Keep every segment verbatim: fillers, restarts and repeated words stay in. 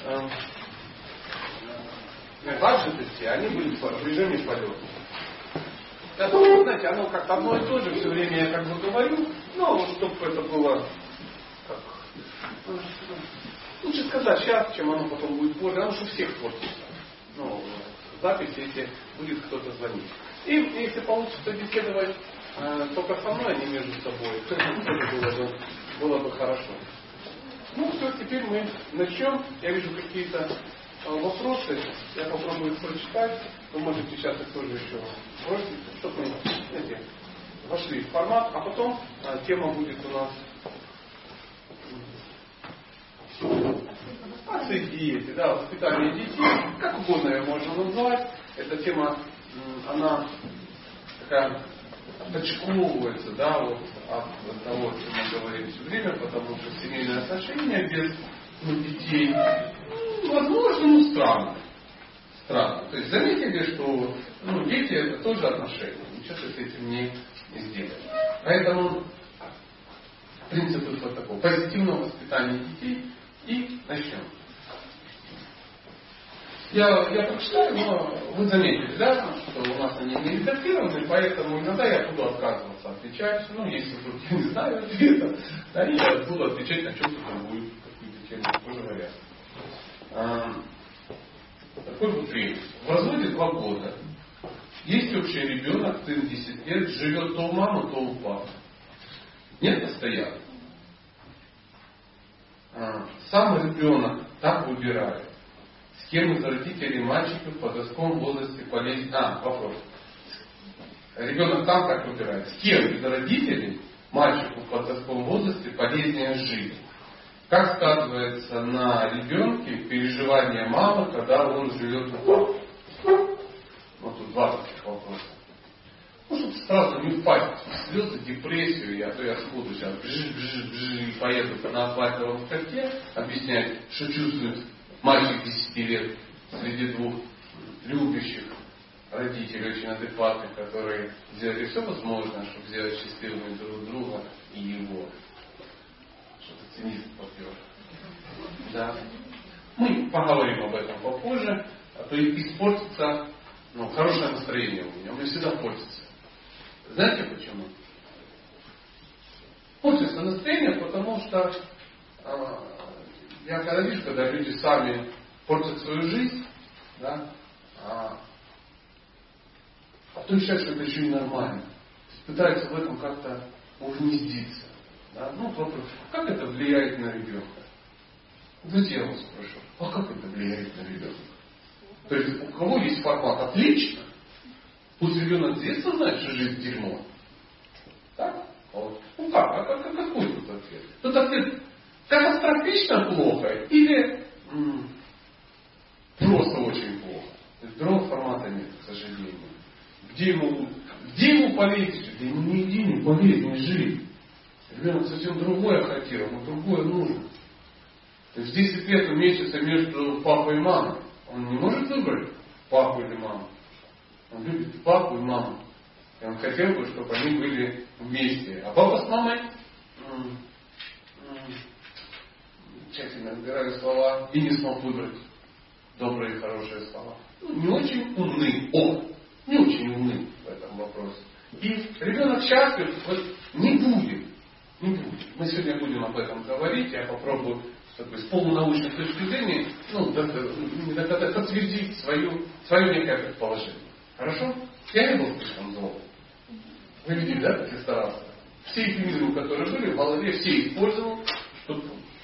гаджеты все, они были в режиме полета. Я думаю, знаете, оно как-то одно и то же, все время я как бы говорю, но чтобы это было как, лучше сказать сейчас, чем оно потом будет позже, оно же у всех творчество. Ну, записи, если будет кто-то звонить. И если получится беседовать э, только со мной, а не между собой, то было бы, было бы хорошо. Ну все, теперь мы начнем. Я вижу какие-то э, вопросы. Я попробую их прочитать. Вы можете сейчас их тоже еще бросить, чтобы мы, знаете, вошли в формат, а потом э, тема будет у нас дети, да, воспитание детей, как угодно ее можно назвать. Эта тема, она такая оточковывается, да, вот от того, о чем мы говорим все время, потому что семейные отношения без ну, детей, ну, возможно, ну, странно. Странно. То есть заметили, что ну, дети это тоже отношения. Ничего ты с этим не, не сделаешь. Поэтому принцип вот такого позитивного воспитания детей и начнем. Я, я прочитаю, но вы заметили, да, что у нас они не редактированы, поэтому иногда я буду отказываться отвечать. Ну, если вдруг я не знаю ответа, да, я буду отвечать на чем-то другую, какую-то тему, тоже вариант. А, такой вот пример. В разводе два года. Есть общий ребенок, сын десять лет, живет то у мамы, то у папы. Нет постоянно. А, сам ребенок так выбирает. С кем из родителей мальчика в подростковом возрасте полезет... А, вопрос. Ребенок сам так выбирает. С кем из родителей мальчику в подростковом возрасте полезнее жить? Как сказывается на ребенке переживание мамы, когда он живет у папы? Вот тут два таких вопроса. Ну, чтобы сразу не впасть в слезы, депрессию, а то я сходу сейчас бжи-бжи-бжи и поеду на асфальтовом катке объяснять, что чувствует мальчик десяти лет среди двух любящих родителей, очень адекватных, которые сделали все возможное, чтобы сделать счастливыми друг друга и его. Что-то цинизм попер. Да. Мы поговорим об этом попозже, а то испортится ну, хорошее настроение у меня. У меня всегда портится. Знаете почему? Портится настроение, потому что а, я когда вижу, когда люди сами портят свою жизнь, да, а, а потом считают, что это еще и нормально. Пытаются в этом как-то угнездиться. Да? Ну, вопрос, как это влияет на ребенка? Давайте я вас спрошу, а как это влияет на ребенка? То есть у кого есть формат отлично, пусть ребенок с детства знает, что жизнь дерьмо. Так? Вот. Ну как? А как, какой тут ответ? Тут ответ катастрофично плохо или м- просто очень плохо. То есть другого формата нет, к сожалению. Где ему, где ему полезнее? Да ему нигде не полезнее жить. Ребенок совсем другое хотел, ему другое нужно. То есть десять лет он мечется между папой и мамой. Он не может выбрать папу или маму. Он любит папу и маму. И он хотел бы, чтобы они были вместе. А папа с мамой м- м- тщательно выбирали слова и не смог выбрать добрые и хорошие слова. Ну, не очень умный он. Не очень умный в этом вопросе. И ребенок счастлив вот, не будет. Не будет. Мы сегодня будем об этом говорить. Я попробую с полунаучной точки зрения ну, подтвердить свою, свое некое предположение. Хорошо? Я не был слишком злом. Вы видели, да, как я старался? Все эфемизмы, которые были в голове, все использовал, чтобы...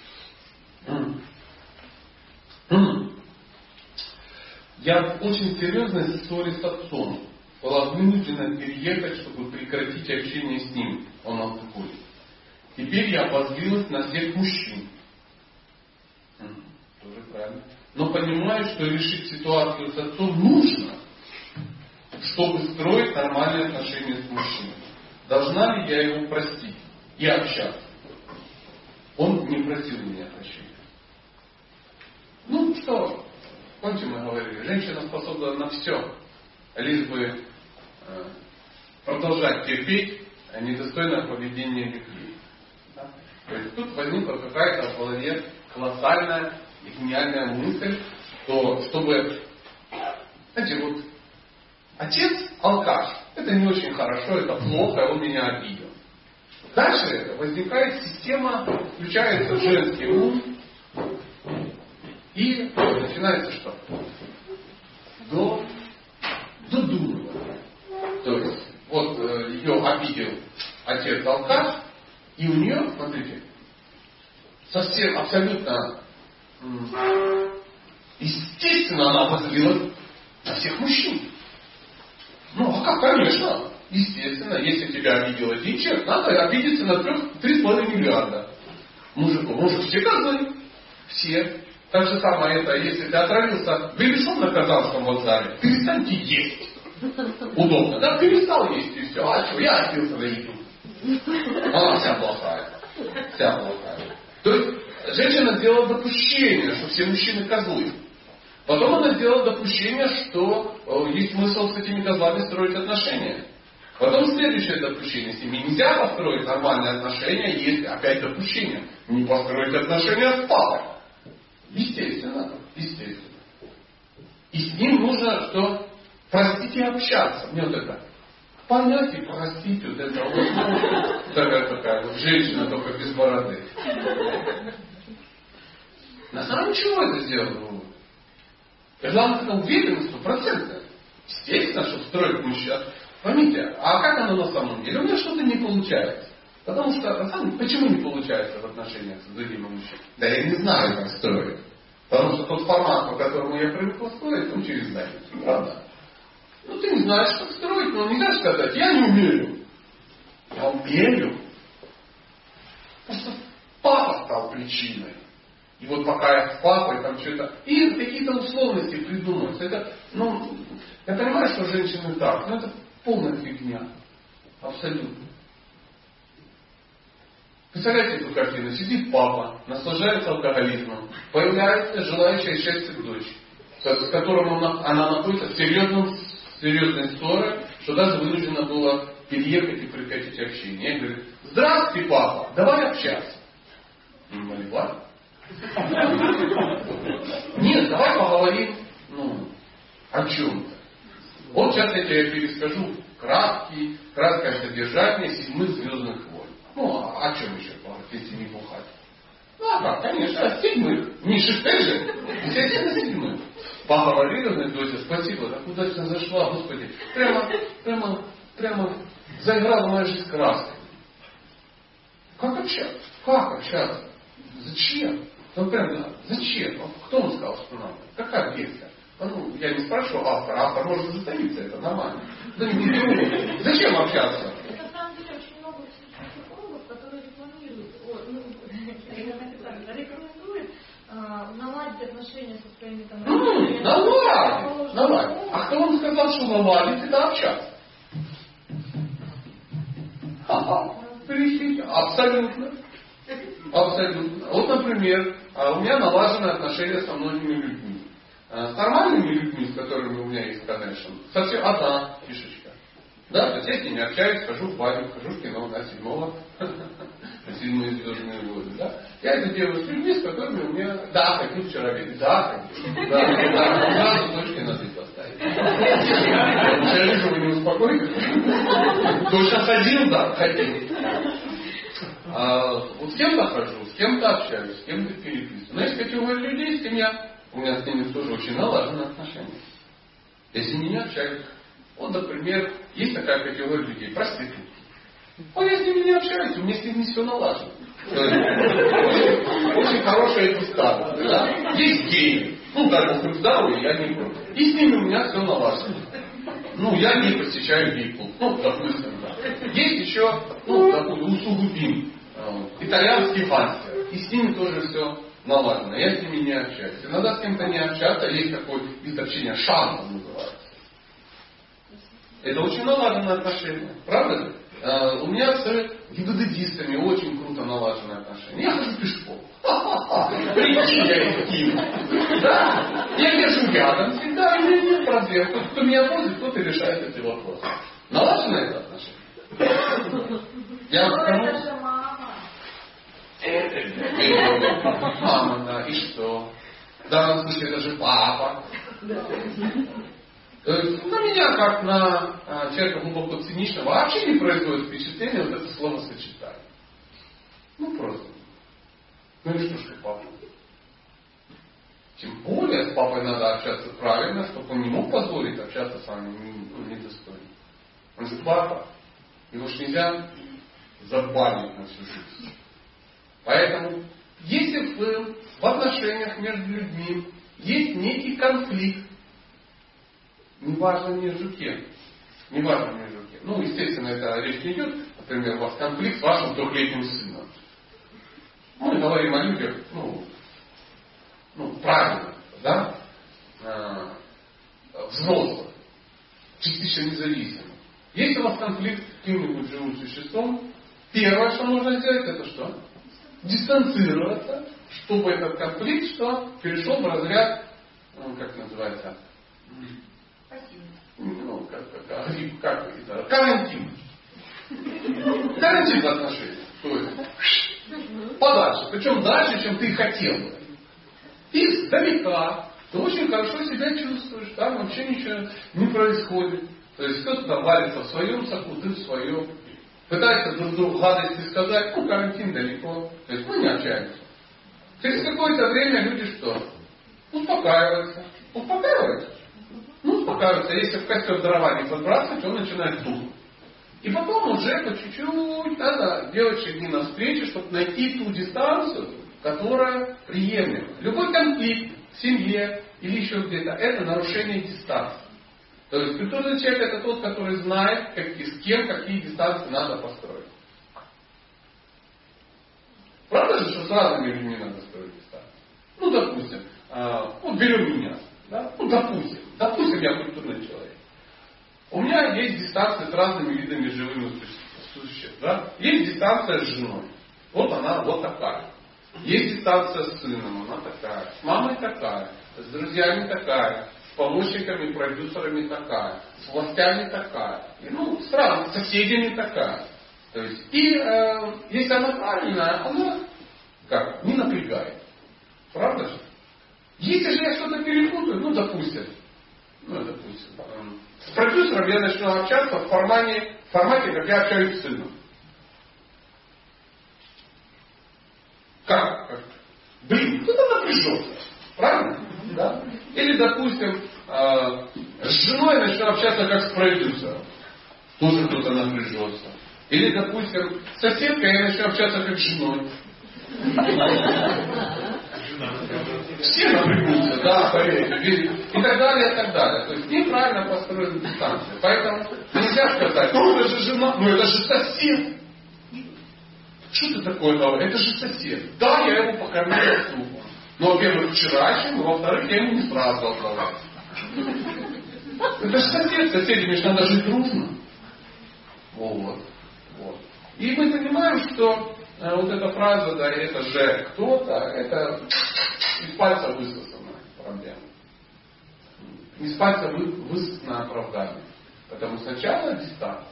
Я в очень серьезной ссоре с отцом. Была вынуждена переехать, чтобы прекратить общение с ним. Он алкоголик. Теперь я обозлилась на всех мужчин. Тоже правильно. Но понимаю, что решить ситуацию с отцом нужно, чтобы строить нормальные отношения с мужчиной. Должна ли я его простить и общаться? Он не просил меня прощения. Ну что, помните, мы говорили, женщина способна на все, лишь бы э, продолжать терпеть недостойное поведение людей. Да? То есть тут возникла какая-то в голове колоссальная И гениальная мысль, что чтобы, знаете, вот отец алкаш, это не очень хорошо, это плохо, он меня обидел. Дальше возникает система, включается женский ум, и начинается что? До, до дура. То есть, вот э, ее обидел отец алкаш, и у нее, смотрите, совсем абсолютно м- естественно она возлилась на всех мужчин. Ну, а как, конечно, естественно, если тебя обидел один человек, надо обидеться на три с половиной миллиарда мужиков. Мужик, все козлы, все. Так же самое это, если ты отравился гребешом на Казанском вокзале, перестаньте есть. Удобно, да? Перестал есть и все. А что, я отпился на еду. Она вся плохая. Вся плохая. То есть, женщина сделала допущение, что все мужчины козлы. Потом она сделала допущение, что э, есть смысл с этими козлами строить отношения. Потом следующее допущение. С ними нельзя построить нормальные отношения, есть опять допущение. Не построить отношения с папой. Естественно. Естественно. И с ним нужно что? Простить и общаться. Мне вот это. Понять и простить вот это вот. Такая такая вот женщина, только без бороды. На самом деле чего это сделано? Главное, это уверенность стопроцентная. Естественно, чтобы строить мужчину. Поймите, а как оно на самом деле? У меня что-то не получается. Потому что, на самом деле, почему не получается в отношениях с другими мужчинами? Да я не знаю, как строить. Потому что тот формат, по которому я привыкла строить, он через задницу. Правда? Ну ты не знаешь, как строить, но нельзя сказать, я не умею. Я умею. Просто папа стал причиной. И вот пока я с папой там что-то... И какие-то условности придумать. Это, ну, я понимаю, что женщины так, но это полная фигня. Абсолютно. Представляете эту картину? Сидит папа, наслаждается алкоголизмом, появляется желающая счастья дочь, с которым она, она находится в серьезном, серьезной ссоре, что даже вынуждена была переехать и прекратить общение. Я говорю, здравствуй, папа, давай общаться. Молитва. Нет, давай поговорим, ну, о чем-то. Вот сейчас я тебе перескажу краткий, краткое содержание седьмых звездных войн. Ну, а о чем еще поговорить, если не бухать? Ну, а как, конечно, седьмых. Не шестых же, естественно, седьмых. Поговорили, Дося, спасибо, так удачно зашла, Господи. Прямо, прямо, прямо заиграла моя жизнь краской. Как общаться? Как общаться? Зачем? Ну прям, да, зачем? Кто вам сказал, что надо? Какая версия? Ну, я не спрашиваю автора, автор может заставиться, это нормально. Да не буду. Зачем общаться? На самом деле очень много психологов, которые рекламируют, о, ну, рекомендуют а, наладить отношения со своими там родителями. Наладить, наладить. А кто вам сказал, что наладить это общаться? Ха-ха, пришли. Абсолютно. Абсолютно. Вот, например, у меня налажены отношения со многими людьми. С нормальными людьми, с которыми у меня есть коннекшн, совсем одна фишечка. Да, то есть я с ними общаюсь, хожу в баню, хожу в кино, на седьмого, на седьмые звездные войны, да. Я это делаю с людьми, с которыми у меня, да, ходил вчера вечером, да, ходил, да, да, сразу точки на ты поставить. Я вижу, вы не успокоитесь. Точно ходил, да, ходил. А, вот с кем-то хожу, с кем-то общаюсь, с кем-то переписываю. Но есть категория людей, с кем я, у меня с ними тоже очень налажены отношения. Я с ними не общаюсь. Вот, например, есть такая категория людей, проститутки. Ой, я с ними не общаюсь, у меня с ними все налажено. Очень, очень хорошая дистанция. Да? Есть геи. Ну, дай Бог им здоровья, я не против. И с ними у меня все налажено. Ну, я не посещаю гей-клуб. Ну, допустим, да. Есть еще, ну, допустим, усугубим. Итальянский мастер. И с ними тоже все налажено. Я с ними не общаюсь. Иногда с кем-то не общаться, есть такой вид общения, шанс называется. Это очень налаженные отношения. Правда ли? Uh, у меня с гибддистами очень круто налаженные отношения. Я хожу пешком. Прикинь, я их кину. Да. Я езжу рядом всегда, и у меня нет проблем. Кто, кто меня возит, тот и решает эти вопросы. Налажено это отношение? Я вам скажу. Это же мама. Это мама, да. И что? данном случае это же папа. То есть на меня, как на а, человека глубоко циничного, вообще не производит впечатление вот это словосочетание. Ну просто. Ну и что ж ты папа? Тем более с папой надо общаться правильно, чтобы он не мог позволить общаться с вами ну, недостойно. Он же папа. Его ж нельзя забанить на всю жизнь. Поэтому, если в, в отношениях между людьми есть некий конфликт, неважно между кем, неважно между кем. Ну, естественно, это речь не идет, например, у вас конфликт с вашим трехлетним сыном. Мы говорим о людях, ну, ну правильно, да, э, взрослых, частично независимых. Если у вас конфликт с каким-нибудь живым существом, первое, что нужно сделать, это что? Дистанцироваться, чтобы этот конфликт что? Перешел в разряд, ну, как называется, ну, как, как, как, как это, карантин. Карантин в отношениях. То есть подальше. Причем дальше, чем ты хотел бы. И издалека ты очень хорошо себя чувствуешь. Там вообще ничего не происходит. То есть кто-то там варится в своем соку, ты в своем. Пытается друг другу гадости сказать, ну карантин далеко. То есть мы не общаемся. Через какое-то время люди что? Успокаиваются. Успокаиваются. Ну, успокаиваются. Если в костер дрова не подбрасывать, он начинает тухнуть. И потом уже по чуть-чуть надо делать шаги навстречу, чтобы найти ту дистанцию, которая приемлема. Любой конфликт в семье или еще где-то, это нарушение дистанции. То есть культурный человек это тот, который знает, как и с кем, какие дистанции надо построить. Правда же, что с разными людьми надо строить дистанцию? Ну, допустим, вот берем меня. Да? Ну, допустим. Допустим, я культурный человек. У меня есть дистанция с разными видами живых существ. Да? Есть дистанция с женой. Вот она вот такая. Есть дистанция с сыном, она такая. С мамой такая. С друзьями такая. С помощниками, продюсерами такая. С властями такая. И, ну, с разными соседями такая. То есть, и э, если она правильная, она как? Не напрягает. Правда же? Если же я что-то перепутаю, ну, допустим, ну, допустим, с продюсером я начну общаться в формате, в формате, как я общаюсь с сыном. Как? как? Блин, кто-то напряжется. Правильно? Да? Или, допустим, э, с женой я начну общаться как с продюсером. Тоже кто-то напряжется. Или, допустим, с соседкой я начну общаться как с женой. Все напрягутся, да, поверьте. И так далее, и так далее. То есть неправильно построена дистанция. Поэтому нельзя сказать, ну это же жена, ну это же сосед. Что ты такое говоришь? Это же сосед. Да, я его покормила супом. Но, во-первых, вчерашним, а во-вторых, я ему не сразу отдавал. Это же сосед, с соседями же надо жить дружно. Вот. Вот. И мы понимаем, что э, вот эта фраза, да, это же кто-то, это из пальца высосанная проблема. Из пальца вы, высосанное оправдание. Потому сначала дистанция.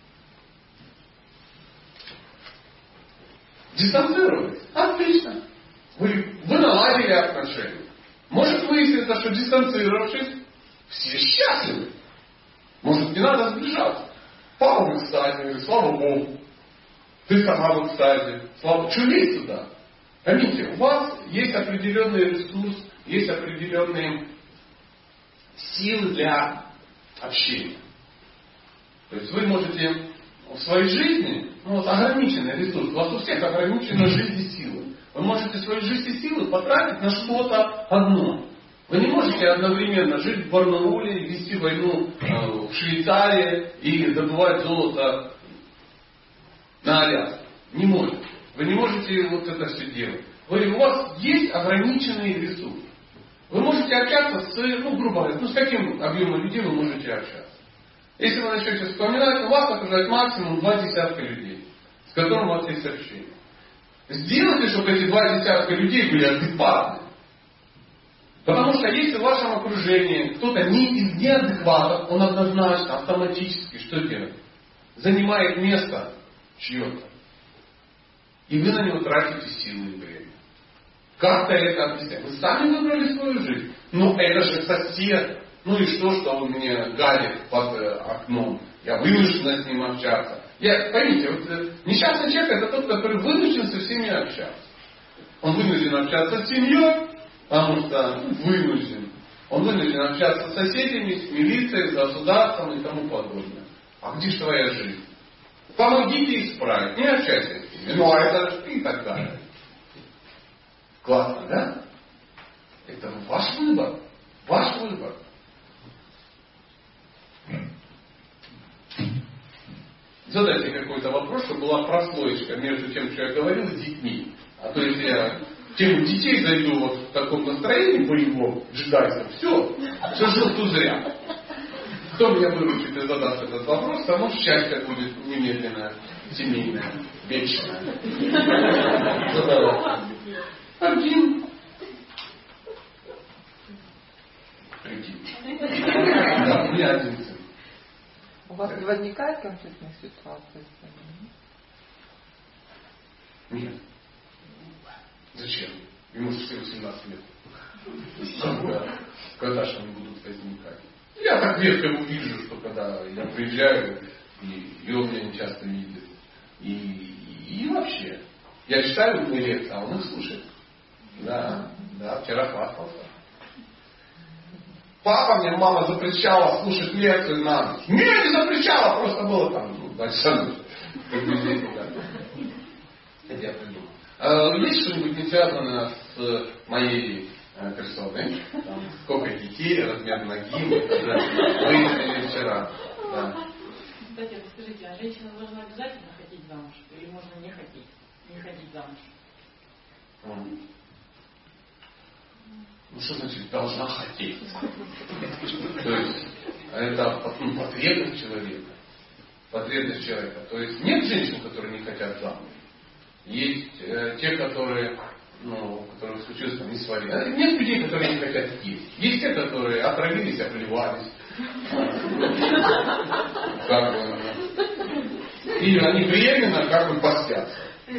Дистанцировались. Отлично. Вы, вы наладили отношения. Может выясниться, что дистанцировавшись, все счастливы. Может не надо сближаться. Папа в экстазе, слава Богу. Ты сама в экстазе. Слава... Что лезть туда? Поймите, у вас есть определенный ресурс, есть определенные силы для общения. То есть вы можете в своей жизни, ну вот ограниченный ресурс, у вас у всех ограничена жизнь и силы. Вы можете свои жизнь и силы потратить на что-то одно. Вы не можете одновременно жить в Барнауле, вести войну э, в Швейцарии и добывать золото на Аляске. Не можете. Вы не можете вот это все делать. Вы, у вас есть ограниченный ресурс. Вы можете общаться с, ну, грубо говоря, ну, с каким объемом людей вы можете общаться. Если вы начнете вспоминать, у вас окружает максимум два десятка людей, с которыми у вас есть общение. Сделайте, чтобы эти два десятка людей были адекватны. Потому что если в вашем окружении кто-то не из неадекватов, он однозначно, автоматически, что делает? Занимает место чье-то. И вы на него тратите силы и время. Как-то это объяснять. Вы сами выбрали свою жизнь. Ну это же сосед. Ну и что, что он мне гадит под э, окном? Я вынужден с ним общаться. Я, поймите, вот, э, несчастный человек это тот, который вынужден со всеми общаться. Он вынужден общаться с семьей, потому что ну, вынужден. Он вынужден общаться с соседями, с милицией, с государством и тому подобное. А где же твоя жизнь? Помогите исправить, не общайся с ними. Ну а это и так далее. Классно, да? Это ваш выбор. Ваш выбор. Задайте какой-то вопрос, чтобы была прослоечка между тем, что я говорил, с детьми. А то если я в тему детей зайду вот в таком настроении боевом, джедайском, все, все жил зря. Кто меня выручит и задаст этот вопрос, тому счастье будет немедленное, семейное, вечное. Задавать. Один. Прикинь. Да, у меня один сын. У вас не возникает конфликтных ситуаций? Нет. Зачем? Ему же всего семнадцать лет. Когда, когда же они будут возникать? Я так редко его вижу, что когда я приезжаю, и, и он меня не часто видит. И, и, и вообще. Я читаю ему лекции, а он их слушает. Да, да, вчера хвастался. Папа, мне мама запрещала слушать лекцию на ночь. Не, не запрещала, просто было там, ну, дальше. Как бы здесь, да. Это я придумал. А, есть что-нибудь не связанное с моей э, персоной? Там, сколько детей, размер ноги, мы тогда выяснили вчера. Да. Кстати, скажите, а женщина должна обязательно ходить замуж? Или можно не хотеть? Не ходить замуж? Mm. Ну что значит должна хотеть? То есть это ну, потребность человека. Потребность человека. То есть нет женщин, которые не хотят замуж. Есть э, те, которые, ну, у которых случилось там несварение. Нет людей, которые не хотят есть. Есть те, которые отравились, оплевались. Как бы, и они беременны, как бы постятся.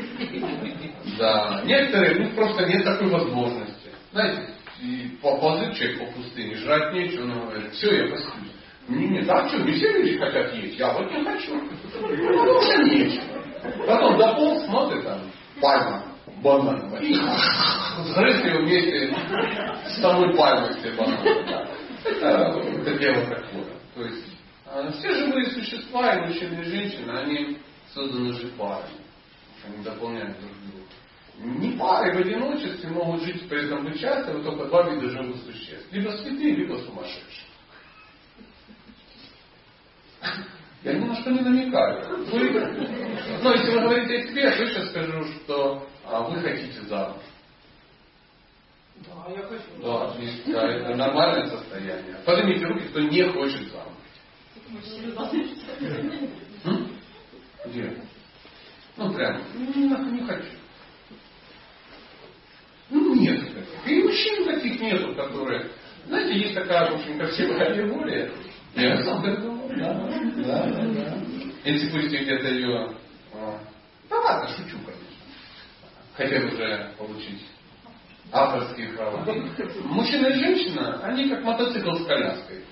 Да. Некоторые, ну просто нет такой возможности. Знаете, и ползет человек по пустыне, жрать нечего, он говорит, все, я постюсь. Не, не, а что, не все люди хотят есть, я вот не хочу. Ну, уже нечего. Потом дополз, смотрит там, пальма, банан, и сгрыз ее вместе с самой пальмой все бананы. Да. Это, это дело такое. То есть, все живые существа, и мужчины, и женщины, они созданы же парами. Они дополняют друг друга. Не пары в одиночестве могут жить при этом быть счастливы только два вида живых существ. Либо святые, либо сумасшедшие. Я ни на что не намекаю. Вы, но если вы говорите о себе, я точно скажу, что а, вы хотите замуж. Да, я хочу. Да, да, это нормальное состояние. Поднимите руки, кто не хочет замуж. М? Где? Ну прям, не, не хочу. Ну нет таких. И мужчин таких нету, которые... Знаете, есть такая, в общем, красивая аллегория. Я сам так думал. Да, да, да, да. Если пусть где-то ее... Да ладно, шучу, конечно. Хотел уже получить авторские права. Мужчина и женщина, они как мотоцикл с коляской.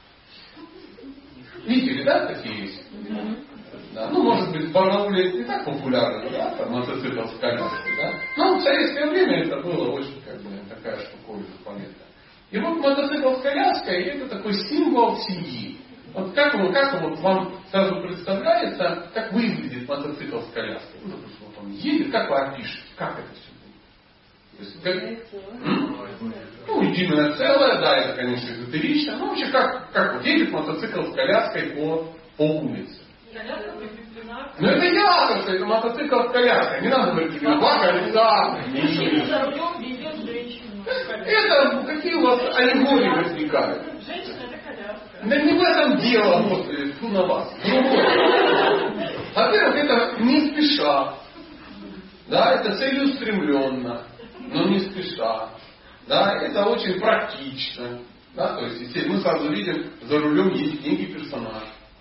Видели, да, такие есть? Да. Ну, может быть, в Барнауле не так популярно, да, там мотоцикл с коляской, да. Но в советское время это было очень, как бы, такая штуковина понятная. И вот мотоцикл с коляской, это такой символ семьи. Вот как, он, как вот вам сразу представляется, как выглядит мотоцикл с коляской? Ну, допустим, вот он едет, как вы опишете, как это все будет? То есть, как, ну, единое целое, да, это, конечно, эзотерично. Ну, вообще, как, как вот едет мотоцикл с коляской по, по улице. Ну это ясно, что это мотоцикл с коляской. Не надо говорить, два колеса. Мужчина за рулем ведет женщину. Это какие у вас аллегории возникают? Женщина это коляска. Да не в этом дело, Господи, фу на вас. Во-первых, это не спеша. Да, это целеустремленно, но не спеша. Да, это очень практично. Да, то есть, если мы сразу видим, за рулем есть некий персонаж.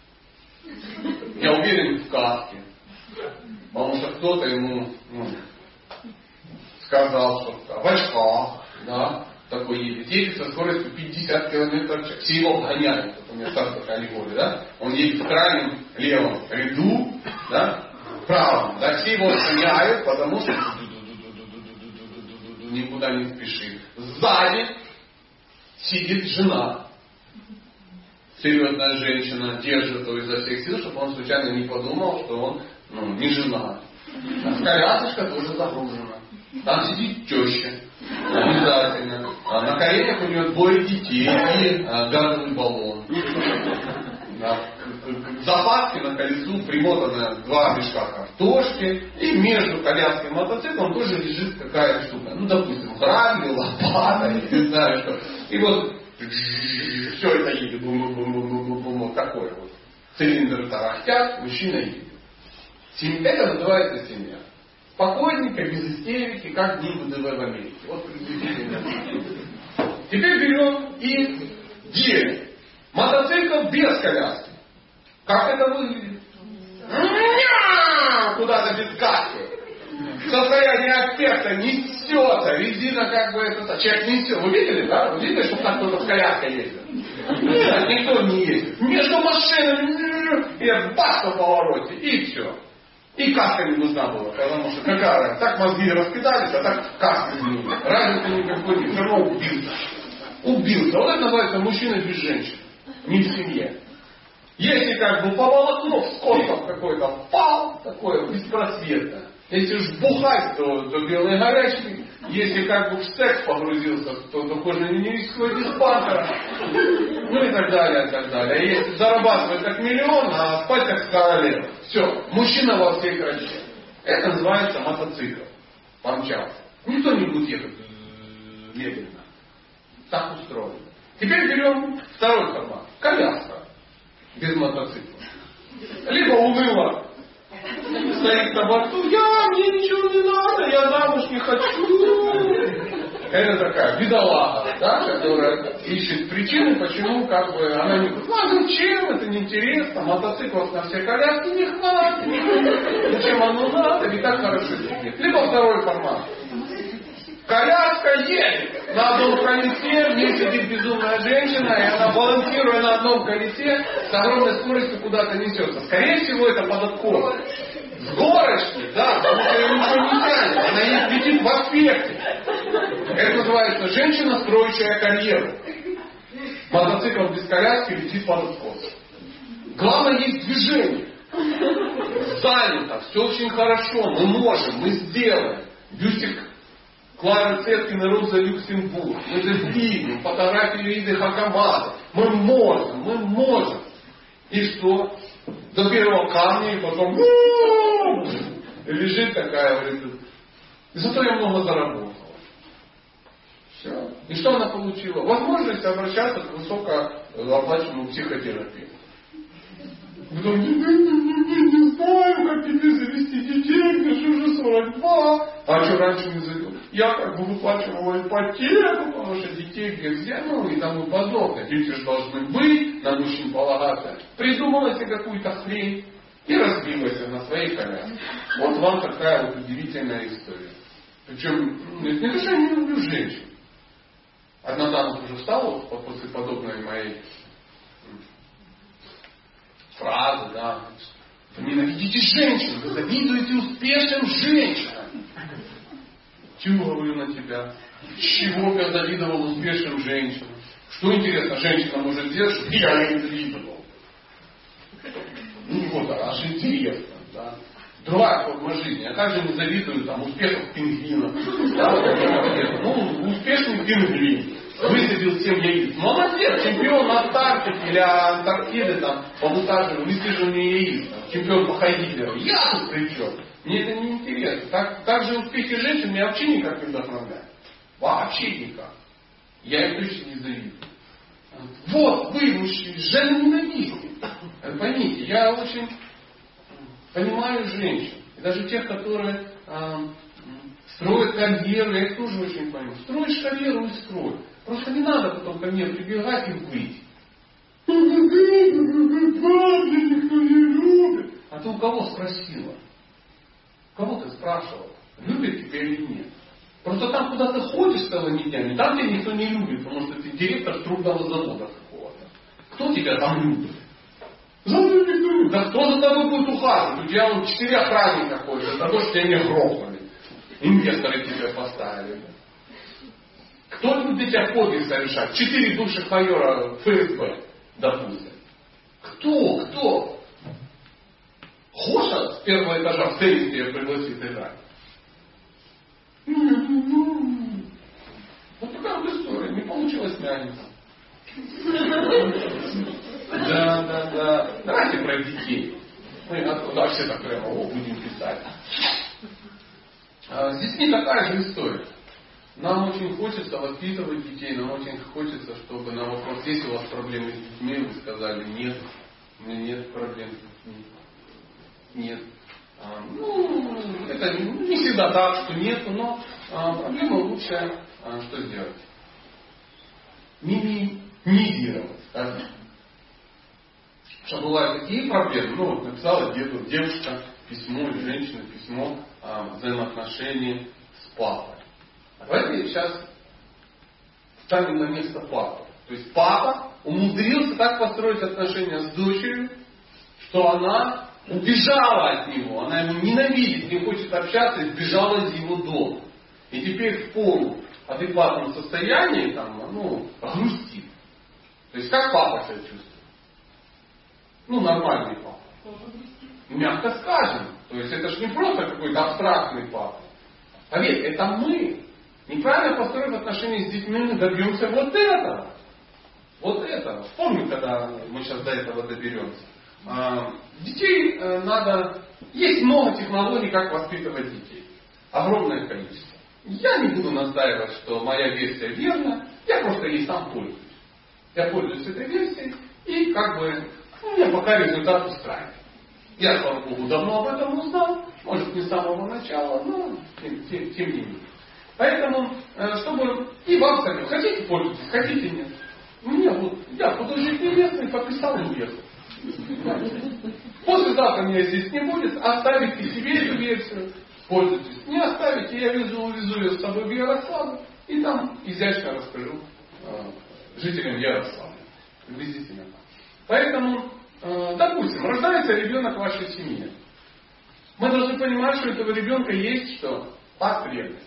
Я уверен в каске. Потому что кто-то ему ну, сказал, что в очках, да, такой едет, едет со скоростью пятьдесят километров в час. Все его обгоняют. Вот у меня Стас такая аллегория, да? Он едет в крайнем левом ряду, да, в правом, да, все его обгоняют, потому что никуда не спешит. Сзади сидит жена. Серьезная женщина держит его изо всех сил, чтобы он случайно не подумал, что он ну, не жена. А колясочка тоже загружена. Там сидит теща. Обязательно. А на коленях у нее двое детей и а, газовый баллон. Да. К запаске на колесу примотано два мешка картошки. И между коляской и мотоциклом тоже лежит какая-то штука. Ну, допустим, грабли, лопата, не знаю что. И вот все это едет. Бум-бум-бум-бум-бум-бум. Такой вот. Цилиндр тарахтят, мужчина едет. Это называется семья. Спокойненько, без истерики, как дни ВДВ в Америке. Вот приблизительно. Теперь берем и делим. Мотоцикл без коляски. Как это выглядит? Куда-то без каски. Состояние аффекта несется. Резина как бы это... Человек несет. Вы видели, да? Вы видели, что как кто-то с коляской ездит? Нет, никто не ездит. Между машинами и бац на повороте. И все. И каска не нужна была, потому что какая? Так мозги раскидались, а так каска не нужна. Разницы никакой нет. Все равно убился. Убился. Вот это называется мужчина без женщин. Не в семье. Если как бы по волокну в скотов какой-то впал, такое беспросветно. Если уж бухать, то, то белые горячки. Если как бы в секс погрузился, то, то кожно-венерического диспансера. Ну и так далее, и так далее. А если зарабатывать как миллион, а спать как королева. Все, мужчина во всей красе. Это называется мотоцикл. Помчался. Никто не будет ехать медленно. Так устроено. Теперь берем второй формат. Коляска. Без мотоцикла. Либо уныло. Стоит на борту, я, мне ничего не надо, я замуж не хочу. Это такая бедолага, да, которая ищет причины, почему как бы она не говорит, ну зачем, это неинтересно, мотоциклов на все коляски не хватит, зачем оно надо, ведь так хорошо сидит. Либо второй формат. Коляска едет на одном колесе, в ней сидит безумная женщина, и она, балансируя на одном колесе, с огромной скоростью куда-то несется. Скорее всего, это под откос. С горочки, да, потому что ее ничего не тянет. Она ей летит в аспекте. Это называется женщина, строящая карьеру. Мотоцикл без коляски летит под откос. Главное, есть движение. Занято, все очень хорошо, мы можем, мы сделаем. Бюстик Клары Цеткиной, Роза Люксембург. Мы же видим фотографии Иды Хакамады. Мы можем, мы можем. И что? До первого камня, и потом лежит такая, говорит, зато я много заработала. Все. И что она получила? Возможность обращаться к высокооплачиваемому психотерапевту. Потом, не, не, не, не, не знаю, как тебе завести детей, мне же уже сорок два. А что раньше не завел? Я как бы выплачивала ипотеку, потому что детей где взять, ну и тому подобное. Дети же должны быть, на мужчин полагаться. Придумала себе какую-то хрень и разбилась на своей коляске. Вот вам такая вот удивительная история. Причем, не то, что я не люблю женщин. Одна дама уже встала после подобной моей фразы, да. Вы ненавидите женщин, вы завидуете успешным женщинам. Чего говорю на тебя? Чего я завидовал успешным женщинам? Что интересно, женщина может сделать, что я не завидовал. Ну вот, аж интересно, да. Другая форма жизни. Я также не завидую там успехов пингвинов. Да? Ну, успешный пингвин. Высадил семь яиц. Молодец, чемпион Антарктики или Антарктиды там, по высаживанию, высаживанию яиц. Там, чемпион по хайдингеру. Я тут при чем? Мне это не интересно. Так, так же успехи женщин меня вообще никак не вдохновляют. Вообще никак. Я им точно не завидую. Вот, вы, мужчины, жаль ненавидите. Поймите, я очень понимаю женщин. И даже тех, которые э, строят карьеру, я их тоже очень понимаю. Строишь карьеру и строй. Просто не надо потом ко мне прибегать и выть. А ты у кого спросила? Кого ты спрашивал? Любит тебя или нет? Просто там, куда ты ходишь целыми днями, там тебя никто не любит, потому что ты директор трубного завода какого-то. Кто тебя там любит? За тобой никто не любит. Да кто за тобой будет ухаживать? У тебя вот четыре охранника ходят, за то, что тебя не грохнули. Инвесторы тебя поставили. Кто будет для тебя подвиг совершать? Четыре бывших майора ФСБ, допустим. Кто? Кто? Хоша с первого этажа в теннис тебя пригласит играть. Вот такая вот история. Не получилось няниться. Да, да, да. Давайте про детей. Мы оттуда все так прямо, о, будем писать. А с детьми такая же история. Нам очень хочется воспитывать детей, нам очень хочется, чтобы на вопрос, есть у вас проблемы с детьми, вы сказали, нет, у меня нет проблем с детьми. Нет. А, ну, это не всегда так, что нет, но а, проблема лучше а, что сделать? Минимизировать, скажем. Что бывают такие проблемы, ну вот написала деду, девушка письмо, или женщина письмо о взаимоотношении с папой. А давайте сейчас ставим на место папы. То есть папа умудрился так построить отношения с дочерью, что она убежала от него, она его ненавидит, не хочет общаться и сбежала из его дома. И теперь в полуадекватном состоянии там, ну, грустит. То есть как папа себя чувствует? Ну, нормальный папа. Мягко скажем. То есть это же не просто какой-то абстрактный папа. Поверь, это мы. Неправильно построив отношения с детьми, мы добьемся вот этого. Вот этого. Вспомним, когда мы сейчас до этого доберемся. Детей надо... Есть много технологий, как воспитывать детей. Огромное количество. Я не буду настаивать, что моя версия верна. Я просто ей сам пользуюсь. Я пользуюсь этой версией и как бы... Ну, меня пока результат устраивает. Я, слава Богу, давно об этом узнал. Может, не с самого начала, но тем, тем, тем не менее. Поэтому, чтобы и вам самим, хотите пользуйтесь, хотите нет. Мне вот, я художник местный, подписал и уехал. Послезавтра меня здесь не будет, оставите себе эту версию, пользуйтесь. Не оставите, я везу, везу ее с собой в Ярославль, и там изящно расскажу э, жителям Ярославля. Приблизительно так. Поэтому, э, допустим, рождается ребенок в вашей семье. Мы должны понимать, что у этого ребенка есть что? Потребность.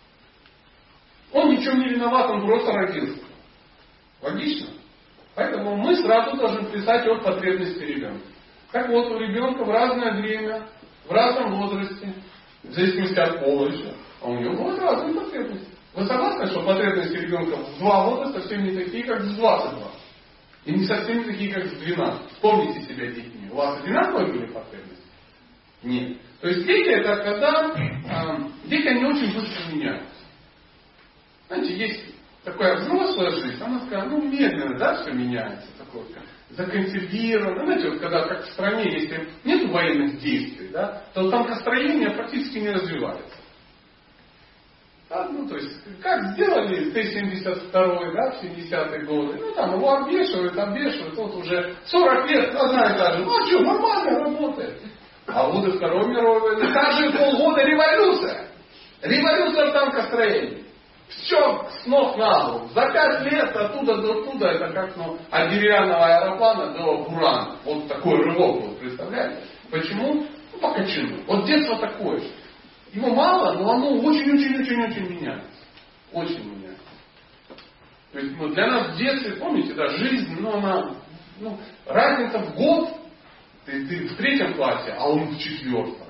Он ни в чем не виноват, он просто родился. Логично? Поэтому мы сразу должны писать от потребности ребенка. Так вот, у ребенка в разное время, в разном возрасте, в зависимости от пола еще, а у него будут разные потребности. Вы согласны, что потребности ребенка в два года совсем не такие, как в двадцать два? И не совсем не такие, как в двенадцать. Вспомните себя детьми. У вас одинаковые были потребности? Нет. То есть дети это когда э, дети они очень быстро меняются. Знаете, есть такая взрослая жизнь, она такая, ну, медленно, да, все меняется, такое, законсервировано. Знаете, вот когда как в стране, если нет военных действий, да, то там настроение практически не развивается. Да, ну, то есть, как сделали Т семьдесят два, да, в семидесятые годы, ну, там его обвешивают, обвешивают, вот уже сорок лет, одна и та же, ну, а что, нормально работает. А в годы Второй мировой войны, каждые полгода революция. Революция в танкостроении. Все с ног на голову. За пять лет оттуда до туда, это как ну, от деревянного аэроплана до Бурана. Вот такой рывок был, представляете? Почему? Ну, по качану. Вот детство такое же. Его мало, но оно очень-очень-очень-очень меняется. Очень меняется. То есть ну, для нас в детстве, помните, да, жизнь, ну, она, ну, разница в год, ты, ты в третьем классе, а он в четвертом.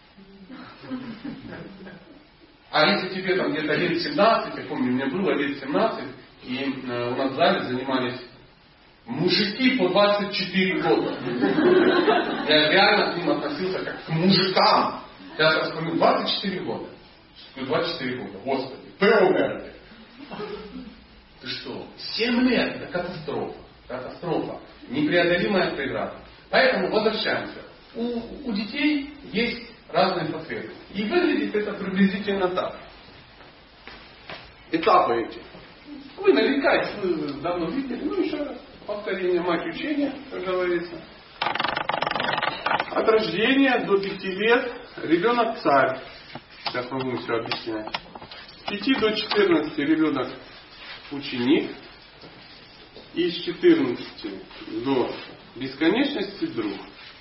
А если тебе там где-то лет семнадцать, я помню, мне было лет семнадцать, и э, у нас в зале занимались мужики по двадцать четыре года. Я реально к ним относился как к мужикам. Сейчас я вспомнил, двадцать четыре года. двадцать четыре года, Господи, ты Ты что? семь лет, это катастрофа. Катастрофа. Непреодолимая преграда. Поэтому возвращаемся. У, у детей есть разные потребности. И выглядит это приблизительно так. Этапы эти. Вы наверняка их давно видели. Ну, еще раз. Повторение мать учения, как говорится. От рождения до пяти лет ребенок царь. Сейчас мы будем все объяснять. пяти до четырнадцати ребенок ученик. И с четырнадцати до бесконечности друг.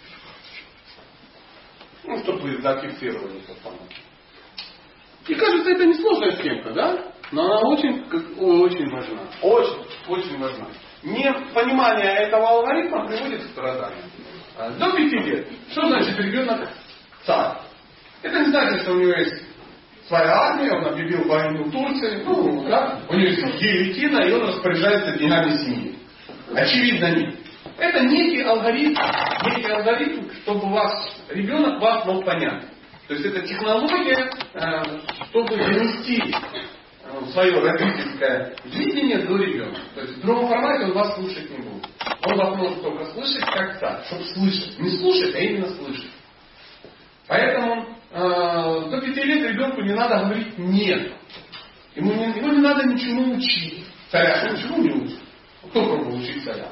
Ну, чтобы вы зафиксировали это понятно. И кажется, это несложная схемка, да? Но она очень, очень важна. Очень, очень важна. Непонимание этого алгоритма приводит к страданиям. До пяти лет. Что значит ребенок царь? Это не значит, что у него есть своя армия, он объявил войну в Турции, ну, да, у него есть гильотина, и он распоряжается деньгами семьи. Очевидно, нет. Это некий алгоритм, некий алгоритм, чтобы вас, ребенок вас мог понять. То есть это технология, чтобы донести свое родительское видение до ребенка. То есть в другом формате он вас слушать не будет. Он вас может только слышать как так, чтобы слышать. Не слушать, а именно слышать. Поэтому э, до пяти лет ребенку не надо говорить «нет». Ему не, ему не надо ничему учить. Царя ничему не учит. Кто пробовал учить царя?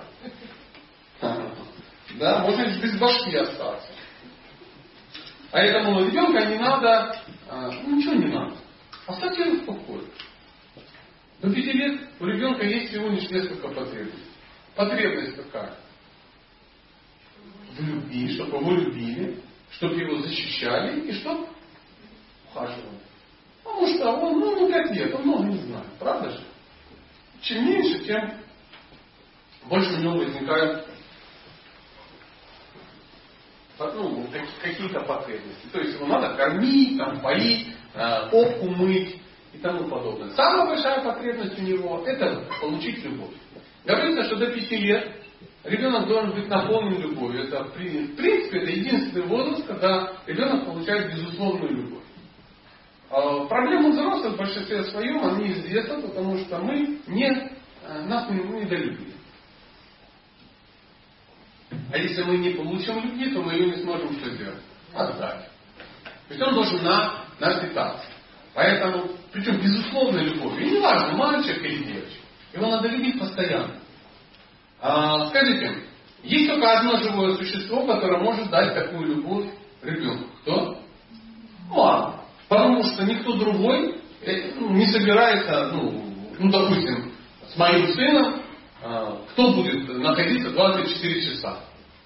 Да, можно без башки остаться. Поэтому ребенка не надо, э, ну, ничего не надо. Оставьте его в покое. До пяти лет у ребенка есть всего лишь несколько потребностей. Потребность какая? В любви, чтобы его любили, чтобы его защищали и чтобы ухаживали. Потому что он, ну, ну пять лет, он много не знает. Правда же? Чем меньше, тем больше у него возникают ну, какие-то потребности. То есть его надо кормить, там, поить, попку мыть и тому подобное. Самая большая потребность у него – это получить любовь. Говорится, что до пяти лет ребенок должен быть наполнен любовью. Это, в принципе, это единственный возраст, когда ребенок получает безусловную любовь. Проблема взрослых в большинстве своем, они известны, потому что мы не, нас не недолюбили. А если мы не получим любви, то мы ее не сможем что сделать? Отдать. То есть он должен на, нас питаться. Поэтому, причем безусловной любовью. И не важно, мальчик или девочка. Его надо любить постоянно. А, скажите, есть только одно живое существо, которое может дать такую любовь ребенку. Кто? Мама. Потому что никто другой ну, не собирается, ну, ну, допустим, с моим сыном, а, кто будет находиться двадцать четыре часа,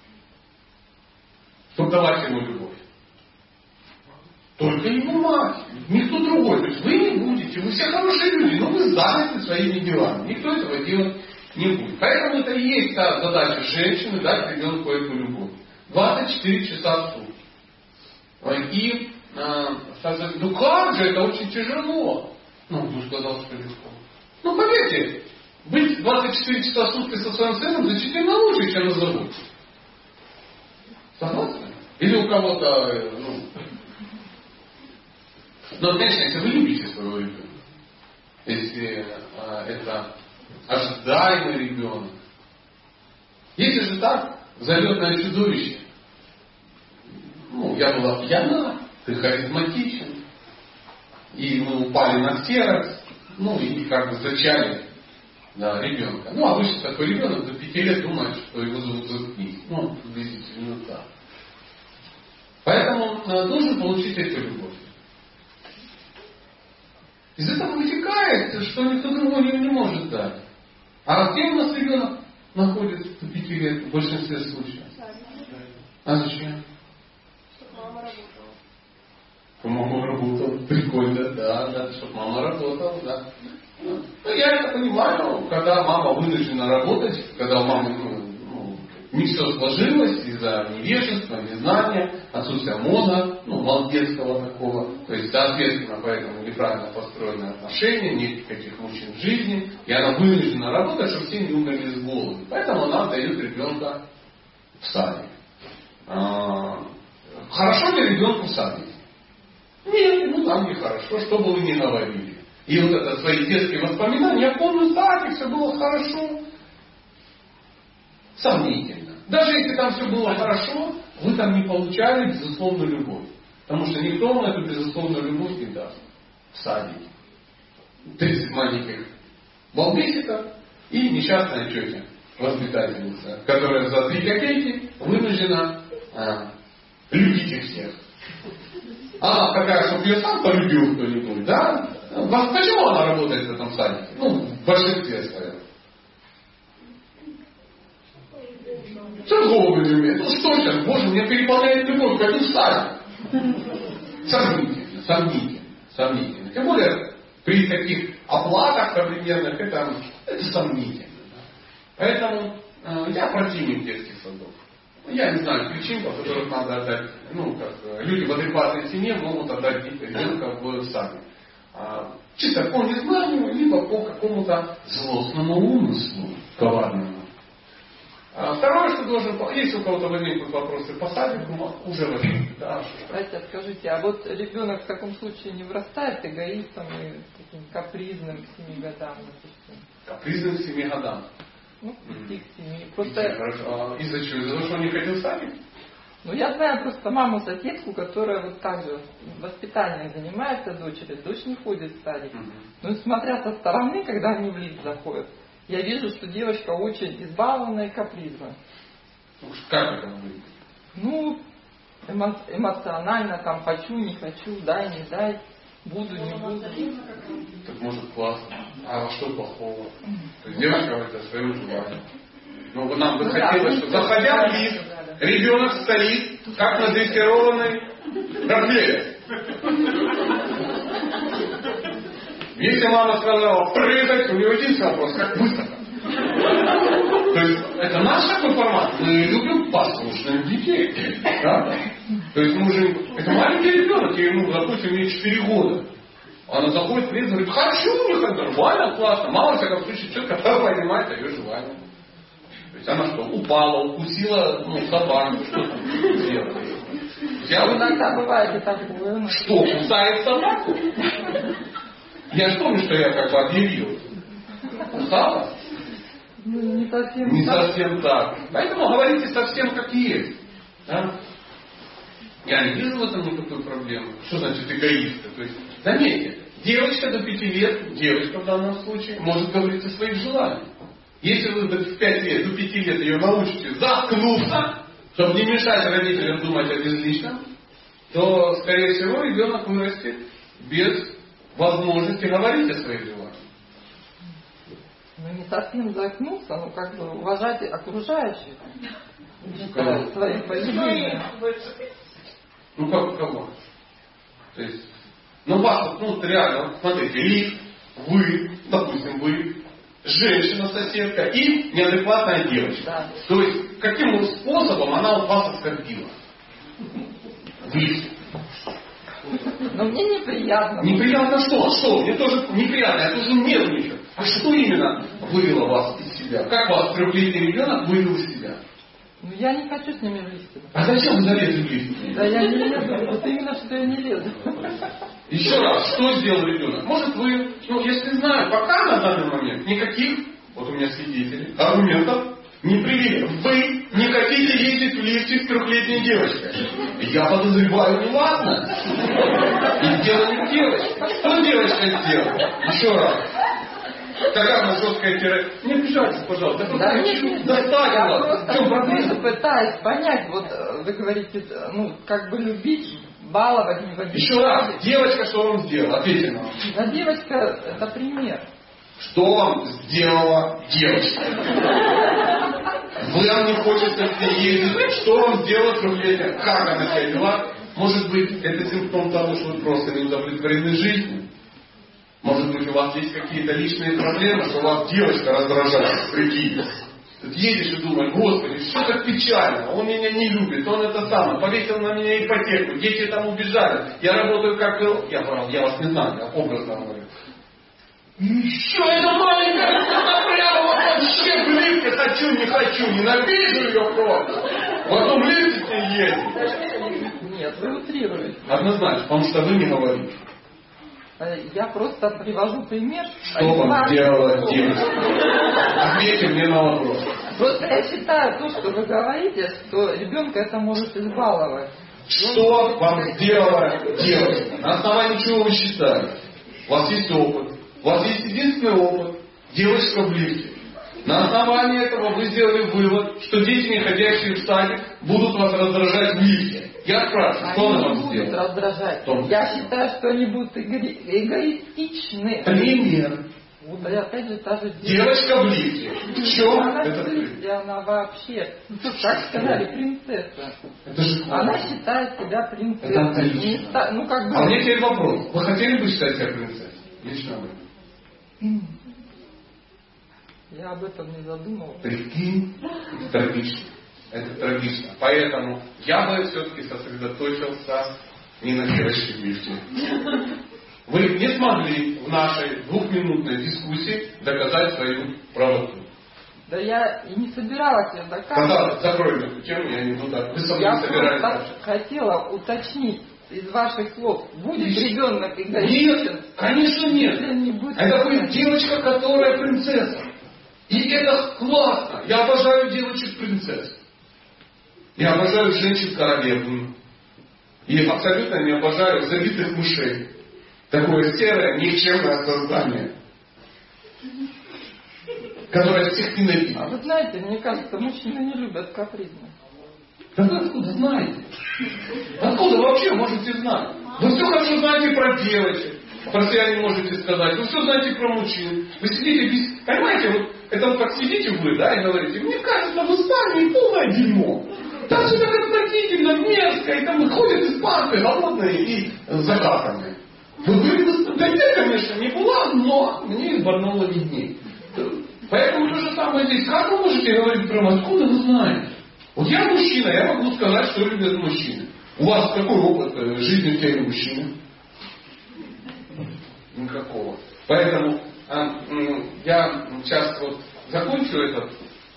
чтобы давать ему любовь? Только его мать. Никто другой. То есть вы не будете. Вы все хорошие люди, но вы заняты своими делами. Никто этого делать не будет. Поэтому это и есть та задача женщины, дать ребенку эту любовь. двадцать четыре часа в сутки. И сказать, ну как же, это очень тяжело. Ну, кто сказал, что легко. Ну, поверьте, быть двадцать четыре часа в сутки со своим сыном значительно лучше, чем на заводе. Согласны? Или у кого-то, ну... Но, конечно, если вы любите своего ребенка, если а, это ожидаемый ребенок, если же так, залетное чудовище, ну, я была пьяна, ты харизматичен, и мы упали на ксерокс, ну, и как бы зачали да, ребенка. Ну, обычно такой ребенок до пяти лет думает, что его зовут заткнись. Ну, приблизительно так. Поэтому а, должен получить эту любовь. Из этого вытекает, что никто другой ее не может дать. А где у нас ребенок находится до пяти лет в большинстве случаев? А зачем? Чтобы мама работала. Чтобы мама работала. Прикольно, да, да, чтобы мама работала, да. Ну, я это понимаю, когда мама вынуждена работать, когда у мамы ну, ну, не все сложилось из-за невежества, незнания, отсутствия мозга, ну, молодецкого такого. То есть, соответственно, поэтому неправильно построенные отношения, нет никаких мужчин в жизни, и она вынуждена работать, чтобы все не умерли с голоду. Поэтому она отдает ребенка в садик. А, хорошо ли ребенку в садике? Нет, ну там нехорошо, что бы вы ни говорили. И вот это свои детские воспоминания, я помню садик, все было хорошо. Сомнительно. Даже если там все было хорошо, вы там не получали безусловную любовь. Потому что никто вам эту безусловную любовь не даст в садике. тридцать маленьких балбесиков и несчастная тетя, воспитательница, которая за три копейки вынуждена а, любить их всех. А какая, чтобы ее сам полюбил кто-нибудь, да? Почему она работает в этом садике? Ну, в большинстве своем. Торговый элемент. Ну что сейчас, боже, меня переполняет любовь, хочу в садик. Сомнительно, сомнительно, сомнительно. Тем более, при таких оплатах современных, это, это сомнительно. Поэтому э, я противник детских садов. Я не знаю причин, по которым надо отдать, ну, как люди в адекватной цене могут отдать ребенка в садик. А, чисто по незнанию, либо по какому-то злостному умыслу, коварному. А второе, что должен, если у кого-то возникнут вопросы по садику, уже возникнут. Да, Кстати, скажите, а вот ребенок в таком случае не вырастает эгоистом и таким капризным к семи годам, допустим? Капризным к семи годам? Ну, их семи. Просто... Хорошо. А из-за чего? Из-за того, что он не хотел в садик? Ну, я знаю просто маму-соседку, которая вот так же воспитанием занимается дочери. Дочь не ходит в садик. Угу. Ну, смотря со стороны, когда они в лифт заходят, я вижу, что девочка очень избалованная и капризна. Как это будет? Ну, эмо- эмоционально, там, хочу, не хочу, дай, не дай, буду, не буду. Так может классно. А что плохого? То есть девочка говорит о своем желании. Но нам бы ну, хотелось, да, что заходя в лифт, ребенок стоит, как надрессированный ротвейлер. Если мама сказала прыгать, у нее единственный вопрос, как быстро. То есть это наш такой формат. Мы любим послушных детей. Да? То есть мы уже... Это маленький ребенок, и ему, допустим, ей четыре года. Она заходит в лифт, говорит, хочу, не хочу, нормально, классно. Мама, в всяком случае, четко понимает ее желание. То есть она что, упала, укусила ну, собаку, что там делает? Я вот иногда бывает и такое. Что, кусает собаку? Я же помню, что я как бы объявил. Кусала? Ну, не совсем Не так. совсем так. Поэтому говорите совсем как есть. Да? Я не вижу в этом никакой проблемы. Что значит эгоисты? То есть, заметьте, девочка до пяти лет, девочка в данном случае, может говорить о своих желаниях. Если вы в пять лет, до пяти лет ее научите заткнуться, чтобы не мешать родителям думать о безличном, то, скорее всего, ребенок вырастет без возможности говорить о своих желаниях. Ну, не совсем заткнуться, но как бы уважать окружающих. Кого? Своим поведением. Ну как кого? То есть, ну вас, ну реально, смотрите, лифт, вы, допустим, вы, женщина, соседка и неадекватная девочка. Да. То есть, каким способом она у вас оскорбила? В лифте. Но мне неприятно. Неприятно что? Что? Мне тоже неприятно, я тоже нервничаю. А что именно вывело вас из себя? Как вас трехлетний ребенок вывел из себя? Ну я не хочу с ними в лифте. А зачем вы залезли в лифт? Да я не лезу, вот именно что я не лезу. Еще раз, что сделал ребенок? Может вы, ну если знаю, пока на данный момент никаких, вот у меня свидетели, аргументов не привели. Вы не хотите ездить в лифте с трехлетней девочкой. Я подозреваю неладно. И дело не в девочке. Что девочка сделала? Еще раз. Какая она жесткая терапия? Не обижайтесь, пожалуйста. Я Да, просто нет, достать я вас. просто В чем проблема? пытаюсь понять, вот э, вы говорите, ну, как бы любить, баловать, не водить. Еще раз, девочка что вам сделала? Ответьте нам. Да, девочка, это пример. Что вам сделала девочка? Вам не хочется с ней ездить. Что вам сделала трехлетняя? Как она себя вела? Может быть, это симптом того, что вы просто не удовлетворены жизнью? Может быть, у вас есть какие-то личные проблемы, что вас девочка раздражает, прикинь. Тут едешь и думаешь, Господи, что так печально, он меня не любит, он это самое, повесил на меня ипотеку, дети там убежали, я работаю как... Я, я вас не знаю, я образно говорю. Еще эта маленькая прямо вообще в лифте хочу, не хочу, ненавижу ее просто. В одном лифте с ней едет. Нет, вы утрируете. Однозначно, потому что вы не говорите. Я просто привожу пример. Что вам сделала девочка? Ответьте мне на вопрос. Просто я считаю то, что вы говорите, что ребенка это может избаловать. Что вам сделала девочка? На основании чего вы считаете? У вас есть опыт. У вас есть единственный опыт. Девочка в лифте. На основании этого вы сделали вывод, что дети, не ходящие в садик, будут вас раздражать в лифте. Я спрашиваю, что она вам будут сделала? раздражать. Том. Я считаю, что они будут эго- эгоистичны. Пример. Вот, и опять же, та же Девочка в лифте. В чем Она это? в лифте, она вообще, ну, как сказали, принцесса. Это же Она считает себя принцессой. Это отлично. Не ста- ну, как бы... А у меня теперь вопрос. Вы хотели бы считать себя принцессой? Лично вы. Я об этом не задумывалась. Прикинь, это трагично. Это трагично. Поэтому я бы все-таки сосредоточился не на девочке в лифте. Вы не смогли в нашей двухминутной дискуссии доказать свою правоту. Да я и не собиралась ее доказывать. Тогда закроем эту тему, я не буду. Вы со мной Я не собирались просто дальше. хотела уточнить из ваших слов, будет ребенок Нет, эгоистичен? конечно нет. Если не будет Это будет эгоистичен. девочка, которая принцесса. И это классно. Я обожаю девочек-принцесс. Я обожаю женщин-королевну. И абсолютно не обожаю забитых мышей. Такое серое, никчемное создание, которое всех ненавидит. А вы знаете, мне кажется, мужчины не любят капризных. Да вы откуда знаете? Откуда вы вообще можете знать? Вы все хорошо знаете про девочек, про себя не можете сказать. Вы все знаете про мужчин. Вы сидите без... Понимаете, вот это вот как сидите вы, да, и говорите, мне кажется, вы сами полное дерьмо. Там все так отвратительно, мерзко, и там ходят испанцы, голодные и закатанные. Вы говорите, да я, конечно, не была, но мне изборнуло видней. Поэтому то же самое здесь. Как вы можете говорить про вас? Откуда вы знаете? Вот я мужчина, я могу сказать, что любят мужчины. У вас какой опыт жизни в теле мужчины? Никакого. Поэтому а, я сейчас вот закончу этот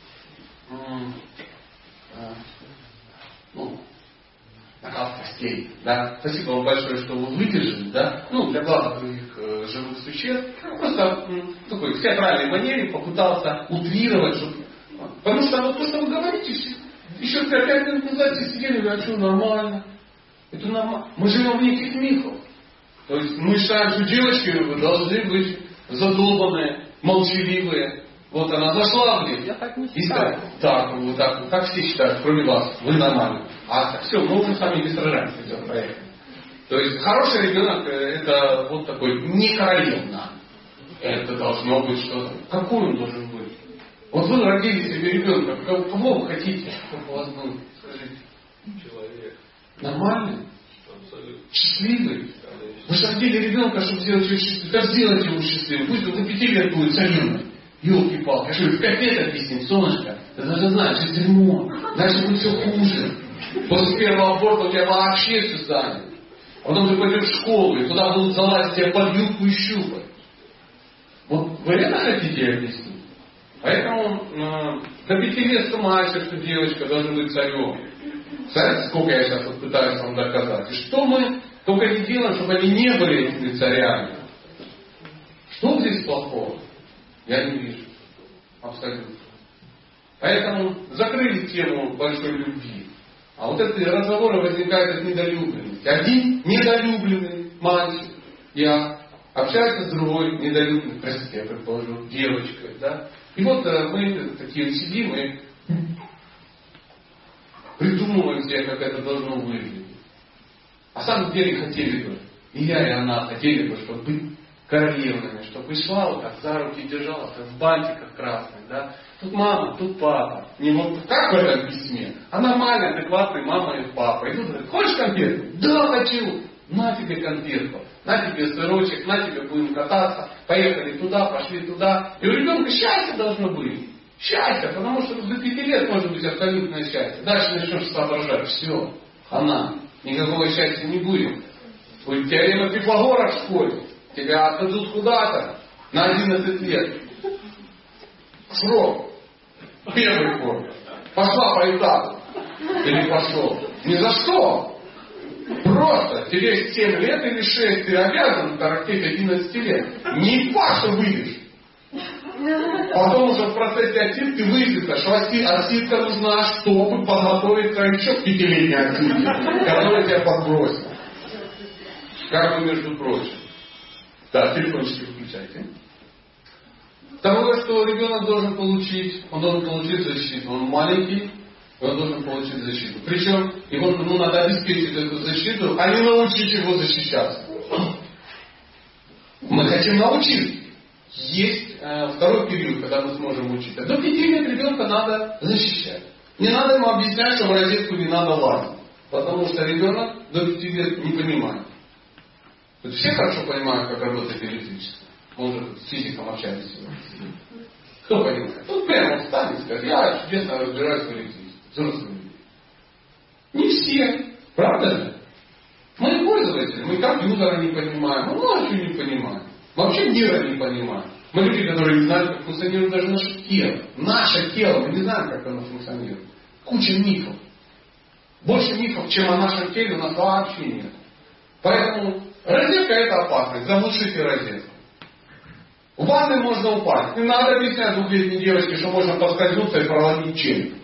а, ну, накал страстей. Да? Спасибо вам большое, что вы выдержали. Да? Ну, для блага других э, живых существ. Просто м, в такой театральной манере попытался утрировать. Чтобы... Потому что вот то, что вы говорите, еще пять минут назад все сидели, говорят, что нормально. Это нормально. Мы живем в неких мифах. То есть мы считаем, что девочки должны быть задолбанные, молчаливые. Вот она зашла в лифт. Я так не И считаю. так, вот так, так все считают, кроме вас. Вы нормальны. А все, мы уже с вами не сражаемся. Все, проехали. То есть хороший ребенок это вот такой не королевна. Это должно быть что-то. Какой он должен быть? Вот вы родили себе ребенка, кого вы хотите, чтобы у вас был? Скажите. Человек. Нормальный? Абсолютно. Счастливый? Вы же родили ребенка, чтобы сделать его счастливым. Как сделать его счастливым? Пусть он до пяти лет будет царевной. Ёлки-палки. Я что, в пять лет объяснить, солнышко? Ты даже знаешь, это дерьмо. Дальше будет все хуже. После первого аборта у тебя вообще все станет. Потом ты пойдешь в школу, и туда будут залазить тебя под юбку и щупать. Вот вы это хотите объяснить? Поэтому э, до пяти лет что мальчик, что девочка должны быть царем. Знаете, сколько я сейчас вот пытаюсь вам доказать? И что мы только не делаем, чтобы они не были этими царями? Что здесь плохого? Я не вижу. Абсолютно. Поэтому закрыли тему большой любви. А вот эти разговоры возникают от недолюбленности. Один недолюбленный мальчик, я, общается с другой недолюбленной, простите, я предположу, девочкой. Да? И вот мы такие сидим и придумываем себе, как это должно выглядеть. А на самом деле хотели бы, и я, и она хотели бы, чтобы быть королевными, чтобы пришла вот так за руки держала, как в бантиках красных, да. Тут мама, тут папа. Не вот как в этом письме, а нормально, адекватный мама и папа. И тут говорят, хочешь конфетку? Да, хочу. На тебе конфетку, на тебе сырочек, на тебе будем кататься. Поехали туда, пошли туда. И у ребенка счастье должно быть. Счастье, потому что до пяти лет может быть абсолютное счастье. Дальше начнешь соображать, все, она, никакого счастья не будет. Будет теорема Пифагора в школе. Тебя отдадут куда-то на одиннадцать лет. Срок. Первый год. Пошла по этапу. Или пошел. Ни за что. Просто тебе семь лет или шесть ты обязан тарахтеть одиннадцать лет. Не факт, что выйдешь. Потом уже в процессе отсидки выяснится, что отсидка нужна, чтобы подготовиться еще к пятилетней отсидке, которая тебя подбросит. Как бы между прочим. Да, телефончики включайте. Второе, что ребенок должен получить, он должен получить защиту. Он маленький, он должен получить защиту. Причем ему ну, надо обеспечить эту защиту, а не научить его защищаться. Мы хотим научить. Есть э, второй период, когда мы сможем учить. До пяти лет ребенка надо защищать. Не надо ему объяснять, что в розетку не надо лазить. Потому что ребенок до пяти лет не понимает. Вот все хорошо понимают, как работает электричество. Мы уже с физиком общались сегодня. Кто понимает? Тут прямо встанет и скажет, я чудесно разбираюсь в электричестве. Взрослые люди. Не все. Правда же? Мы пользователи, мы компьютера не понимаем, мы много чего не понимаем. Мы вообще мира не понимаем. Мы люди, которые не знают, как функционирует даже наше тело. Наше тело, мы не знаем, как оно функционирует. Куча мифов. Больше мифов, чем о нашем теле, у нас вообще нет. Поэтому розетка это опасность. Заглушите розетку. В ванной можно упасть. Не надо объяснять двухлетней девочке, что можно поскользнуться и проломить челюсть.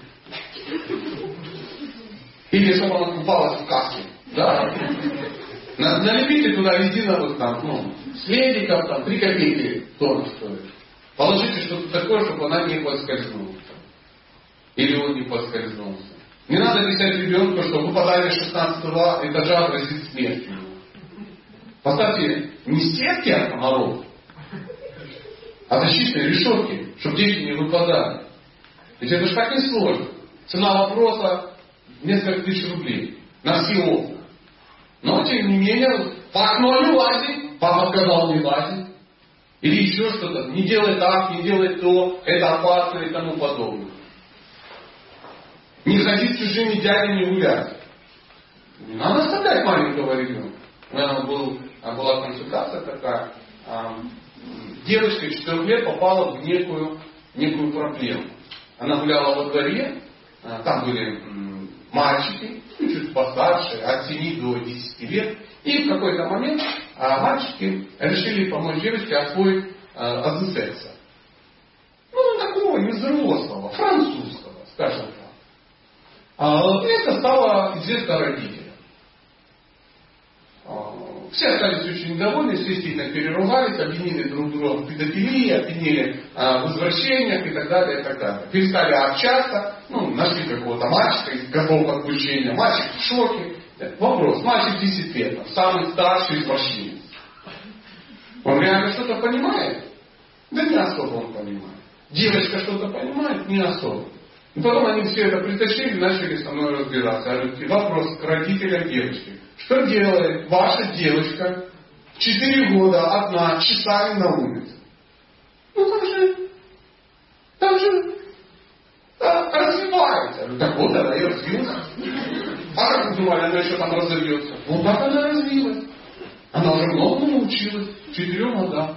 Или чтобы она купалась в каске. Да. Налепите туда резиновых там, ну, следиков, там, три копейки тонн стоит. Положите что-то такое, чтобы она не поскользнулась. Или он не поскользнулся. Не надо писать ребенку, что выпадание шестнадцатого этажа грозит смертью. Поставьте не сетки от комаров, а защитные решетки, чтобы дети не выпадали. Ведь это же так несложно. Цена вопроса несколько тысяч рублей на все окна. Но, тем не менее, по окну не лазить. Папа сказал, не лазить. Или еще что-то. Не делай так, не делай то. Это опасно и тому подобное. Не ходить с чужими дядями гулять. Не надо оставлять маленького ребенка. У меня был, была консультация такая. Девочка четырёх лет попала в некую, некую проблему. Она гуляла во дворе. Там были мальчики, чуть постарше, от семи до десяти лет. И в какой-то момент а, мальчики решили помочь девочке освоить а, азы секса. Ну, такого не взрослого, французского, скажем так. А, это стало известно родителям. А, все остались очень недовольны, все сильно переругались, обвинили друг друга в педофилии, обвинили а, в извращениях и так далее, и так далее. Перестали общаться, ну, нашли какого-то мальчика, готов к отпущению, мальчик в шоке. Вопрос, мальчик десять лет, самый старший извращенец. Он реально что-то понимает? Да не особо он понимает. Девочка что-то понимает? Не особо. И потом они все это притащили и начали со мной разбираться. Я говорю, вопрос к родителям девочки. Что делает ваша девочка в четыре года одна часами на улице? Ну там же, там же да, развивается. Ну так вот она и развилась. А как вы думали, она еще там разовьется? Вот так она развилась. Она уже многому научилась. Четырем годам.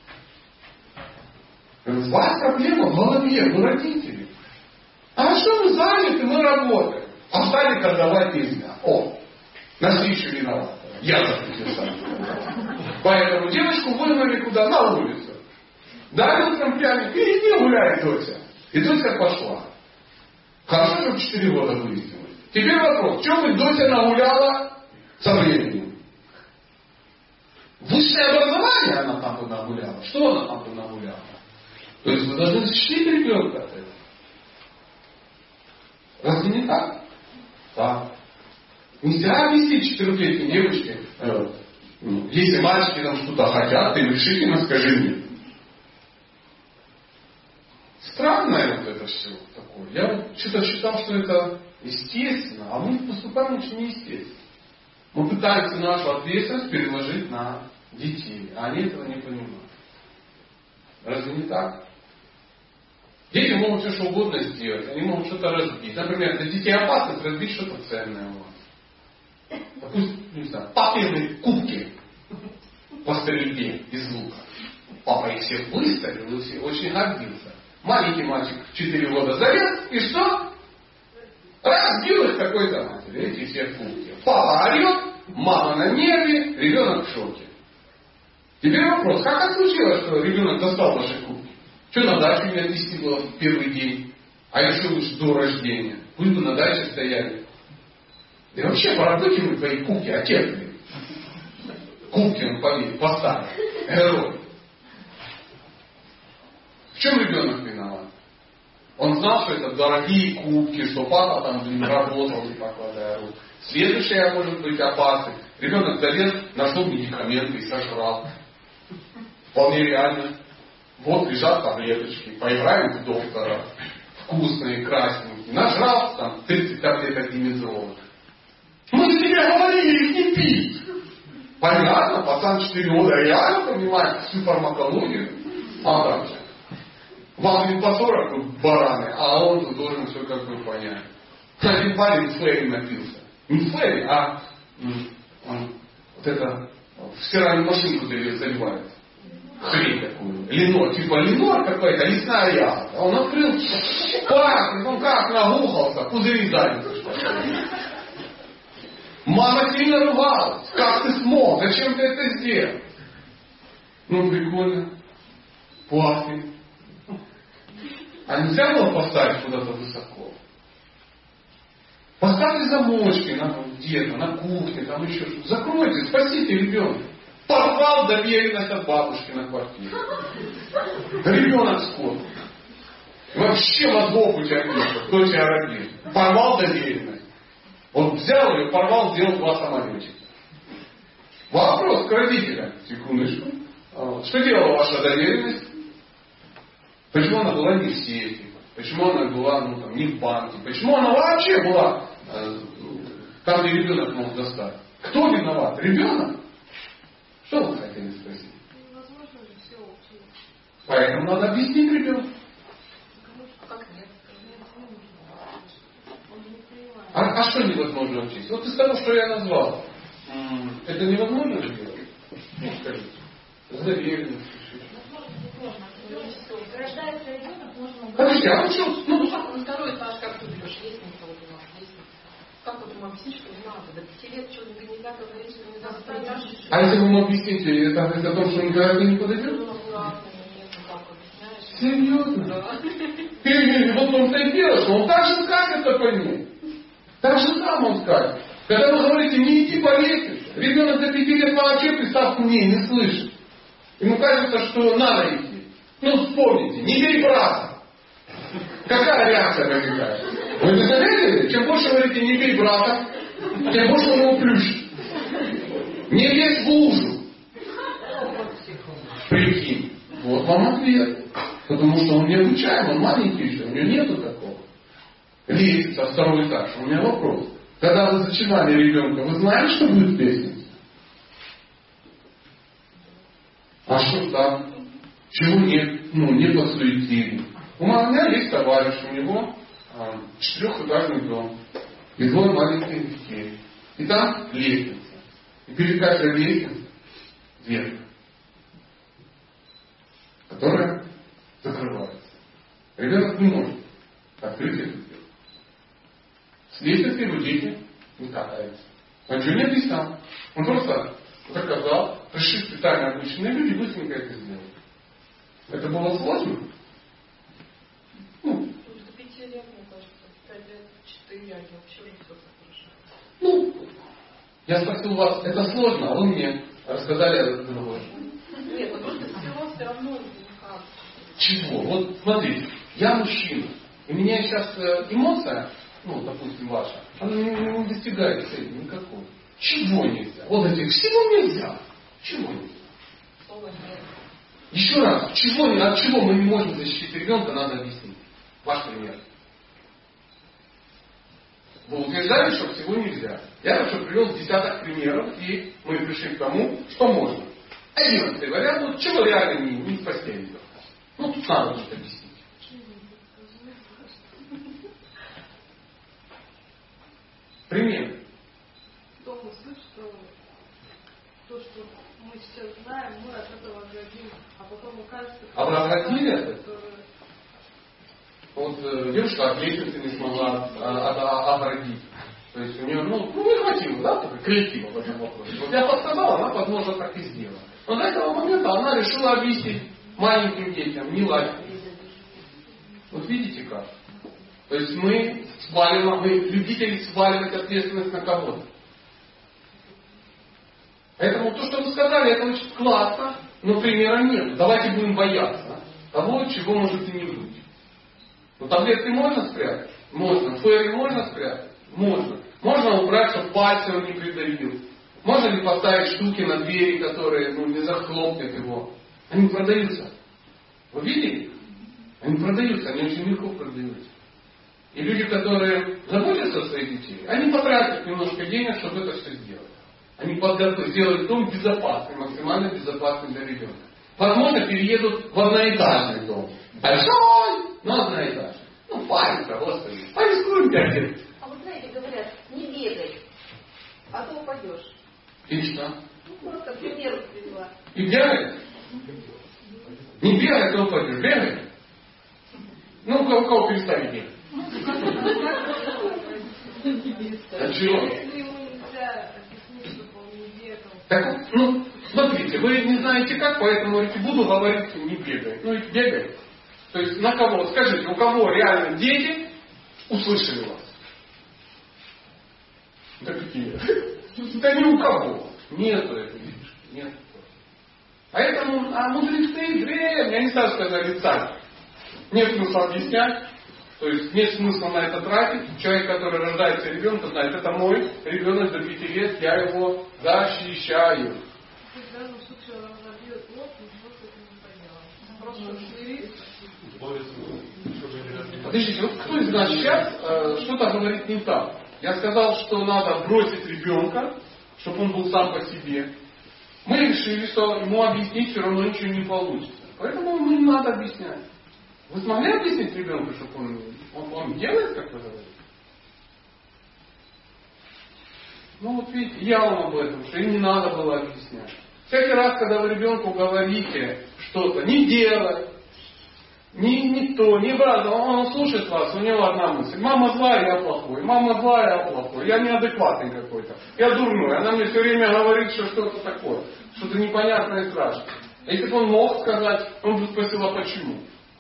У вас проблема в голове, вы родители. А что мы заняты, мы работаем. А стали торговать нельзя. О, нашли еще виновата. Я записал. Поэтому девочку выгнали куда? На улицу. Дали утром пряник, иди гуляй, Дося. И Дося пошла. Хорошо, что в четыре года выяснилось. Теперь вопрос, что бы Дося нагуляла со временем? Высшее образование она там бы нагуляла. Что она там бы нагуляла? То есть вы должны защитить ребенка от этого. Разве не так? Так. Нельзя объяснить четырехлетней девочке, э, если мальчики там что-то хотят, ты решительно скажи мне. Странное вот это все такое. Я вот что-то считал, что это естественно, а мы поступаем очень неестественно. Мы пытаемся нашу ответственность переложить на детей, а они этого не понимают. Разве не так? Дети могут все что угодно сделать, они могут что-то разбить. Например, для детей опасность разбить что-то ценное у вас. Допустим, не знаю, папины кубки по стрельбе из лука. Папа их всех выставил и все очень гордился. Маленький мальчик в четыре года залез, и что? Разбил их какой-то матери, эти все кубки. Папа орет, мама на нерве, ребенок в шоке. Теперь вопрос, как так случилось, что ребенок достал ваши кубки? Что на дачу не отвезти было в первый день? А еще лучше до рождения. Пусть бы на даче стояли. Да и вообще пора выкинуть твои кубки, отец, блин. Кубки он поставил, поставил. Герой. В чем ребенок виноват? Он знал, что это дорогие кубки, что папа там блин, работал, не покладая рук. Следующее может быть опасным. Ребенок залез, нашел медикаменты и сожрал. Вполне реально. Вот лежат таблеточки, поиграем в доктора. Вкусные, красненькие. Нажрал там тридцать таблеток димезола. Мы же тебе говорили их не пить. Понятно, пацан четыре года реально понимает всю фармакологию. А так же. Вам не по сорок тут бараны, а он тут должен все как бы понять. Один парень с Ферри напился. Не Ферри, а м, м, вот это в стиральную машинку заливает. Хрень такую. Ленор, типа Ленор какой-то, лесная ягода. Он открыл, пахнет, он как нагухался, пузыри задницы. Мама сильно ругалась. Как ты смог? Зачем ты это сделал? Ну, прикольно. Пахнет. А нельзя было поставить куда-то высоко? Поставьте замочки на, где-то, на кухне, там еще что-то. Закройте, спасите ребенка. Порвал доверенность от бабушки на квартиру. Ребенок скот. Вообще мозгов у тебя нет, кто тебя родил. Порвал доверенность. Он взял ее, порвал, сделал два самолетика. Вопрос к родителям. Секундочку. Что делала ваша доверенность? Почему она была не в сейфе? Почему она была ну, там, не в банке? Почему она вообще была э, там, где ребенок мог достать? Кто виноват? Ребенок? Что вы хотели спросить? Невозможно же все учить. Поэтому надо объяснить ребенку. Как нет? Он не понимает. А, а что невозможно учить? Вот из того, что я назвал. Это невозможно сделать? Ну, скажите. С доверенностью. Рождается ребенок, можно... Подожди, а что? Ну, На второй этаж как ты берешь? Лестница вот у нас, лестница. Как вот ему объяснить, что не надо? До пяти лет что-нибудь нельзя говорить, что нельзя стоять? а если вы ему объясните, это говорит о том, что он никогда не подойдет? Ну, аккуратно, нет, ну как объясняешь? Серьезно? Да. Ты вот он так делает, что он так же скажет это понять. Так же сам он скажет. Когда вы говорите, не иди по лестнице, ребенок до пяти лет вообще приставку «не» не слышит. Ему кажется, что надо идти. Ну вспомните, не бей брата. Какая реакция возникает? Вы не заметили? Чем больше говорите «не бей брата», тем больше он его плющит. Не лезь в лужу. Прикинь. Вот вам ответ. Потому что он не обучаем, он маленький еще, у него нету такого. Лестница, второй этаж. У меня вопрос. Когда вы зачинали ребенка, вы знали, что будет лестница? А что там? Чего нет? Ну, не посуетили. У меня есть товарищ, у него а, четырехэтажный дом. И двое маленьких детей. И там лестница. И перед каждой лестницей дверь, которая закрывается. Ребенок не может открыть эту дверь. С лестницы его дети не катаются. Он ничего не объяснял. Он просто заказал, пришли специально обученные люди, быстренько это сделали. Это было сложно? Ну, До пяти лет, мне кажется, пять лет, четыре, они вообще уже все хорошо. ну, я спросил вас, это сложно, а вы мне рассказали другое. Нет, потому что село все равно никак. Чего? Вот смотрите, я мужчина, и у меня сейчас эмоция, ну, допустим, ваша, она не, не достигает цели никакой. Чего нельзя? Вот этих всего нельзя. Чего нельзя? Слова нет. Еще раз, чего, от чего мы не можем защитить ребенка, надо объяснить. Ваш пример. Вы утверждали, что всего нельзя. Я вообще привел десяток примеров, и мы пришли к тому, что можно. Одиннадцатый вариант, вот чего реально не, не спасти ребенка. Ну, тут надо будет объяснить. Пример. Дома слышь, что то, что мы сейчас знаем, мы от этого оградим, а потом окажется... А вы оградили это? Которые... Вот э, девушка от лестницы не смогла а, а, оградить. То есть у нее, ну, ну не хватило, да, такой креатива в этом вопросе. Вот я подсказал, она, возможно, так и сделала. Но до этого момента она решила объяснить маленьким детям, не лазить. Вот видите как? То есть мы сваливаем, мы любители сваливать ответственность на кого-то. Поэтому то, что вы сказали, это очень классно, но примера нет. Давайте будем бояться. того, чего может и не быть. Но таблетки можно спрятать? Можно. Фейри можно спрятать? Можно. Можно убрать, чтобы пальцы он не придавил. Можно ли поставить штуки на двери, которые ну, не захлопнут его? Они продаются. Вы видели? Они продаются, они очень легко продаются. И люди, которые заботятся о своих детей, они потратят немножко денег, чтобы это все сделать. Они подготовят, сделают дом безопасным, максимально безопасным для ребенка. Возможно, переедут в одноэтажный дом. Большой, но одноэтажный. Ну, парень-то, господи. Порискуем пять лет. А вы знаете, говорят, не бегай, а то упадешь. И что? Ну, просто к примеру привела. И бегай. Не бегай, то упадешь. Бегай. Ну, у кого, у кого перестали бегать? А чего? Если ему нельзя объяснить, чтобы он не бегал. Так, ну, смотрите, вы не знаете как, поэтому говорите, буду говорить, не бегай. Ну, и бегай. То есть, на кого? Скажите, у кого реально дети услышали вас? Да какие? Да ни у кого. Нету этого, видишь? Нет. Поэтому, а мудрецы древние, они сразу сказали, царь. Нет смысла объяснять. То есть нет смысла на это тратить. Человек, который рождается ребенком, знает, это мой ребенок до пяти лет, я его защищаю. То есть в данном случае он разобьет лоб, ничего с этим не поделать. Просто шире. Подождите, вот кто из нас сейчас э, что-то говорит не так? Я сказал, что надо бросить ребенка, чтобы он был сам по себе. Мы решили, что ему объяснить все равно ничего не получится. Поэтому ему не надо объяснять. Вы смогли объяснить ребенку, чтобы он, он, он делает, как вы говорите? Ну вот видите, я вам об этом, что им не надо было объяснять. Всякий раз, когда вы ребенку говорите что-то, не делай, ни, никто, не важно, он слушает вас, у него одна мысль. Мама злая, я плохой. Мама злая, я плохой. Я неадекватный какой-то. Я дурной. Она мне все время говорит, что что-то такое. Что-то непонятное и страшное. Если бы он мог сказать, он бы спросил, а почему?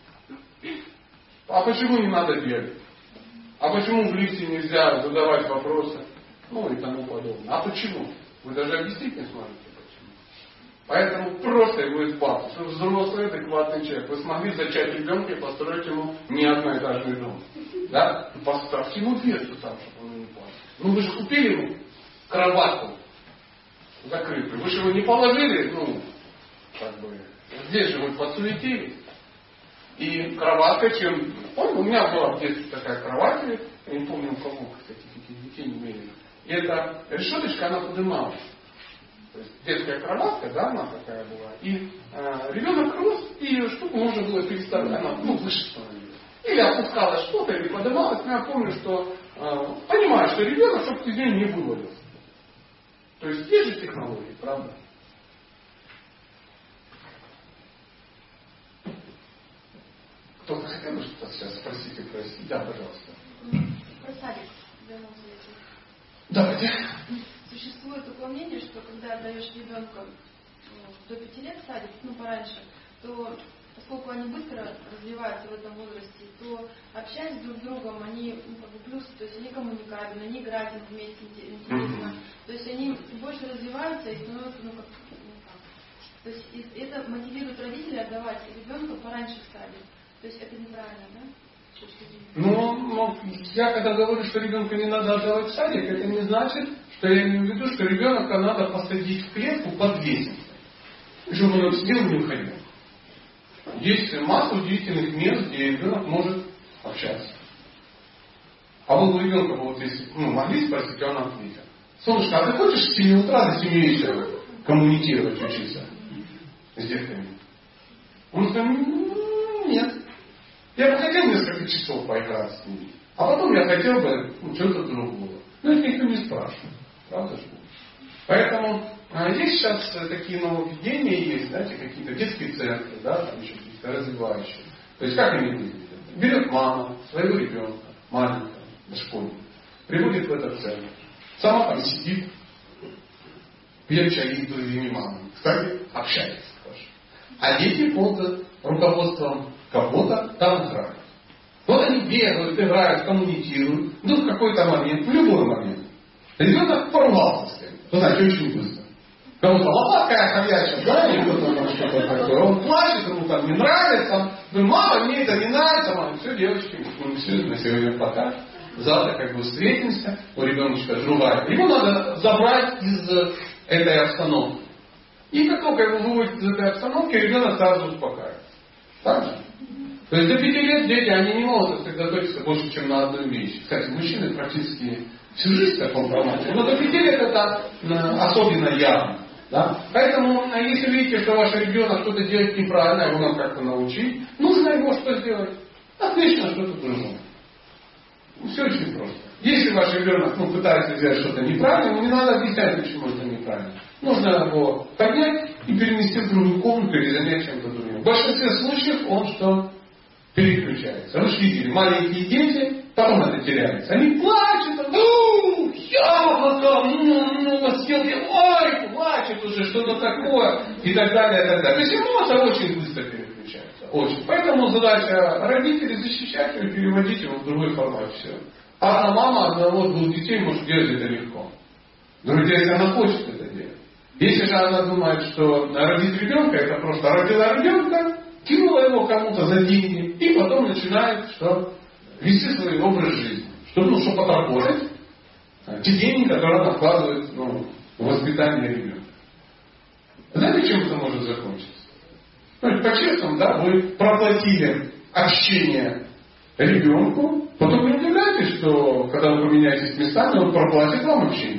А почему не надо бегать? А почему в лифте нельзя задавать вопросы? Ну и тому подобное. А почему? Вы даже объяснить не сможете. Поэтому просто его избавьте. Что взрослый, адекватный человек. Вы смогли зачать ребенка и построить ему не одноэтажный дом. Да? Поставьте ему дверцу там, чтобы он не плакал. Ну вы же купили ему кроватку закрытую. Вы же его не положили, ну, как бы, здесь же вы подсуетились. И кроватка, чем... Он, у меня была в детстве такая кровать, я не помню у кого, кстати, таких детей не имели. И эта решеточка, она поднималась. То есть детская кроватка, да, она такая была. И э, ребенок рос, и штуку можно было переставлять. Она, ну, выше становилась. Или опускалась что-то, или поднималась. Но я помню, что э, понимаю, что ребенок, чтобы из нее не вывалился. То есть есть же технологии, правда? Кто-то хотел бы что-то сейчас спросить и просить? Да, пожалуйста. Про садик в данном случае. Давайте. Существует такое мнение, что когда отдаешь ребенка ну, до пяти лет в садик, ну пораньше, то поскольку они быстро развиваются в этом возрасте, то общаясь друг с другом, они ну, как бы плюс, то есть они коммуникабельны, они играют вместе интересно. То есть они больше развиваются и становятся, ну как, ну как. То есть это мотивирует родителей отдавать ребенка пораньше в садик. То есть это неправильно, да? Ну, ну, я когда говорю, что ребенка не надо отдавать в садик, это не значит, что я имею в виду, что ребенка надо посадить в клетку под лестницей, чтобы он сидел и не уходил. Есть масса удивительных мест, где ребенок может общаться. А вы у ребенка, вот если ну, могли спросить, а он ответил. Солнышко, а ты хочешь с семи утра до семи вечера коммуницировать, учиться с детками? Он сказал, нет. Я бы хотел несколько часов поиграть с ними. А потом я хотел бы ну, что-то другого. Но это никто не спрашивает. Правда же? Поэтому а, есть сейчас такие нововведения, есть, знаете, какие-то детские центры, да, там еще какие-то развивающие. То есть как они выглядят? Берет мама своего ребенка, маленького, дошкольника, приводит в этот центр. Сама там сидит, пьет чаи с другими мамами. Кстати, общается тоже. А дети под руководством кого-то там играют. Вот они бегают, играют, коммуницируют. Вдруг в какой-то момент, в любой момент, ребенок порвался с кем. Вы знаете, очень быстро. Кому-то лопатка ходячая, да, или кто-то там что-то такое. Он плачет, ему там не нравится. Говорит, мама, мне это не нравится. Мама, все, девочки, ну все, на сегодня пока. Завтра как бы встретимся, у ребеночка другая. Его надо забрать из этой обстановки. И как только его выводят из этой обстановки, ребенок сразу успокаивается. Так же? То есть до пяти лет дети, они не могут сосредоточиться больше, чем на одной вещи. Кстати, мужчины практически всю жизнь в таком формате. Но до пяти лет это особенно явно. Да? Поэтому, если видите, что ваш ребенок что-то делает неправильно, его надо как-то научить, нужно его что сделать? Отлично, что-то другое. Все очень просто. Если ваш ребенок ну, пытается сделать что-то неправильно, не надо объяснять, почему это неправильно. Нужно его поднять и перенести в другую комнату или занять чем-то другим. В большинстве случаев он что? Переключается. Вы же видели, маленькие дети, потом это теряется. Они плачут, ну, яблоко, ну, ну, съел я, ой, плачет уже, что-то такое, и так далее, и так далее. То есть эмоция очень быстро переключается. Очень. Поэтому задача родителей защищать его и переводить его в другой формат. Все. Одна мама, одного двух детей может делать это легко. Друзья, если она хочет это делать. Если же она думает, что родить ребенка, это просто родила ребенка, кинула его кому-то за деньги, и потом начинает что? Вести свой образ жизни. Чтобы, ну, чтобы отработать те деньги, которые она вкладывает ну, в воспитание ребенка. Знаете, чем это может закончиться? Ну, по-честному, да, вы проплатили общение ребенку, потом не удивляйтесь, что когда вы поменяетесь местами, он проплатит вам общение.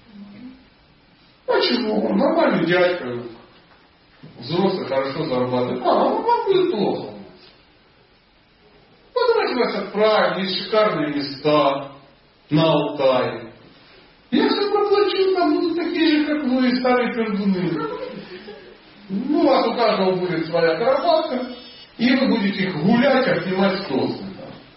А чего? Он нормальный дядька, взрослый, хорошо зарабатывает. А, вам будет плохо. Ну, давайте вас отправим, есть шикарные места на Алтае. Я все проплачу, там будут такие же, как вы, старые пердуны. Ну, у вас у каждого будет своя кроватка, и вы будете их гулять, обнимать сосны.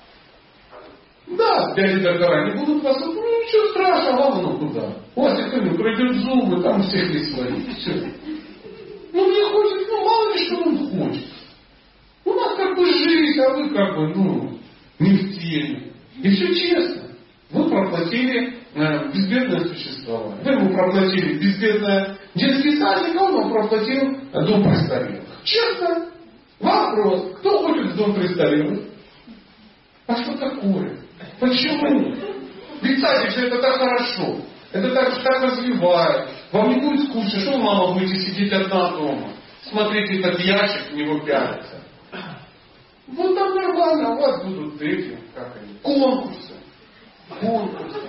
Да, дяди доктора не будут вас, ну ничего страшного, вам ну куда. У вас никто не пройдет зубы, там у всех есть свои. Все. Ну не хочет, ну мало ли что он хочет. У нас как бы жизнь, а вы как бы, ну, не в теме. И все честно. Вы проплатили э, безбедное существование. Вы ему проплатили безбедное детский садик, а он вам проплатил дом престарелых. Честно. Вопрос. Кто хочет в дом престарелых? А что такое? Почему? Ведь садик же это так хорошо. Это так, так развивает. Вам не будет скучно. Что вы, мама, будете сидеть одна дома? Смотрите этот ящик, в него пялиться. Вот там нормально, у вас будут эти, как они, конкурсы. Конкурсы.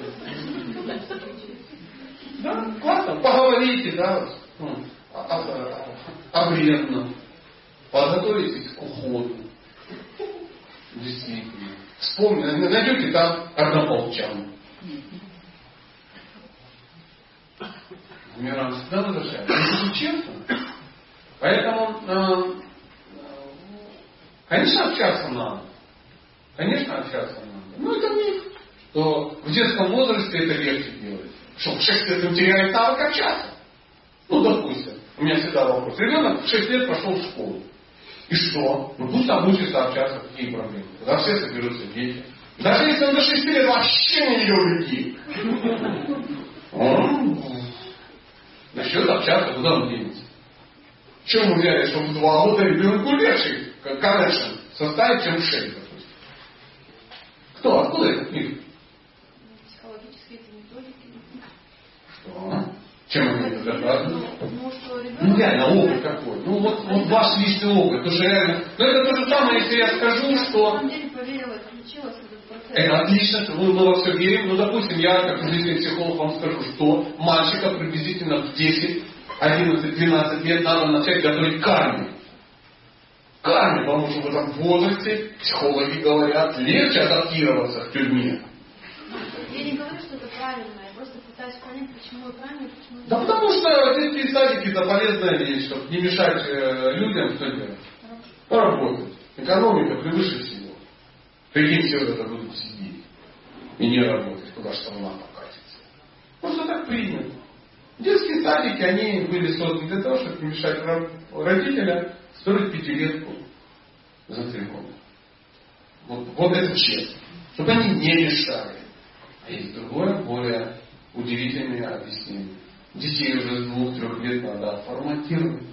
Да, классно. Поговорите, да, о вредном. Подготовитесь к уходу. Действительно. Вспомните, найдете там однополчан. Миран всегда возвращает. Это честно. Поэтому, э, конечно, общаться надо. Конечно, общаться надо. Но это миф, что в детском возрасте это легче делать. Что в шесть лет он теряет навык общаться. Ну, допустим, у меня всегда вопрос. Ребенок в шесть лет пошел в школу. И что? Ну пусть там учится общаться, какие проблемы. Когда все соберутся дети. Даже если он до шести лет вообще не видел людей. Он начнет общаться, куда он денется. Чем мы взяли, что в два года ребенку легче коннекшн составить, чем в шесть, допустим. Кто? Откуда этот миф? Психологические это методики. Что? Чем они это доказывают? Ну, что ребенок... Ну, реально, опыт какой. Ну, вот, вот ваш личный опыт. Потому что реально... Но это то же самое, если я скажу, что... На самом деле поверила, включилась в этот процесс. Это отлично, что мы, мы во все верим. Ну, допустим, я, как известный психолог, вам скажу, что мальчика приблизительно в десять, одиннадцать, двенадцать лет надо начать готовить к армии. К армии, потому что в этом возрасте, психологи говорят, легче адаптироваться к тюрьме. Я не говорю, что это правильно. Я просто пытаюсь понять, почему это правильно, почему это Да потому что детские садики это полезная вещь, чтобы не мешать э, людям что делать. Поработать. Экономика превыше всего. Прикинь, все это будут сидеть и не работать, куда же страна покатится. Просто так принято. Детские садики, они были созданы для того, чтобы не мешать родителям строить пятилетку за три года. Вот, вот это честно. Чтобы они не мешали. А есть другое, более удивительное объяснение. Детей уже с двух-трех лет надо форматировать.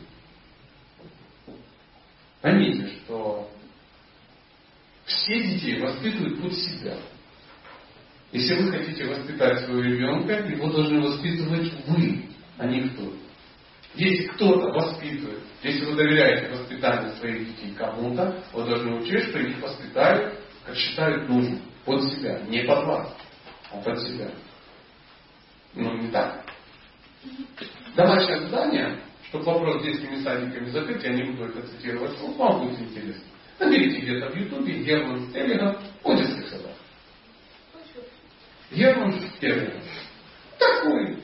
Поймите, что все детей воспитывают под себя. Если вы хотите воспитать своего ребенка, его должны воспитывать вы, а не кто-то. Если кто-то воспитывает, если вы доверяете воспитанию своих детей кому-то, вы должны учесть, что их воспитают, как считают нужным, под себя. Не под вас, а под себя. Ну, не так. Домашнее задание, чтобы вопрос с детскими садиками закрыть, я не буду это цитировать, но вам будет интересно. Наберите где-то в Ютубе Герман Стерлигов о детских садах. Герман Стерлигов. Такой.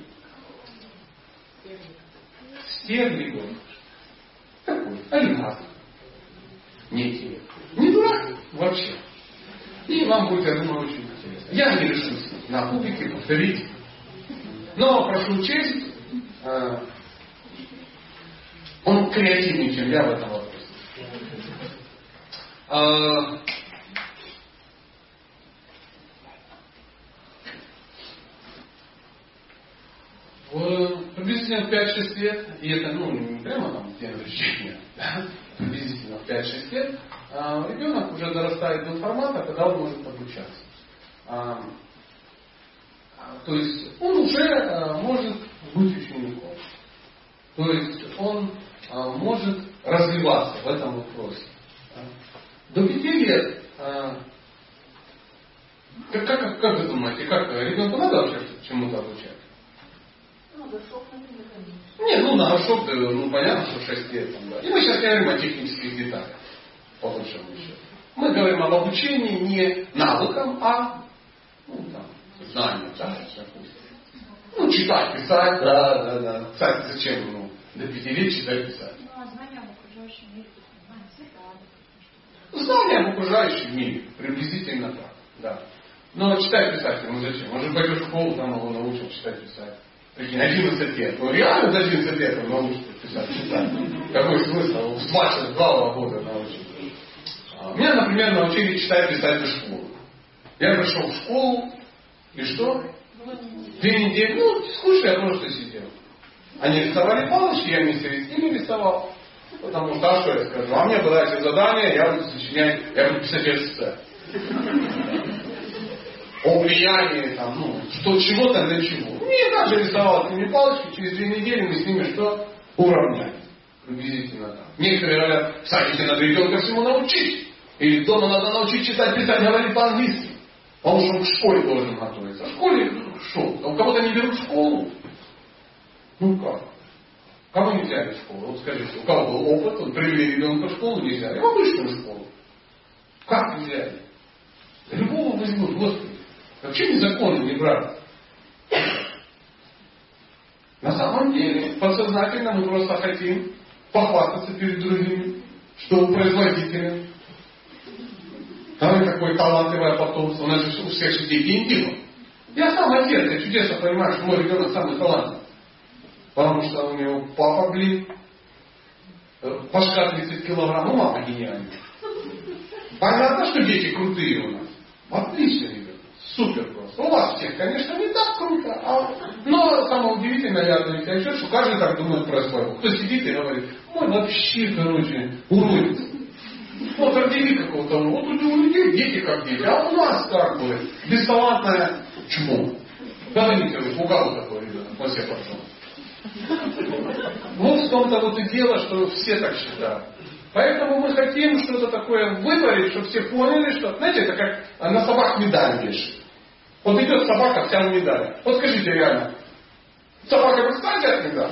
Стерлигов. Такой. Олигарх. Некий. Не дурак вообще. И вам будет, я думаю, очень интересно. Я не решусь на публике повторить. Но прошу учесть, э, он креативнее, чем я в этом вопросе. Э, в, приблизительно в пять-шесть лет, и это ну, не прямо там день рождения, да, приблизительно в пять-шесть лет, э, ребенок уже дорастает до формата, когда он может обучаться. Э, То есть он уже э, может быть учеником. То есть он э, может развиваться в этом вопросе. До пяти лет, э, как, как, как вы думаете, как ребенку надо вообще чему-то обучать? Ну, горшок, например, конечно. Не, ну на горшок, ну понятно, что шесть лет. Там, да. И мы сейчас не говорим о технических деталях, по большому счету. Мы говорим об обучении не навыкам, а ну, там, знания, да, ну, читать, писать, да, да, да. Кстати, зачем ему до пяти лет читать, писать? Ну, а знания об окружающем мире, знания цвета. Знания об окружающем мире, приблизительно так, да. Но читать, писать ему зачем? Он же пойдет в школу, там его научат читать, писать. Прикинь, одиннадцать лет. Ну, реально до одиннадцати лет он научится писать, читать. Какой смысл? В два часа, два года научит. Меня, например, научили читать, писать до школы. Я пришел в школу, и что? Две недели, ну, скучно, я просто сидел. Они рисовали палочки, я вместе с ними рисовал. Потому что, а что я скажу? А мне было эти задания, я буду сочинять, я буду писать эссе. О влиянии, там, ну, что, чего-то для чего. Ну, я также рисовал с ними палочки, через две недели мы с ними что? Уравняли. Приблизительно так. Некоторые говорят, в садике надо ребенка всему научить. Или дома надо научить читать, писать, говорить по-английски. Он уже в школе должен готовиться. В школе что? А у кого-то не берут в школу? Ну как? Кого не взяли в школу? Вот скажите, у кого был опыт, вот привели ребенка в школу, не взяли. В обычную школу. Как не взяли? Любого возьмут, Господи. Вообще незаконно не брать. На самом деле, подсознательно мы просто хотим похвастаться перед другими, что у производителя там такой талантливое потомство. У нас же у всех же дети интима. Я сам отец, я чудесно понимаю, что мой ребенок самый талантливый. Потому что у него папа, блин, башка тридцать килограмм, ну мама гениальная. Понятно, что дети крутые у нас. Отлично, ребята. Супер просто. У вас всех, конечно, не так круто. А... Но самое удивительное, я замечаю, что каждый так думает про своего. Кто сидит и говорит, ой, вообще, короче, уродец. Вот родили какого-то, вот у людей дети как дети, а у нас как бы бесталантное чмо. Говорите, у кого такое ребенок? Вот себе пожалуйста. Вот в том-то вот и дело, что все так считают. Поэтому мы хотим что-то такое вытворить, чтобы все поняли, что, знаете, это как на собак медаль вешать. Вот идет собака вся в медали. Вот скажите реально, собака представьте от медали?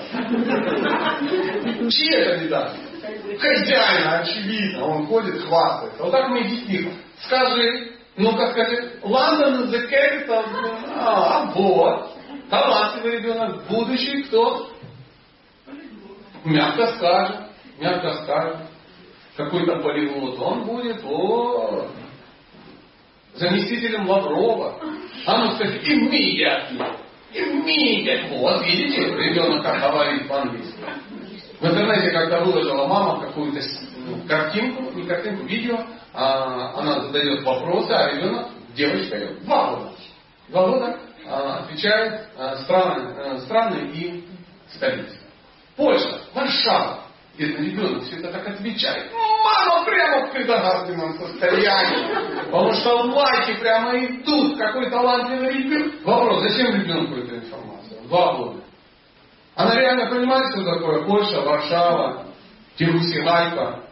Чьи это медаль? Хозяина, очевидно, он ходит, хвастается. Вот так мы и детьми. Скажи, ну-ка скажи, London is the capital. А, вот. Талантливый ребенок, будущий кто? Мягко скажет, мягко скажет. Какой-то полиглот, он будет о, заместителем Лаврова. А ну скажи, immediately. Immediately. Вот видите, ребенок как говорит по-английски. В интернете как-то выложила мама какую-то картинку, не картинку, видео. А, она задает вопросы, а ребенок, девочка, ее, два года. Два года а, отвечает а, странные, а, странные и столица. Польша, Варшава. Где-то ребенок все это так отвечает. Мама прямо в предогадственном состоянии. Потому что лайки прямо идут. Какой талантливый ребенок. Вопрос, зачем ребенку эта информация? Два года. Она реально понимает, что такое Польша, Варшава, Тирусигалька?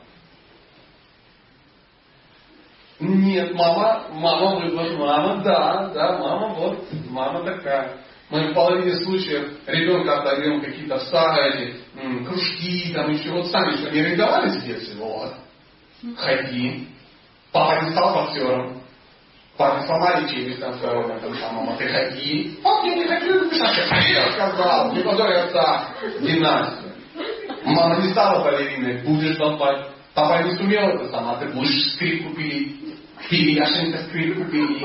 Нет, мама, мама выбор, мама, да, да, мама вот, мама такая. Мы в половине случаев ребенка отдаем какие-то старые м, кружки, там еще, вот сами что, не рисовались в детстве? Вот. Ходи. Папа не стал боксером. Папа сломали челюсть на втором этом самом, а ты ходи. Папа, я не хочу, ты ходи, я сказал, не позорь отца, династию. Мама не стала балериной, будешь долбать. Папа не сумел это сам, а ты будешь скрипку пилить. Пили, Яшенька, скрипку пили.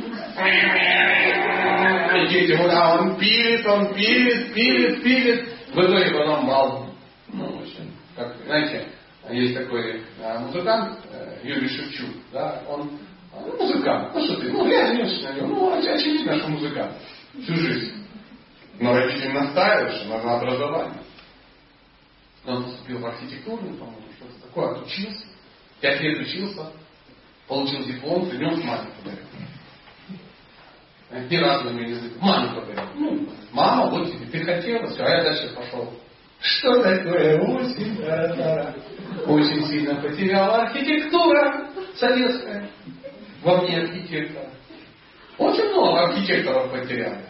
И дети, вот, а он пилит, он пилит, пилит, пилит. В итоге потом мал. Ну, в общем, как, знаете, есть такой а, музыкант, э, Юрий Шевчук, да, он ну, музыкант. Ну что ты, ну глянешь на него, ну очевидно, что музыкант. Всю жизнь. Но родители настаивают, что нужно образование. Он поступил в архитектуру, по-моему, что-то такое, отучился. Пять лет учился, получил диплом, принес маме подарил. Ни разу на меня не язык. Маме подарил. Ну, мама, вот тебе, ты хотела, все, а я дальше пошел. Что такое? Очень, да, да. Очень сильно потеряла архитектура советская. Во мне архитектора. Очень много архитекторов потеряли.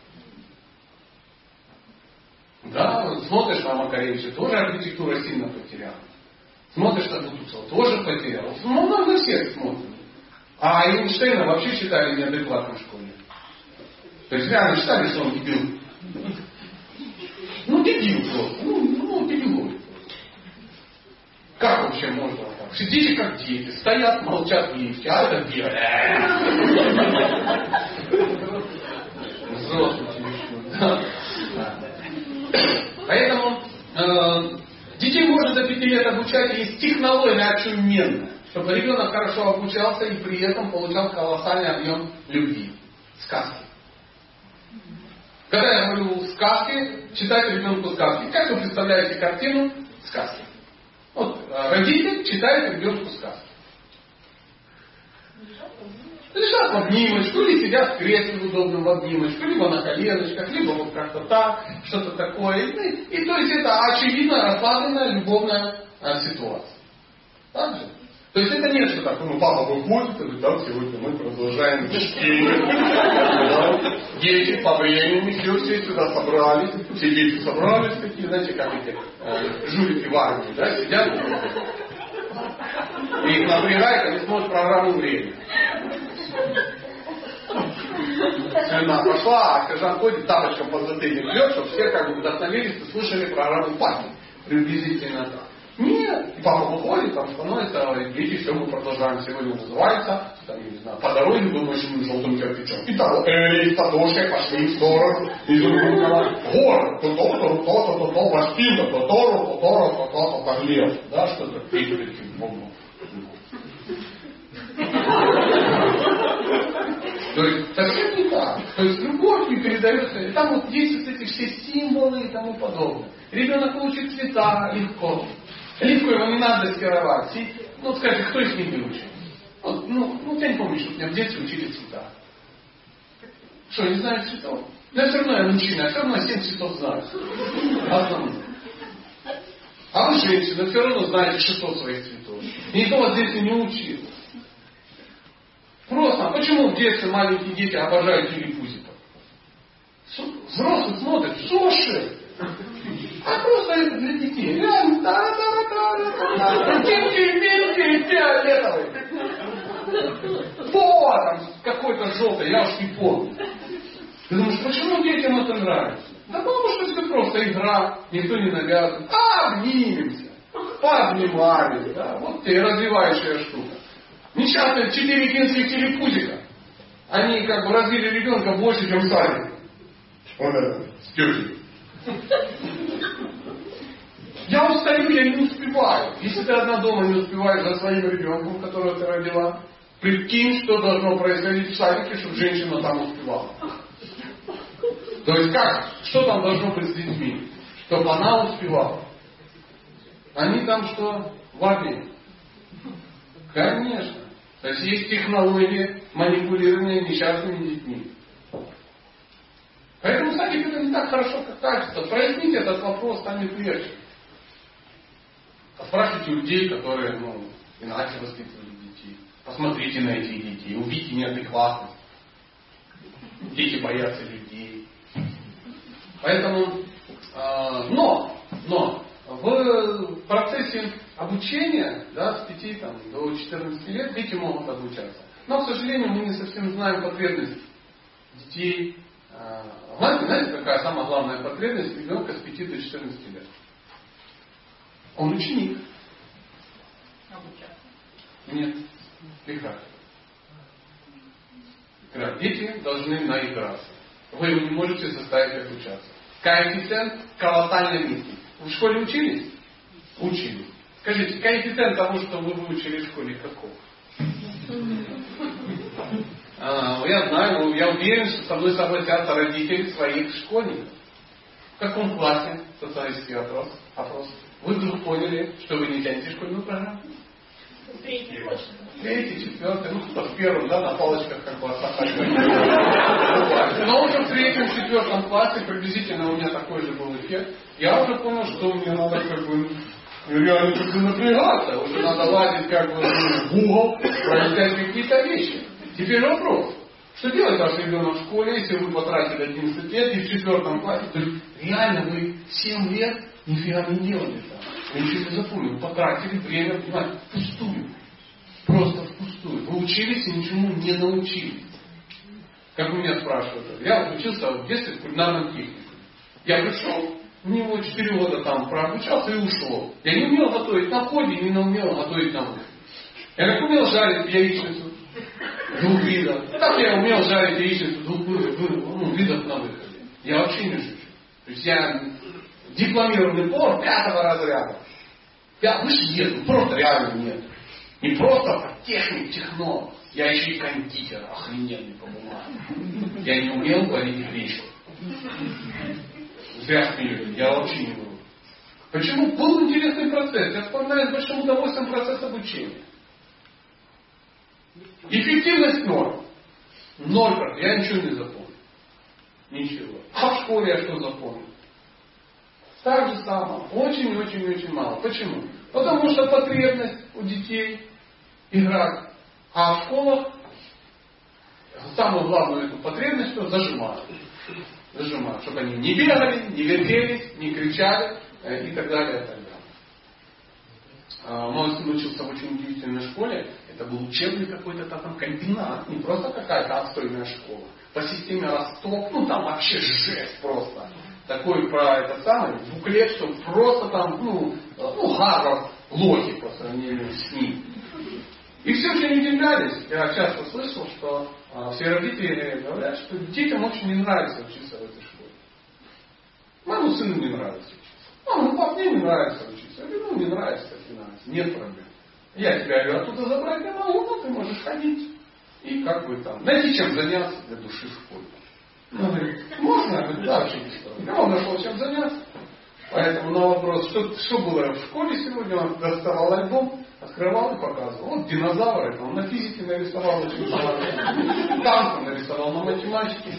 Да, вот смотришь на Макаревича, тоже архитектура сильно потеряла. Смотришь на Бутусова, тоже потерял. Ну, нам на всех смотрим. А Эйнштейна вообще считали неадекватным в школе. То есть реально считали, что он дебил. Ну, дебил просто. Ну, ну дебилой. Как вообще можно так? Сидите как дети, стоят, молчат в лифте, а это бегает. Взрослый телефон. Поэтому э, детей можно до пяти лет обучать, есть технология очуменная, чтобы ребенок хорошо обучался и при этом получал колоссальный объем любви. Сказки. Когда я говорю сказки, читайте ребенку сказки. Как вы представляете картину? Сказки. Вот родитель читает ребенку сказки. Лежат в обнимочку, или сидят в кресле в удобном в обнимочку, либо на коленочках, либо вот как-то так, что-то такое. И, и то есть это очевидно расслабленная любовная а, ситуация. Так же? То есть это нет, что так, ну папа выходит, и говорит, так, сегодня мы продолжаем чтение. Дети по времени, все, все сюда собрались, все дети собрались, такие, знаете, как эти э, жулики в армии, да, сидят. И их напрягает, они смотрят программу времени. Жена пошла, а сержант ходит, тапочком под затыльник бьет, чтобы все как бы вдохновились и слышали программу папы. Приблизительно так. Нет. И папа выходит, там становится, дети, все, мы продолжаем. Сегодня называется, там, я не знаю, по дороге до машины желтым кирпичом. И того, эй, Татошка, пошли в сторону. И Жургунова, город, то-то, то-то, то-то, то-то, башкина, то-то, то-то, то-то, то-то, подлев. Да, что-то таким бомбом. То есть совсем не так. То есть любовь не передается. И там вот есть вот эти все символы и тому подобное. Ребенок учит цвета легко. Легко его не надо скировать. И, ну скажите, кто из них не учит? Вот, ну, ну я не помню, что меня в детстве учили цвета. Что, не знаю цветов? Я все равно я мужчина, я все равно семь цветов знаю. Основном. А вы женщина, все равно знаете шестьсот своих цветов. И никто вас в детстве не учил. Просто, почему в детстве маленькие дети обожают телепузиков? Взрослые смотрят, суши. А просто это для детей. Тинки-минки, фиолетовый. Повар там какой-то желтый, я уж не помню. Ты думаешь, почему детям это нравится? Да потому что это просто игра, никто не навязывает. А, обнимемся, пообнимались. Да? Вот тебе развивающая штука. Несчастные четыре финских телепузика. Они как бы развили ребенка больше, чем сами. Он это, с тетей. Я устаю, я не успеваю. Если ты одна дома не успеваешь за своим ребенком, которого ты родила, прикинь, что должно происходить в садике, чтобы женщина там успевала. То есть как? Что там должно быть с детьми? чтобы она успевала. Они там что? В армии. Конечно. То есть есть технологии манипулирования несчастными детьми. Поэтому садик это не так хорошо, как кажется. Прояснить этот вопрос станет легче. Спрашивайте у людей, которые ну, иначе воспитывали детей. Посмотрите на этих детей, увидите неадекватность. Дети боятся людей. Поэтому, э, но, но в процессе обучения, да, с пяти там, до четырнадцати лет дети могут обучаться. Но, к сожалению, мы не совсем знаем потребность детей. Э, знаете, знаете, какая самая главная потребность ребенка с пяти до четырнадцати лет? Он ученик. Нет. Играть. Играть. Дети должны наиграться. Вы не можете заставить их обучаться. Коэффициент колоссально низкий. Вы в школе учились? Учились. Скажите, коэффициент того, что вы выучили в школе, каков? А, я знаю, я уверен, что со мной согласятся родители своих школьников. В каком классе? Социальный опрос. опрос. Вы вдруг поняли, что вы не тянете школьную программу? Третий, точно. Третий, четвертый, ну кто в первом, да, на палочках как бы отдыхать. Но уже в третьем, четвертом классе приблизительно у меня такой же был эффект. Я уже понял, что мне надо как бы реально как бы напрягаться. Уже надо лазить как бы в Google, проверять какие-то вещи. Теперь вопрос. Что делать ваш ребенок в школе, если вы потратили одиннадцать лет и в четвертом классе? То есть реально вы семь лет нифига не делали там. Вы ничего не запомнили. Вы потратили время, понимаете, впустую. Просто впустую. Вы учились и ничему не научились. Как у меня спрашивают. Я учился в детстве в кулинарном технике. Я пришел, у него четыре года там прообучался и ушел. Я не умел готовить на входе, не умел готовить на выходе. Я как умел жарить яичницу двух видов. Так я умел жарить яичницу двух ну, видов на выходе. Я вообще не шучу. То есть я дипломированный повар пятого разряда. Я выше нет, просто реально нет. Не просто техник, технолог. Я еще и кондитер, охрененный по бумаге. Я не умел варить гречку. Зря смеюсь, я вообще не был. Почему? Был интересный процесс. Я вспоминаю с большим удовольствием процесс обучения. Эффективность ноль. Ноль. Я ничего не запомнил. Ничего. А в школе я что запомнил? Так же самое. Очень-очень-очень мало. Почему? Потому что потребность у детей играть. А в школах самую главную эту потребность что зажимают. Зажимают. Чтобы они не бегали, не вертелись, не кричали и так далее. И так далее. Мой сын учился в очень удивительной школе. Это был учебный какой-то там комбинат. Не просто какая-то отстойная школа. По системе Ростов. Ну там вообще жесть просто. Такой про это самое буклет, что просто там, ну, ну Гарвард лохи по сравнению с ним. И все очень удивлялись. Я часто слышал, что а, все родители говорят, что детям очень не нравится учиться в этой школе. Моему сыну не нравится учиться. Маму, пап, мне не нравится учиться. Я говорю, ну не нравится, так не нравится. Нет проблем. Я тебя говорю, оттуда забрать не могу, но ты можешь ходить. И как бы там, найти чем заняться для души в школе. Он говорит, можно? Я говорю, да, вообще не стоит. Я он нашел чем заняться. Поэтому на вопрос, что, что было в школе сегодня, он доставал альбом, открывал и показывал. Вот динозавры, он на физике нарисовал очень много. Танк нарисовал на математике.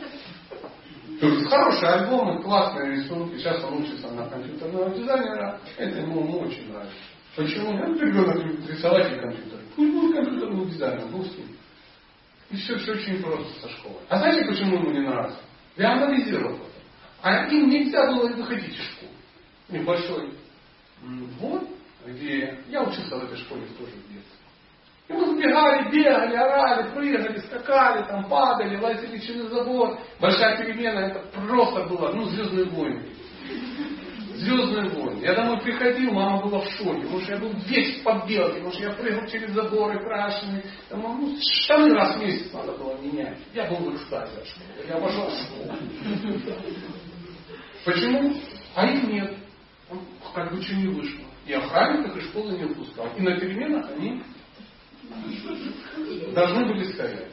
То есть хороший альбом, классный рисунок. И сейчас он учится на компьютерного дизайнера. Это ему очень нравится. Почему? Ну, ребенок любит рисовать и компьютер. Пусть будет компьютерный дизайнер, был с ним. И все, все очень просто со школы. А знаете, почему ему не нравится? Я анализировал это. А им нельзя было выходить из школы. Небольшой двор, где я учился в этой школе тоже в детстве. И мы сбегали, бегали, орали, прыгали, скакали, там падали, лазили через забор. Большая перемена, это просто было, ну, «Звездные войны». «Звездные войны». Я домой приходил, мама была в шоке, потому что я был весь в побелке, потому что я прыгал через заборы крашеные. Ну, штаны раз в месяц надо было менять. Я был в экстазе от школы. Я пошел в школу. Почему? А их нет. Он как бы что не вышло. И охранников из школы не выпускал. И на переменах они должны были стоять.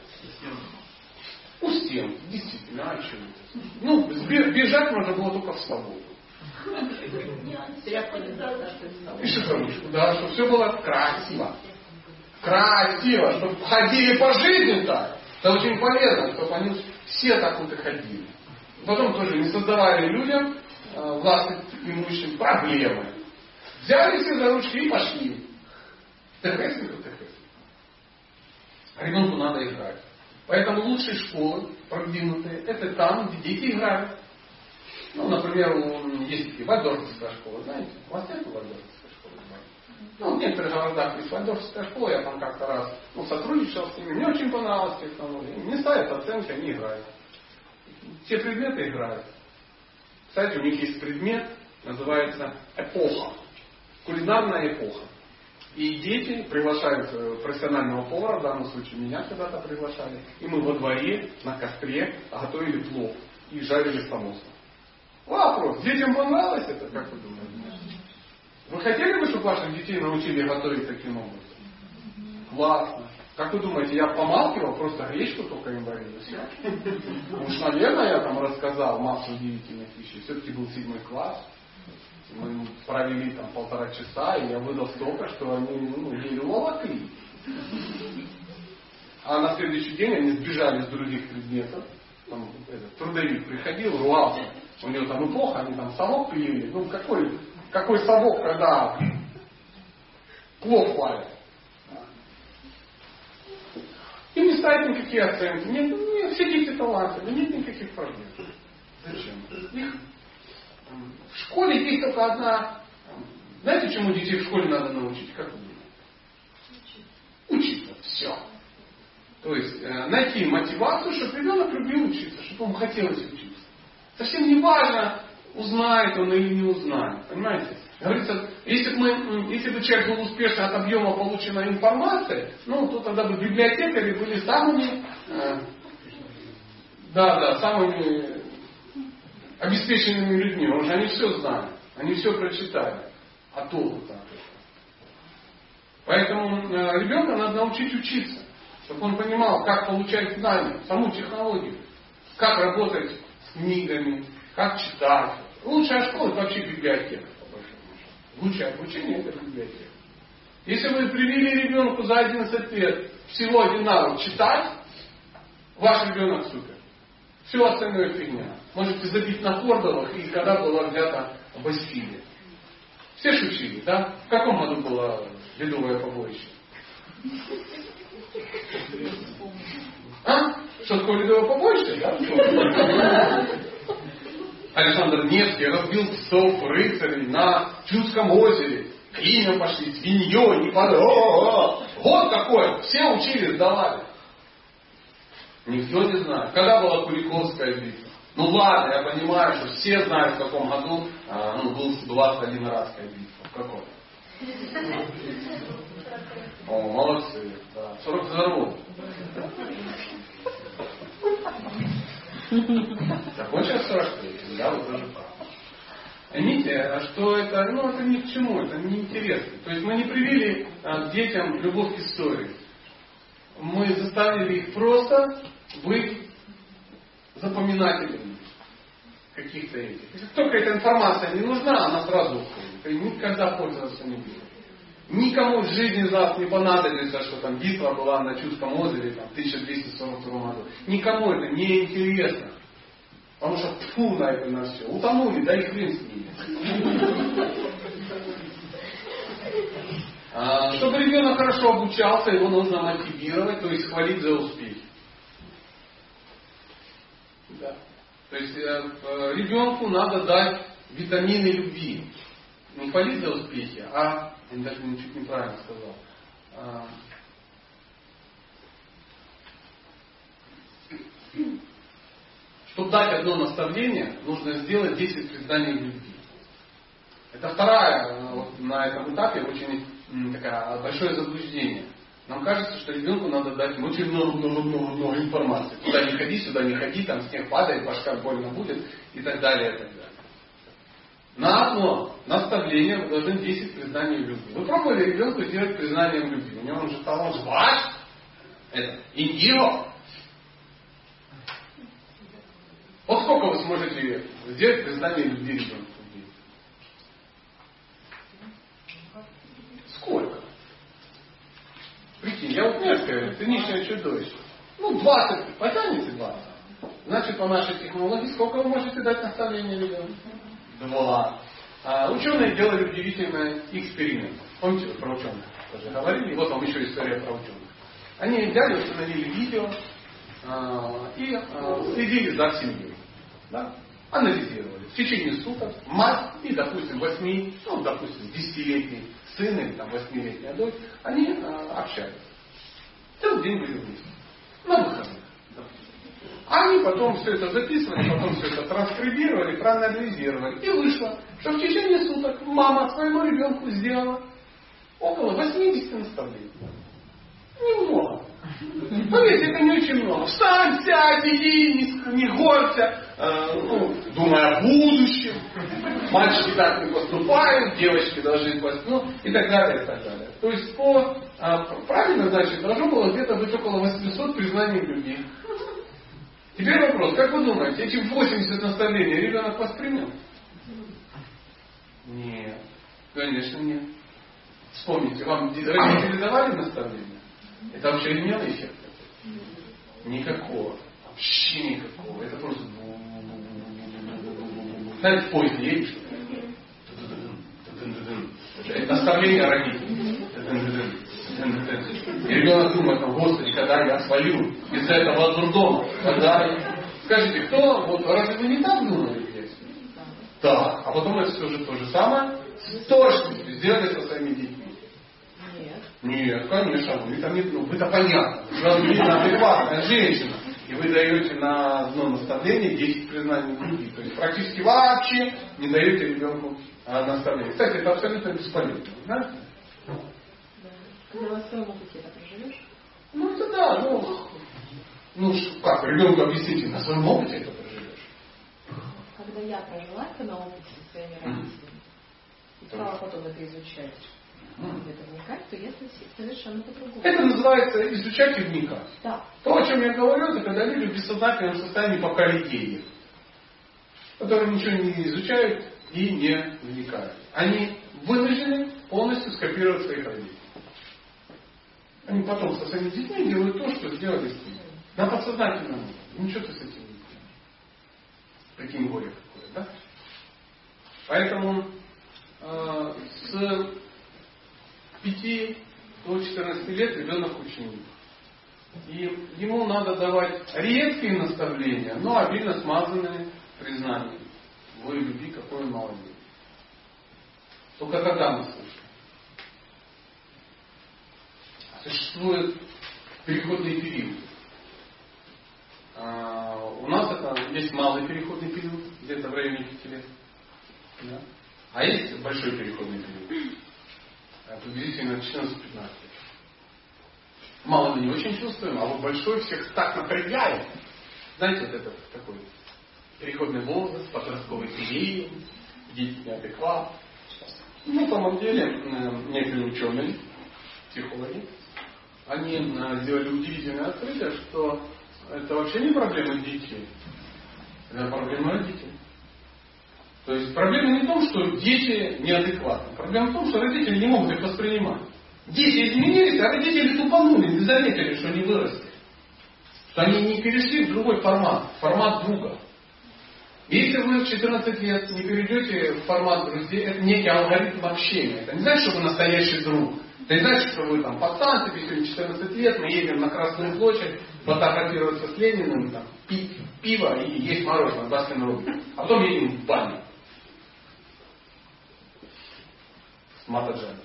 У стен. Действительно, а что это? Ну, бежать можно было только в свободу. Пишет в ручку, да, чтобы все было красиво. Красиво, чтобы ходили по жизни так. Это очень полезно, чтобы они все так вот и ходили. Потом тоже не создавали людям, властным имущим, проблемы. Взяли все за ручки и пошли. ТХС не ТХС. Ребенку надо играть. Поэтому лучшие школы, продвинутые, это там, где дети играют. Ну, например, есть такие вальдорфская школа, знаете? У вас нет вальдорфской школы? Ну, в некоторых городах есть вальдорфская школа, я там как-то раз ну, сотрудничал с ними, мне очень понравилась технология. Не ставят оценки, они играют. Все предметы играют. Кстати, у них есть предмет, называется эпоха. Кулинарная эпоха. И дети приглашают профессионального повара, в данном случае меня когда-то приглашали, и мы во дворе на костре готовили плов и жарили самосу. Вопрос. Детям понравилось это, как вы думаете? Вы хотели бы, чтобы ваших детей научили готовить таким образом? Классно. Как вы думаете, я помалкивал, просто гречку только им варил, и все? Уж, наверное, я там рассказал массу удивительных вещей. Все-таки был седьмой класс. Мы провели там полтора часа, и я выдал столько, что они ну, еле уволокли. А на следующий день они сбежали с других предметов. Там, этот, трудовик приходил, ругался. У него там эпоха, они там совок пилили. Ну какой, какой совок, когда плов валят? Им не ставят никакие оценки. Нет, нет, все дети талантливы, нет никаких проблем. Зачем? Их в школе есть только одна... Знаете, чему детей в школе надо научить? Как вы думаете? Учиться. Все. То есть э, найти мотивацию, чтобы ребенок любил учиться, чтобы ему хотелось учиться. Совсем не важно, узнает он или не узнает. Понимаете? Говорится, если бы, мы, если бы человек был успешен от объема полученной информации, ну, то тогда бы библиотекари были самыми... Э, да, да, самыми... обеспеченными людьми, потому что они все знают, они все прочитали, а толку там. Поэтому э, ребенка надо научить учиться, чтобы он понимал, как получать знания, саму технологию, как работать с книгами, как читать. Лучшая школа это вообще библиотека, по большому счету. Лучшее обучение это библиотека. Если вы привели ребенку за одиннадцать лет всего один навык читать, ваш ребенок супер. Все остальное фигня. Можете забить на Кордовых, и когда была взята Бастилия. Все шутили, да? В каком году было ледовое побоище? А? Что такое ледовое побоище? Да? Александр Невский разбил псов рыцарей на Чудском озере. Клинья пошли, свиньей, не подо. Вот какое. Все учили, сдавали. Никто не знает. Когда была Куликовская битва? Ну ладно, я понимаю, что все знают, в каком году а, ну, был, была Сталинградская битва. В каком? О, молодцы. Да. сорок второй. Закончилось сорок третий. Да, вы тоже правы. Поймите, что это, ну, это ни к чему, это неинтересно. То есть мы не привили а, детям любовь к истории. Мы заставили их просто быть запоминателями каких-то этих. Если только эта информация не нужна, она сразу уходит. И никогда пользоваться не будет. Никому в жизни из нас не понадобится, что там битва была на Чудском озере там, в тысяча двести сорок втором году. Никому это не интересно. Потому что тьфу на это на все. Утонули, да и хрен с ними. А, чтобы ребенок хорошо обучался, его нужно мотивировать, то есть хвалить за успехи. Да. То есть э, ребенку надо дать витамины любви. Не хвалить за успехи, а, я даже чуть неправильно сказал, а, чтобы дать одно наставление, нужно сделать десять признаний любви. Это вторая, вот, на этом этапе очень такая большое заблуждение. Нам кажется, что ребенку надо дать очень много-много-много информации. Туда не ходи, сюда не ходи, там снег падает, башка больно будет и так далее, и так далее. На одно наставление вы должны десять признаний любви. Вы пробовали ребенку сделать признанием любви? У него он же талант ваш, это индиго. Вот сколько вы сможете сделать признание любви ребенку? Прикинь, я вот несколько, циничное чудовище. Ну, двадцать, потянете двадцать. Значит, по нашей технологии, сколько вы можете дать наставления ребенку? Два. А ученые делали удивительный эксперимент. Помните, вот про ученых тоже говорили? Вот вам еще история про ученых. Они взяли, установили видео а, и а, следили за семьей. Да? Анализировали. В течение суток мать и, допустим, восьми, ну, допустим, десятилетний сын или там восьмилетняя дочь, они а, общаются. Целый день были вместе. На выходных. Они потом все это записывали, потом все это транскрибировали, проанализировали. И вышло, что в течение суток мама своему ребенку сделала около восьмидесяти наставлений. Немного. Поверьте, это не очень много. Встань, сядь, иди, не, не горься, э, ну, думай о будущем. Мальчики так не поступают, девочки должны поступать, ну, и так далее, и так далее. То есть по э, правильно, значит, должно было где-то быть около восьмисот признаний в любви. Теперь вопрос, как вы думаете, эти восемьдесят наставлений ребенок воспринял? Нет, конечно нет. Вспомните, вам родители давали наставления? Это вообще имело эффект? Никакого. Вообще никакого. Это просто... Знаете, в поезде едешь? Это наставление родителей. И ребенок думает, Господи, когда я свалю из этого дурдома? Когда... Скажите, кто? Вот разве вы не так думали здесь? Так. А потом это все же то же самое с точностью сделали со своими детьми. Нет, конечно, вы там не, ну, вы-то понятно. Вы адекватная женщина. И вы даете на одно наставление десять признаний в любви. То есть практически вообще не даете ребенку а, наставление. Кстати, это абсолютно бесполезно. Знаете? Когда на своем опыте это проживешь? Ну это да, ну, ну как, ребенку объясните, на своем опыте это проживешь. Когда я прожила это на опыте со своими родителями, и стала потом это изучать, где-то вникать, то я совершенно по-другому. Это называется изучать и вникать. Да. То, о чем я говорю, это когда люди в бессознательном состоянии пока людей, которые ничего не изучают и не вникают. Они вынуждены полностью скопировать своих родителей. Они потом со своими детьми делают то, что сделали с ними. На подсознательном уровне. Ничего ты с этим не делаешь. Прикинь, горе какое, да? Поэтому э, с пяти до четырнадцати лет ребенок ученик. И ему надо давать редкие наставления, но обильно смазанные признанием. Вы любви, какой он молодец. Только тогда мы слышим. Существует переходный период. А, у нас это есть малый переходный период, где-то в районе пяти лет. Да? А есть большой переходный период. Приблизительно четырнадцать-пятнадцать лет. Мало мы не очень чувствуем, а вот большой всех так напрягает. Знаете, вот этот такой переходный возраст, подростковый период, дети неадекватны. На самом деле, некоторые ученые, психологи, они сделали удивительное открытие, что это вообще не проблема детей, это проблема родителей. То есть проблема не в том, что дети неадекватны. Проблема в том, что родители не могут их воспринимать. Дети изменились, а родители тупанули, не заметили, что они выросли. Что они не перешли в другой формат, формат друга. Если вы в четырнадцать лет не перейдете в формат друзей, это некий алгоритм общения. Это не значит, что вы настоящий друг. Это не значит, что вы там пацан, тебе сегодня четырнадцать лет, мы едем на Красную площадь, фотографироваться с Лениным, там, пить пиво и есть мороженое, Баскин Роббинс. А потом едем в баню. С Матаджани.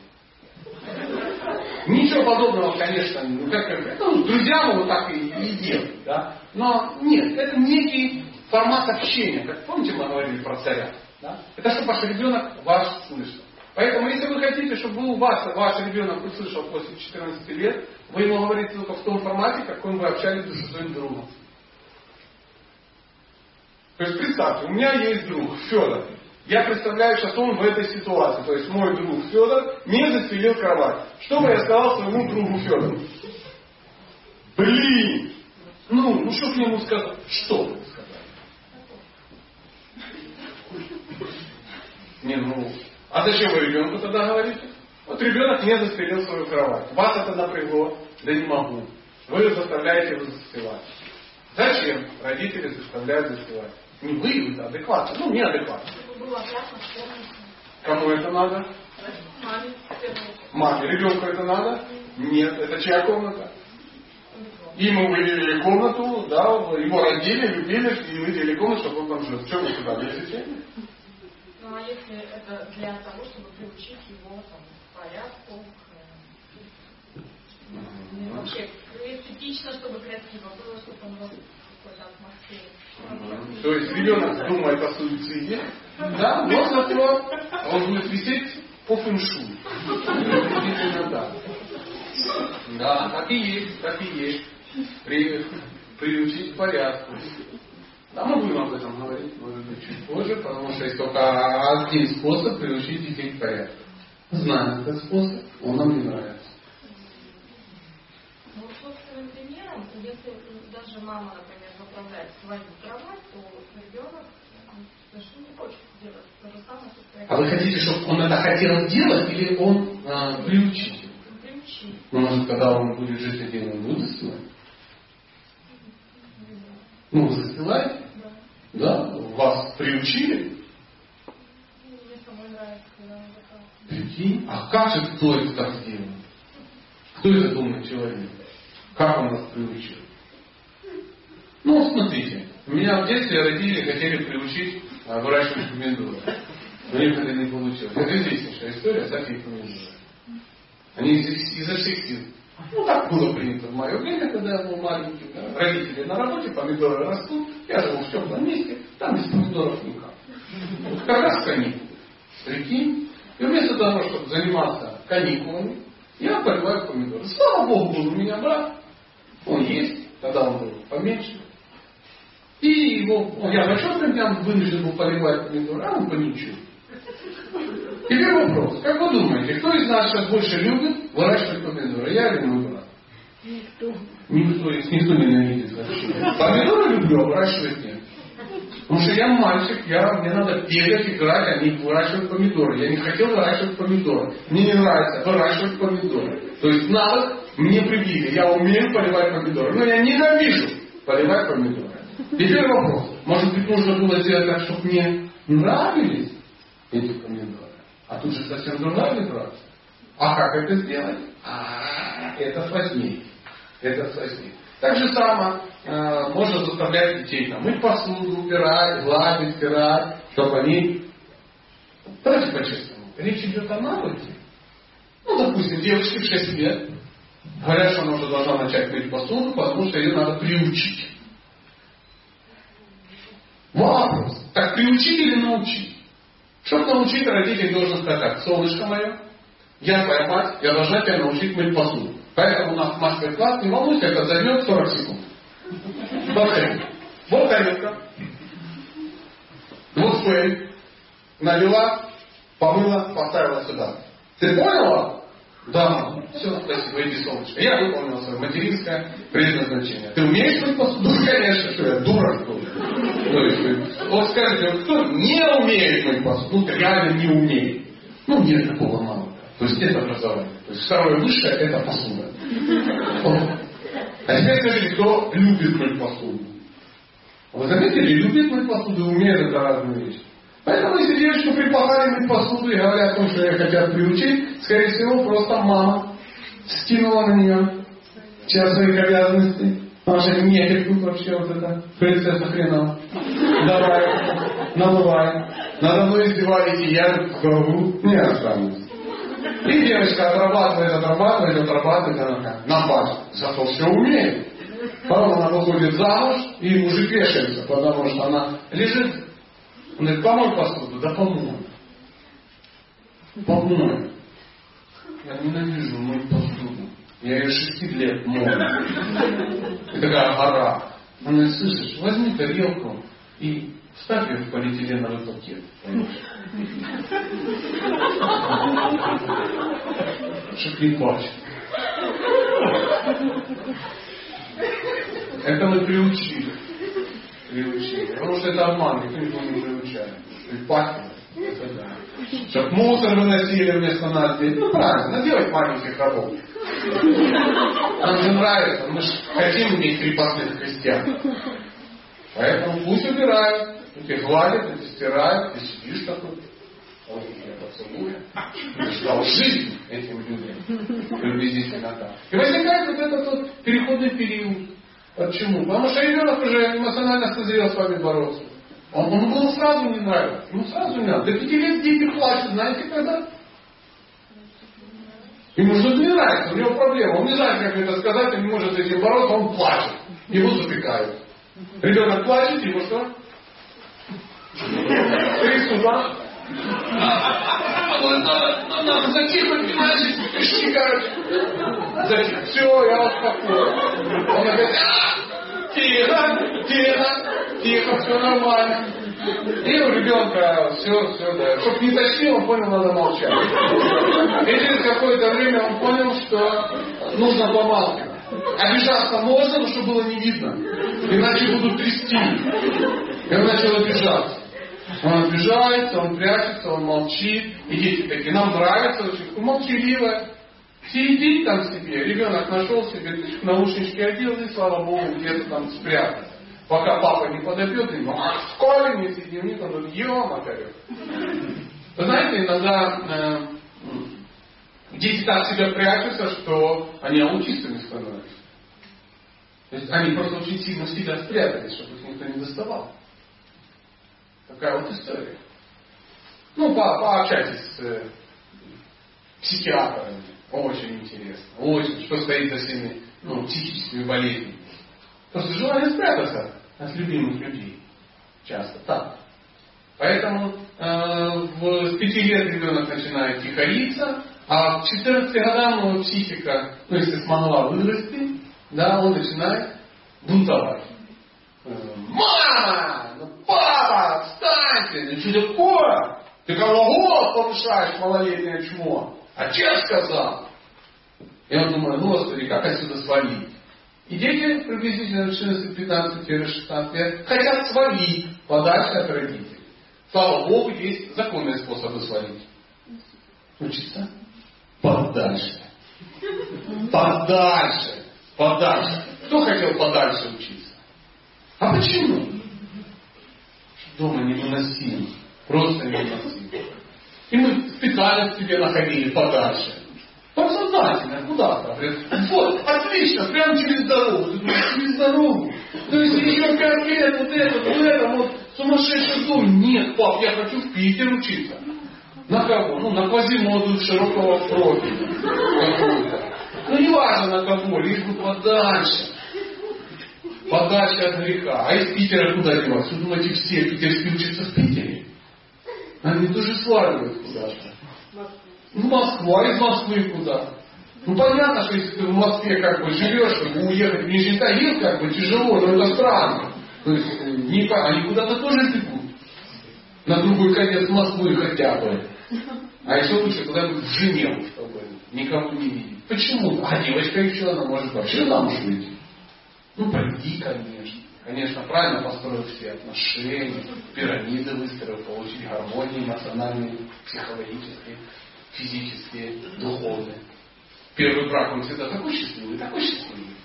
Ничего подобного, конечно, ну, как, как, ну, друзья могут так и, и делать, да? Но нет, это некий формат общения. Как помните, мы говорили про царя? Да? Это чтобы ваш ребенок вас слышал. Поэтому, если вы хотите, чтобы у вас ваш ребенок услышал после четырнадцати лет, вы ему говорите только в том формате, каком вы общались со своим другом. То есть представьте, у меня есть друг Федор. Я представляю, сейчас он в этой ситуации. То есть мой друг Федор не застелил кровать. Что бы я сказал своему другу Федору? Блин! Ну, ну что к нему сказать? Что бы сказать? Не, ну... А зачем вы ребенку тогда говорите? Вот ребенок не застелил свою кровать. Вас это напрягло? Да не могу. Вы заставляете его застилать. Зачем родители заставляют застилать? Не вы, это адекватно. Ну, неадекватно. Кому это надо? Маме. Маме. Ребенку это надо? Нет. Это чья комната? И мы выделили комнату, да, его родили, любили, и выделили комнату, чтобы он там жил. В чем вы сюда лезете? Ну а если это для того, чтобы приучить его там, к порядку, к... ну, вообще эстетично, чтобы красиво было, чтобы он был в какой-то атмосфере. То есть ребенок думает о суициде, да, но зато он будет висеть по фэншую. Да. Да, так и есть, так и есть. При, приучить к порядку. Да, мы будем об этом говорить, может быть, чуть позже, потому что есть только один способ приучить детей к порядку. Знаем этот способ, он нам не нравится. Ну, собственным примером, если даже мама, например, заправляет свою кровать, то ребенок совершенно не хочет делать то же самое, что А вы хотите, чтобы он это хотел делать, или он а, приучит? Приучить. Ну, может, когда он будет жить один, он будет застилать? Ну, вы застилаете? Да. Да? Вас приучили? Мне самой нравится, когда он заказывает. Прикинь? А как же кто это так сделал? Кто этот умный человек? Как он нас приучил? Ну, смотрите. Меня в детстве родители хотели приучить а, выращивать помидоры. Но им это не получилось. Это известнейшая история, всякие помидоры. Они из- изо всех сил. Ну, так было принято в мое время, когда я был маленький. Да? Родители на работе, помидоры растут. Я живу в теплом месте, там без помидоров никак. Вот как раз каникулы. Прикинь. И вместо того, чтобы заниматься каникулами, я поливаю помидоры. Слава Богу, был у меня брат. Он есть, тогда он был поменьше. И его, ну, я большой прям вынужден был поливать помидоры, а он поничего. Теперь вопрос. Как вы думаете, кто из нас сейчас больше любит выращивать помидоры? Я или мой брат? Никто. Никто, никто не ненавидит вообще. Помидоры люблю, а выращивать нет. Потому что я мальчик, я, мне надо бегать, играть, а не выращивать помидоры. Я не хотел выращивать помидоры. Мне не нравится выращивать помидоры. То есть навык мне привили. Я умею поливать помидоры. Но я ненавижу поливать помидоры. Теперь вопрос. Может быть, нужно было сделать так, чтобы мне нравились эти помидоры? А тут же совсем другая вибрация. А как это сделать? А, это сложнее. Это сложнее. Так же самое э, можно заставлять детей там, мыть посуду, убирать, гладить, стирать, чтобы они... Давайте по-честному. Речь идет о навыке. Ну, допустим, девочке в шесть лет говорят, что она уже должна начать мыть посуду, потому что ее надо приучить. Вопрос. Так приучить или научить? Чтобы научить, родителей должен сказать так: солнышко мое, я твоя мать, я должна тебя научить мыть посуду. Поэтому у нас мастер-класс, не волнуйся, это займет сорок секунд. Смотри. Вот тарелка. Вот фейк. Налила, помыла, поставила сюда. Ты поняла? Да. Все, спасибо, иди, солнышко. Я выполнил свое материнское предназначение. Ты умеешь мыть посуду? Конечно, что я дура, что ли? То есть, вот скажите, вот кто не умеет мыть посуду? Ну, реально не умеет. Ну, нет такого навыка. То есть это образование. То есть второе высшее это посуда. Вот. А теперь скажите, кто любит мыть посуду? Вы заметили, любит мыть посуду и умеет, это разные вещи. Поэтому если девочку предполагали мыть посуду и говорят о том, что ее хотят приучить, скорее всего, просто мама скинула на нее часть своих обязанностей. Потому что нефиг тут вообще вот это принцесса хренова. Давай, намывай. Надо мной издевались, и я говорю, не останусь. И девочка отрабатывает, отрабатывает, отрабатывает, она как на базе. Зато все умеет. Потом она выходит замуж, и мужик вешается, потому что она лежит. Он говорит, помой посуду, да помой. Помой. Я ненавижу мыть посуду. Я ее шести лет мою. И такая гора. Он говорит, слышишь, возьми тарелку и вставь ее в полиэтиленовый пакет. Чтоб не плачет. Это мы приучили. Приучили. Потому что это обман, никто никого не приучает. И пахнет. Это да. Чтоб мусор выносили вместо нас здесь. Ну правильно, наделать маленьких рабов. Нам же нравится, мы же хотим иметь крепостных крестьян. Поэтому пусть убирают. Эти гладят, эти стирают, ты сидишь такой. Ой, я поцелую. Ты дал жизнь этим людям. Приблизительно так. И возникает вот этот вот переходный период. Почему? Потому что ребенок уже эмоционально созрел с вами бороться. Он, он ему сразу не нравится. Ему сразу не надо. До пяти лет дети плачут. Знаете когда? Ему что-то не нравится. У него проблема. Он не знает, как это сказать. Он не может с этим бороться. Он плачет. Его запекают. Ребенок плачет. Его что? Трясут, да? Надо затихнуть, иначе пиши, короче. Затих. Все, я успокою. Он опять, тихо, тихо, тихо, все нормально. И у ребенка все, все, да. Чтоб не тащил, он понял, надо молчать. И через какое-то время он понял, что нужно помалкивать. Обижаться можно, но чтобы было не видно. Иначе будут трясти. И он начал обижаться. Он обижается, он прячется, он молчит. И дети такие, нам нравится, очень молчаливая. Сидит там себе, ребенок нашел себе, наушнички одел и, слава Богу, где-то там спрятался. Пока папа не подойдет, и а в школе не сидим, не там, ё-моё. Вы знаете, иногда э, дети так себя прячутся, что они аутистами становятся. То есть они просто очень сильно себя спрятались, чтобы их никто не доставал. Такая вот история. Ну, по пообщайтесь с э, психиатрами. Очень интересно. Очень. Что стоит за всеми ну, психическими болезнями. Просто желание спрятаться от любимых людей. Часто так. Поэтому э, в, с пяти лет ребенок начинает тихориться, а к четырнадцати годам его психика, ну если смогла вырасти, да, он начинает бунтовать. Мама! Ну папа! Отстаньте! Ну что такое? Ты кого голос повышаешь, малолетнее чмо? Отец сказал. И он думает, ну господи, как отсюда свалить? И дети приблизительно четырнадцать-пятнадцать-шестнадцать лет хотят свалить подальше от родителей. Слава Богу, есть законные способы свалить. Учиться подальше. Подальше. Подальше. Кто хотел подальше учиться? А почему? Дома невыносимо. Просто невыносимо. И мы специально себе находили подальше. Подсознательно, куда-то. Вот, отлично, прямо через дорогу. Ты думаешь, через дорогу? То есть еще пять лет, вот это, вот это, вот сумасшедший дом. Нет, пап, я хочу в Питер учиться. На кого? Ну, на Квазимоду широкого профиля. Какую-то. Ну, не важно на кого, лишь бы подальше. Подальше от греха. А из Питера куда деваться? Вы думаете, все питерские учатся в Питере? Они тоже сваливают куда-то. Ну, Москва, а из Москвы куда? Ну, понятно, что если ты в Москве как бы живешь, чтобы уехать в Нижний Тагил, как бы тяжело, но это странно. То есть, не, они куда-то тоже бегут. На другой конец Москвы хотя бы. А еще лучше куда-нибудь в Женеву, чтобы никого не видеть. Почему? А девочка еще, она может вообще замуж выйти. Ну, пойди, конечно. Конечно, правильно построить все отношения, пирамиды выстроить, получить гармонию эмоциональную, психологические, физические, духовные. Первый брак, он всегда такой счастливый, такой счастливый.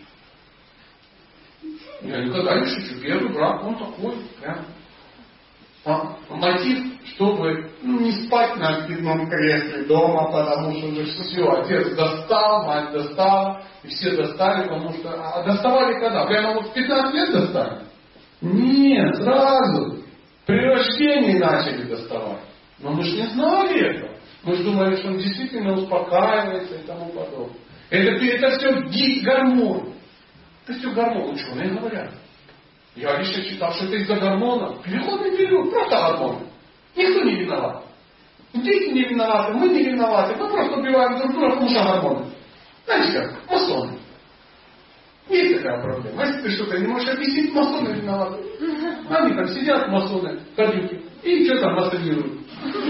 Я никогда не шучу. Первый брак, он такой, прям. А мотив, чтобы ну, не спать на откидном кресле дома, потому что уже все, отец достал, мать достала, и все достали, потому что... А доставали когда? Прямо вот в пятнадцать лет достали? Нет, сразу. При рождении начали доставать. Но мы же не знали этого. Мы же думали, что он действительно успокаивается и тому подобное. Это, это все гормон. Это все гормон, ученые говорят. Я лично читал, что это из-за гормонов. Переходный период, просто гормоны. Никто не виноват. Дети не виноваты, мы не виноваты. Мы просто убиваем друг друга, потому что гормоны. Знаете как? Масоны. Есть такая проблема. Если ты что-то не можешь объяснить, масоны виноваты. Они там сидят, масоны, ходюки, и что там массонируют.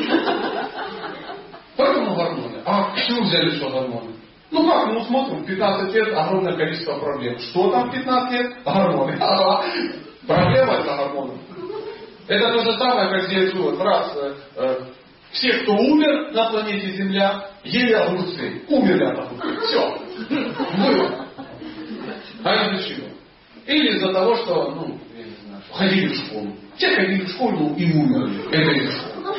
Поэтому гормоны. А почему взяли, что гормоны? Ну как, мы смотрим, в пятнадцать лет огромное количество проблем. Что там в пятнадцать лет? Гормоны. Ага. Проблема это гормоны. Это то же самое, как здесь вот раз э, э, Все, кто умер на планете Земля, ели огурцы. Умерли от огурцов. Все. Было. А из-за чего? Или из-за того, что, ну, я не знаю, ходили в школу. Все ходили в школу и умерли. Это из-за школы.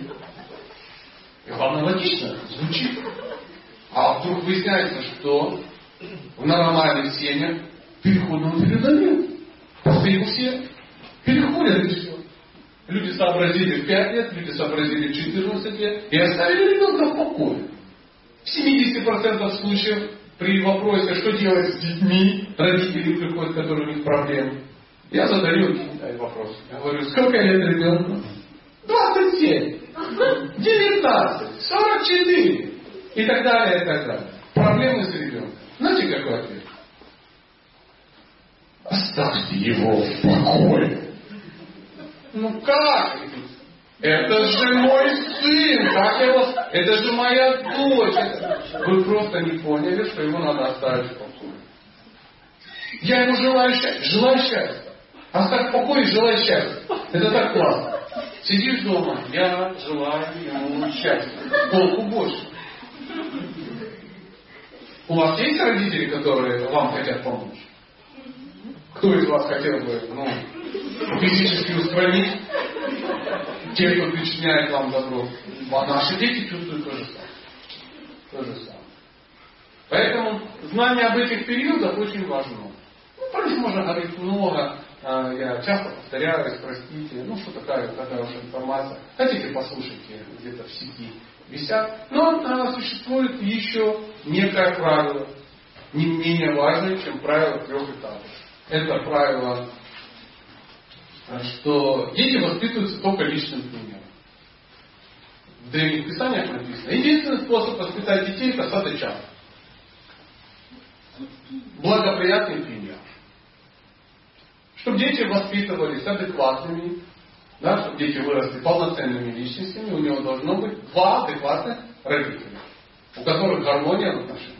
И главное, логично звучит. А вдруг выясняется, что в нормальных семьях переходного периода нет. Просто их все переходят и все. Люди сообразили в пять лет, люди сообразили в четырнадцать лет и оставили ребенка в покое. В семьдесят процентов случаев при вопросе, что делать с детьми, родители приходят, которые у них проблемы. Я задаю вопрос. Я говорю, сколько лет ребенку? двадцать семь, девятнадцать, сорок четыре и так далее, и так далее. Проблемы с ребенком. Знаете, какой ответ? Оставьте его в покое. Ну как? Это же мой сын, как я вас... Это же моя дочь. Вы просто не поняли, что его надо оставить в покое. Я ему желаю счастья. Желаю счастья. Оставь в покое и желаю счастья. Это так классно. Сидишь дома, я желаю ему счастья. Толку больше. У вас есть родители, которые вам хотят помочь? Кто из вас хотел бы, ну, физически устранить тех, кто причиняет вам добро? А наши дети чувствуют то же самое. То же самое. Поэтому знание об этих периодах очень важно. Ну, про них можно говорить много. Я часто повторяюсь, простите. Ну, что такая, такая уж информация. Хотите, послушайте, где-то в сети висят. Но а, существует еще некое правило, не менее важное, чем правило трех этапов. Это правило, что дети воспитываются только личным примером. В древних писаниях написано, единственный способ воспитать детей — это сад и чад. Благоприятный пример. Чтобы дети воспитывались адекватными, да, чтобы дети выросли полноценными личностями, у него должно быть два адекватных родителя, у которых гармония в отношениях.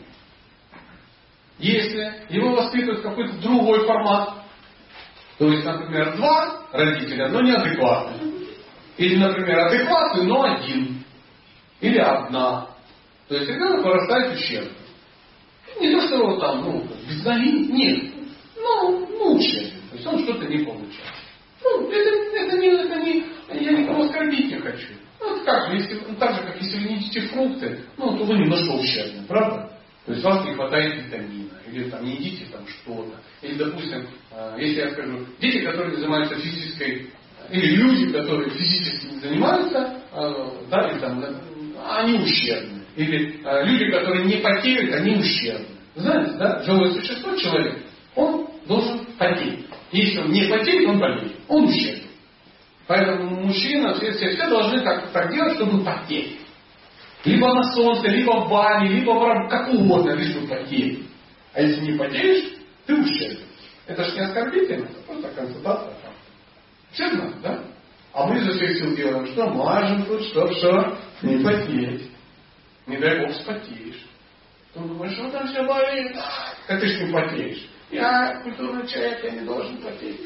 Если его воспитывают какой-то другой формат, то есть, например, два родителя, но неадекватные. Или, например, адекватный, но один. Или одна. То есть ребенок вырастает ущербным. Не то, что его там, ну, без ноги, нет. Ну, ну ущербным. То есть он что-то не получает. Ну, это, это, не, это не, я никого оскорбить не хочу. Ну, это как же, если, ну, так же, как если вы не едите фрукты, ну, то вы немножко ущербны, правда? То есть у вас не хватает витамина, или там не едите там что-то. Или, допустим, если я скажу, дети, которые занимаются физической, или люди, которые физически не занимаются, да, или там, они ущербны. Или люди, которые не потеют, они ущербны. Знаете, да, живое существо, человек, он должен потеть. Если он не потеет, он болеет. Он ущербен. Поэтому мужчина, все, все, все должны так, так делать, чтобы потеть. Либо на солнце, либо в бане, либо в как угодно, лишь бы потеть. А если не потеешь, ты ущербен. Это же не оскорбительно, это просто констатация. Все знают, да? А мы изо всех сил делаем, что мажем тут, что, что, не потеть. Не дай Бог спотеешь. Ты думаешь, что там все болит? А ты ж не потеешь. Я культурный человек, я не должен потеть.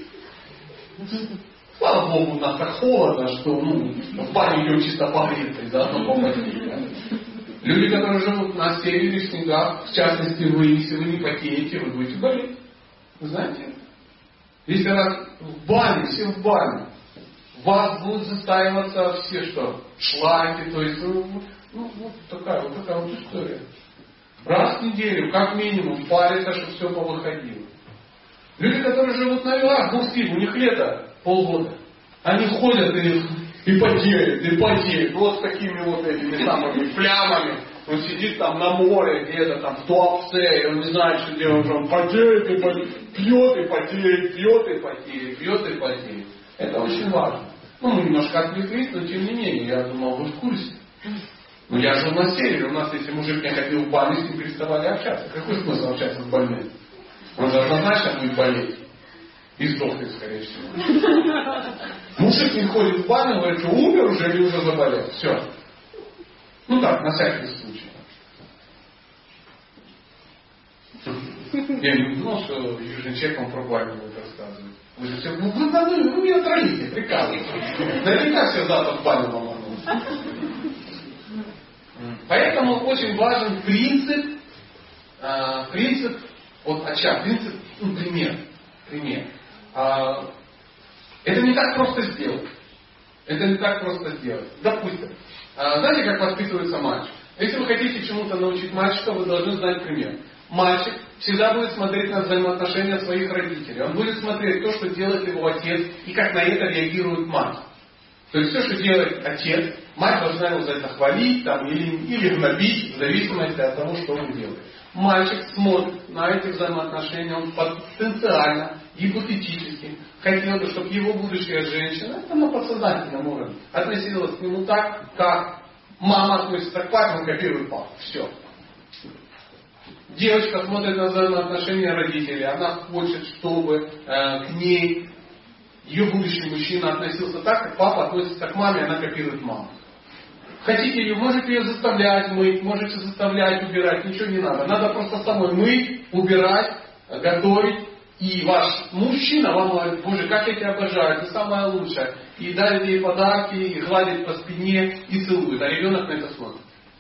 Слава Богу, у нас так холодно, что ну, в бане идем чисто погреться, заодно попотеть. Да? Люди, которые живут на севере, в снегах, в частности вы, если вы не потеете, вы будете болеть. Вы знаете? Если раз в бане, все в бане, вас будут застаиваться все что? Шлаки, то есть, ну, ну вот такая вот такая вот история. Раз в неделю, как минимум, париться, чтобы все повыходило. Люди, которые живут на югах, густы, у них лето полгода. Они ходят и, и потеют, и потеют. Вот с такими вот этими самыми плямами. Он сидит там на море, где-то там в Туапсе, и он не знает, что делать. Он потеет и потеет, пьет и потеет, пьет и потеет, пьет и потеет. Это очень важно. Ну, мы немножко отвлеклись, но тем не менее, я думал, вы в курсе. Ну, я жил на севере, у нас, если мужик не ходил в баню, с ним переставали общаться. Какой смысл общаться с больным? Он же однозначно будет болеть. И сдохнет, скорее всего. Мужик не ходит в баню, говорит, что умер уже или уже заболел. Все. Ну так, на всякий случай. Я не думал, что южный человек вам про баню будет рассказывать. Вы же все, ну вы, вы, вы меня троите, прикалываете. Наверняка все завтра в баню вам ломанули. Поэтому очень важен принцип, э, принцип, вот очаг, принцип, ну, пример. пример. А, это не так просто сделать. Это не так просто сделать. Допустим, а, знаете, как воспитывается мальчик? Если вы хотите чему-то научить мальчика, вы должны знать пример. Мальчик всегда будет смотреть на взаимоотношения своих родителей. Он будет смотреть то, что делает его отец, и как на это реагирует мать. То есть все, что делает отец, мать должна его за это хвалить там, или, или гнобить, в зависимости от того, что он делает. Мальчик смотрит на эти взаимоотношения, он потенциально, гипотетически хотел бы, чтобы его будущая женщина, это на подсознательном уровне, относилась к нему так, как мама относится к папе, он копирует папу. Все. Девочка смотрит на взаимоотношения родителей, она хочет, чтобы э, к ней ее будущий мужчина относился так, как папа относится к маме, она копирует маму. Хотите ее, можете ее заставлять мыть, можете заставлять убирать, ничего не надо. Надо просто самой мыть, убирать, готовить. И ваш мужчина вам говорит: боже, как я тебя обожаю, ты самая лучшая. И дарит ей подарки, и гладит по спине, и целует. А ребенок на это смотрит.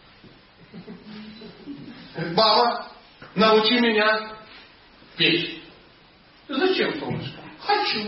Мама, научи меня печь. Зачем, солнышко? Хочу.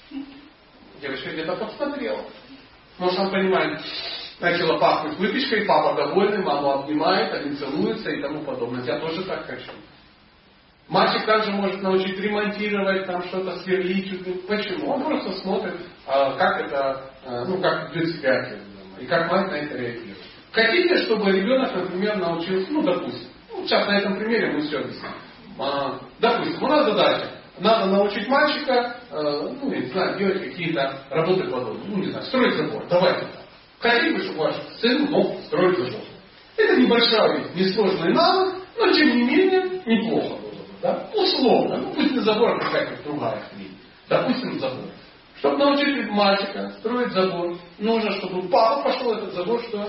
Девочка где-то подсмотрела. Может, он понимает, начала пахнуть выпечкой, папа довольный, маму обнимает, они целуются и тому подобное. Я тоже так хочу. Мальчик также может научить ремонтировать, там что-то сверлить. Почему? Он просто смотрит, как это, ну, как ведет себя отец дома, и как мать на это реагирует. Хотите, чтобы ребенок, например, научился, ну, допустим, ну, сейчас на этом примере мы все объясним. Допустим, у нас задача. Надо научить мальчика, ну, не знаю, делать какие-то работы подобные. Ну, не знаю, строить забор. Давайте так. Хотите, чтобы ваш сын мог строить забор. Это небольшой, несложный навык, но тем не менее неплохо было бы. Да? Условно. Ну, пусть не забор, а какая-то другая хрень. Допустим, забор. Чтобы научить мальчика строить забор, нужно, чтобы папа пошел этот забор что?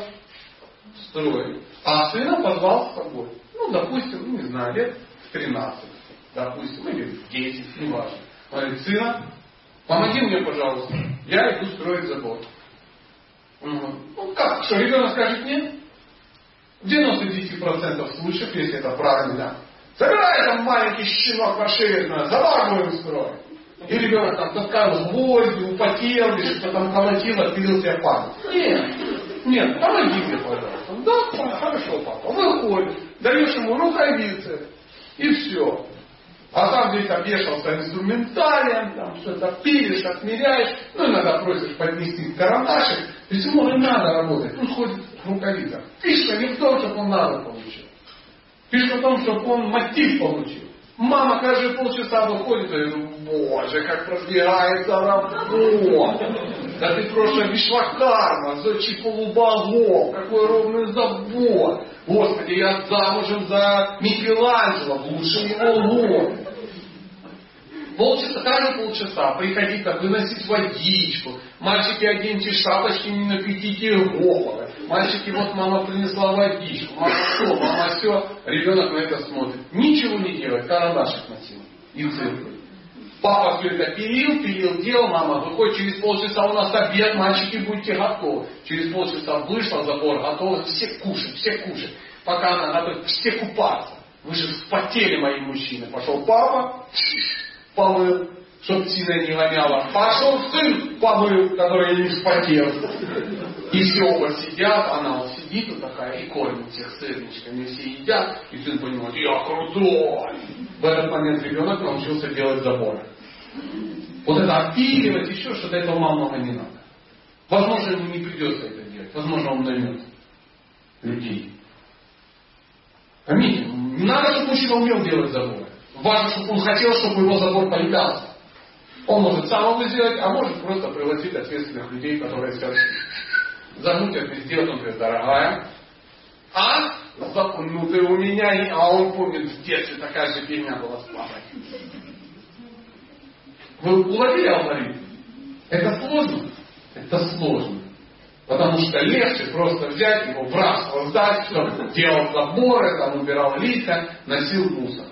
Строить. А сына позвал с собой. Ну, допустим, ну, не знаю, лет в тринадцать. Допустим, или в десять, неважно. Он говорит: сына, помоги мне, пожалуйста, я иду строить забор. Угу. Ну как, что ребенок скажет нет? В девяноста девяти процентах случаев, если это правильно, собирай там маленький щенок по шее, забор будем строить. И ребенок там таскал гвозди, употел, что-то там колотил, отпилил себе память. Нет, нет, помоги мне, пожалуйста. Да, хорошо, папа. Выходит, даешь ему рукавицы, и все. А там здесь обвешался инструментарием, там что-то пилишь, отмеряешь, ну иногда просишь поднести карандашик, то есть ему не надо работать, тут ходит в рукавицах. Фишка не в том, чтобы он надо получил. Фишка в том, чтобы он мотив получил. Мама каждые полчаса выходит и говорит: боже, как продвигается работа. Да ты просто вишвакарма, зодчий полубогов, какой ровный забор. Господи, я замужем за Микеланджело, лучше его. Полчаса, каждые полчаса приходить, там, выносить водичку. Мальчики, оденьте шапочки, не накрутите головы. Мальчики, вот мама принесла водичку. Мама что, мама все. Ребенок на это смотрит. Ничего не делает, карандашик носил и цифры. Папа все это пилил, пилил, делал, мама выходит, через полчаса у нас обед, мальчики, будьте готовы. Через полчаса вышла, забор готов, все кушать, все кушать. Пока она готовит, все купаться. Вы же вспотели, мои мужчины. Пошел папа, помыл, чтобы сильно не воняло. Пошел сын, помыл, который не вспотел. И все оба сидят, она вот сидит вот такая и кормит всех сырничками. Все едят, и сын понимает: я крутой. В этот момент ребенок научился делать заборы. Вот это отпиливать, еще что-то, этого мало не надо. Возможно, ему не придется это делать. Возможно, он наймет людей. Поймите, не надо, чтобы мужчина умел делать заборы. Важно, чтобы он хотел, чтобы его забор появлялся. Он может сам его сделать, а может просто пригласить ответственных людей, которые скажут: замутят и сделают. Он говорит: дорогая, а? Ну ты у меня, а он помнит, в детстве такая же фигня была с папой. Вы уловили алгоритм? Это сложно? Это сложно. Потому что легче просто взять его в раз сдать, чтобы делал заборы, там убирал лица, носил мусор.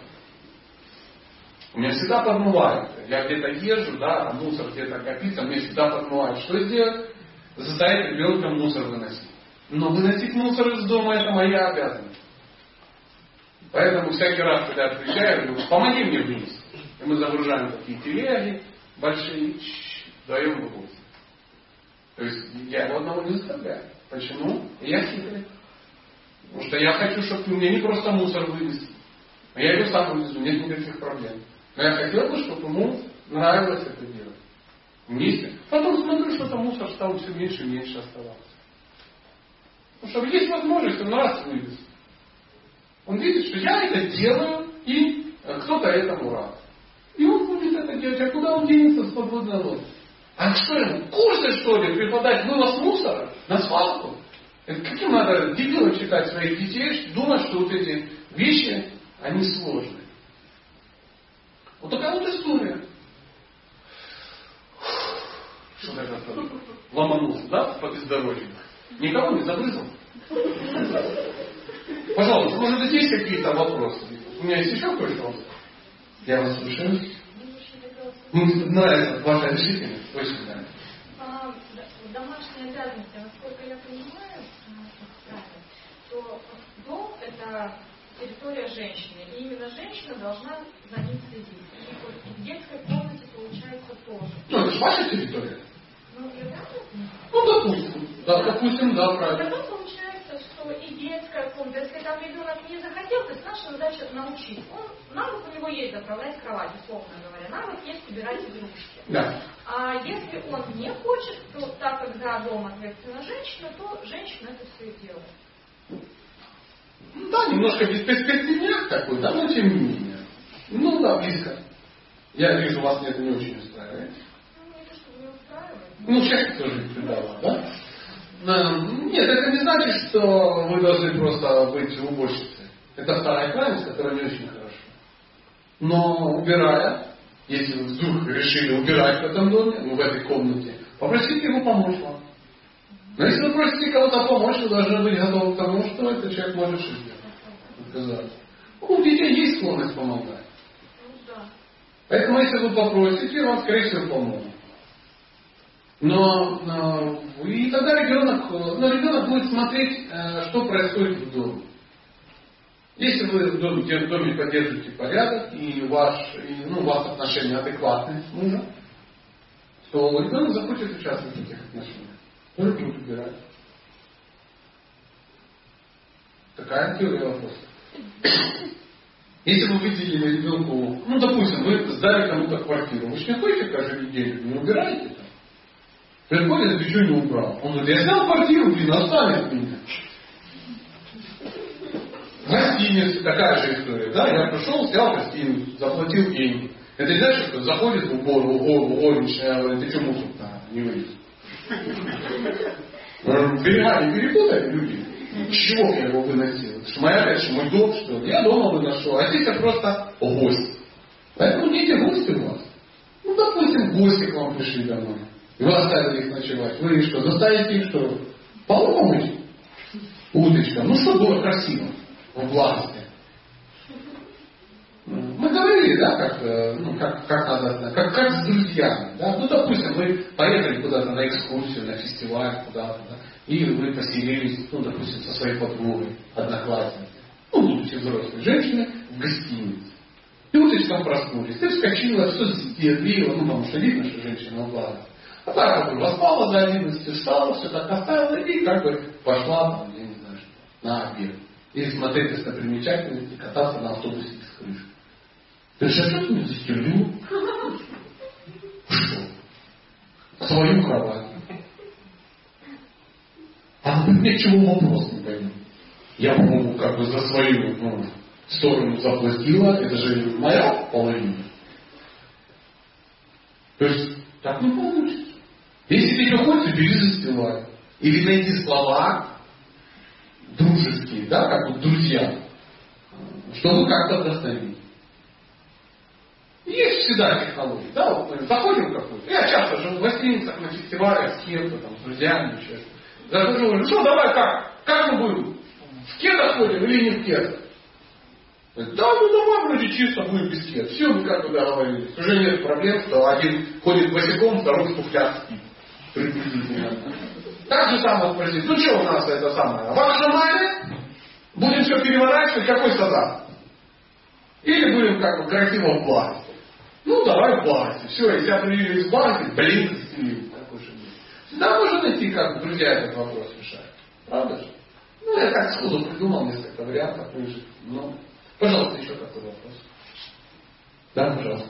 У меня всегда подмывает. Я где-то езжу, да, а мусор где-то копится, мне всегда подмывает. Что сделать? Заставить ребенка мусор выносить. Но выносить мусор из дома — это моя обязанность. Поэтому всякий раз, когда я приезжаю, говорю, помоги мне вынести. И мы загружаем такие телеги большие, даем в гости. То есть я его одного не заставляю. Почему? Я хитрый. Потому что я хочу, чтобы мне не просто мусор вывезли. А я его сам вывезу, нет никаких проблем. Но я хотел бы, чтобы ему нравилось это делать. Вместе. Потом смотрю, что там мусор стал все меньше и меньше оставаться. Потому что есть возможность, он раз вывез. Он видит, что я это делаю, и кто-то этому рад. И он будет это делать. А куда он денется с свободной лодки? А что ему, курсы что ли, преподать вывоз мусора на свалку? Это каким надо дебилом читать своих детей, думать, что вот эти вещи, они сложные. Вот такая вот история. Что такое? Ломанулся, да, по бездорожью? Никого не забрызгал? Пожалуйста, может, есть какие-то вопросы? У меня есть еще кое-что. Я вас слушаю. Мне нравится ваша решительность. Очень нравится. А, домашние обязанности, насколько я понимаю, то дом – это территория женщины. И именно женщина должна за ним следить. И вот в детской комнате получается тоже. Ну, это же ваша территория. Ну, я правильно понимаю? Ну, допустим. Да, допустим, да, правильно. Потом получается, что и детская комната, если там ребенок не захотел, то есть наша задача научить. Он, навык у него есть заправлять кровать, условно говоря. Навык есть убирать игрушки. Да. А если он не хочет, то так как за дом ответственна женщина, то женщина это все и делает. Ну, да, немножко бесперспективняк такой, да, но тем не менее. Ну да, близко. Я вижу, вас это не очень устраивает. Ну, не то, чтобы не устраивает. Ну, счастье тоже не придало, да? Нет, это не значит, что вы должны просто быть уборщицей. Это вторая крайность, которая не очень хорошо. Но убирая, если вы вдруг решили убирать в этом доме, ну, в этой комнате, попросите его помочь вам. Но если вы просите кого-то помочь, вы должны быть готовы к тому, что этот человек может что сделать. У детей есть склонность помогать. Ну, да. Поэтому, если вы попросите, вам, скорее всего, помогут. Но, но и тогда ребенок, но ребенок будет смотреть, что происходит в доме. Если вы в доме, в доме поддерживаете порядок, и, ваш, и ну, у вас отношения адекватные с мужем, то ребенок захочет участвовать в этих отношениях. Тоже будет убирать. Такая теория вопроса. Если вы выделили ребенку, ну, допустим, вы сдали кому-то квартиру, вы же не ходите каждый день, не убираете там. Приходит, ты что не убрал? Он говорит, я снял квартиру, блин, оставь от меня. В гостинице такая же история, да? Я пришел, снял гостиницу, заплатил деньги. Это не значит, что заходит в убор, в убор, в уборничная, говорит, ты что мусор-то не вынес? Берега не перепутай, люди. С чего я его выносил? Это же моя, конечно, мой дом, что ли? Я дома выношу, а здесь я просто гость. Поэтому дети гости у вас. Ну, допустим, гости к вам пришли домой. И вы оставили их ночевать. Вы что, заставите их что? Полу помыть? Уточка. Ну, что было красиво в власти. Мы говорили, да, как, ну, как, как надо, как, как с друзьями. Да? Ну, допустим, вы поехали куда-то на экскурсию, на фестиваль, куда-то, да, и вы поселились, ну, допустим, со своей подругой, одноклассницей, ну, будучи взрослой женщиной, в гостинице. И утречком проснулись, ты вскочила, все сделала, ну, потому что видно, что женщина упала. А так как бы спала за одиннадцать, встала, все так оставила, и как бы пошла, там, я не знаю, что, на обед. Или смотреть достопримечательности, кататься на автобусе без крыши. Ты же что-то не застелил? Что? Свою кровать. А мне чего вопрос не пойму? Я, по-моему, как бы за свою, ну, сторону заплатила, это же моя половина. То есть так не получится. Если тебе хочется, бери застилай. Или найди слова дружеские, да, как вот друзья, чтобы как-то вдохновить. Есть всегда технологии, да, вот мы заходим в какую-то. Я часто живу в гостиницах, на фестивалях, с кем-то, там, с друзьями, еще. Захожу, говорю, ну что, давай, как? Как мы будем? В кедах ходим или не в кедах? Да, ну давай вроде чисто будем без кед. Все, мы как бы договорились. Уже нет проблем, что один ходит босиком, второй в туфлях спит. Приблизительно. Так же самое спросить, ну что у нас это самое? Ваша мама? Будем все переворачивать, какой садак? Или будем как бы красиво в платье? Ну давай в платье. Все, если я привели из платья, блин, застелил. Всегда можно найти, как друзья этот вопрос решают. Правда же? Ну, я так сходу придумал несколько вариантов. Ну, пожалуйста, еще какой вопрос. Да, пожалуйста.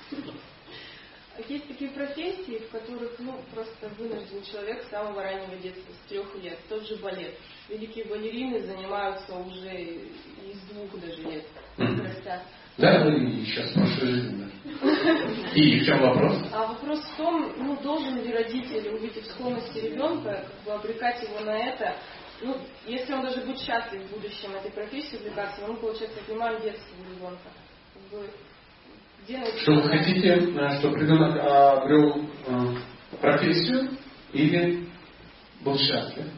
Есть такие профессии, в которых ну, просто вынужден человек с самого раннего детства, с трех лет. Тот же балет. Великие балерины занимаются уже из двух даже лет. Mm-hmm. Да, ну и сейчас в прошлой жизни. И в чем вопрос? А вопрос в том, ну, должен ли родитель, увидев склонности ребенка, как бы обрекать его на это. Ну, если он даже будет счастлив в будущем этой профессией увлекаться, но мы, получается, отнимаем детство у ребенка. Как бы, что вы хотите, чтобы ребенок обрел профессию или был счастлив?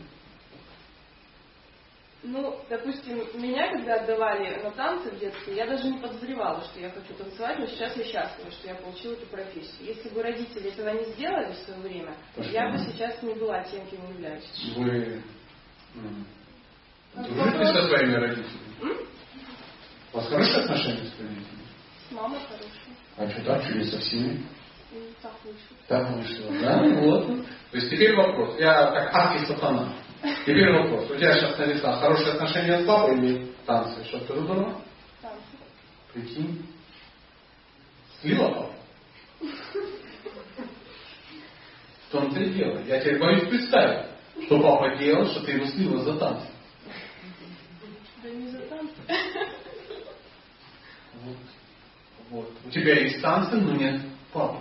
Ну, допустим, меня, когда отдавали на танцы в детстве, я даже не подозревала, что я хочу танцевать, но сейчас я счастлива, что я получила эту профессию. Если бы родители этого не сделали в свое время, то я бы сейчас не была тем, кем являюсь. Вы дружите со своими родителями? М? У вас хорошие отношения с родителями? С мамой хорошие. А что так, что ли, со всеми? Так вышло. Так вышло, да? Вот. То есть теперь вопрос. Я как ах и сатана. Теперь вопрос. У тебя сейчас на листах хорошие отношения с папой или танцы? Что ты выбрала? Танцы. Прикинь. Слила папу? В том-то и дело. Я теперь боюсь представить, что папа делал, что ты его слила за танцы. Да не за танцы. Вот. Вот. У тебя есть танцы, но нет папы.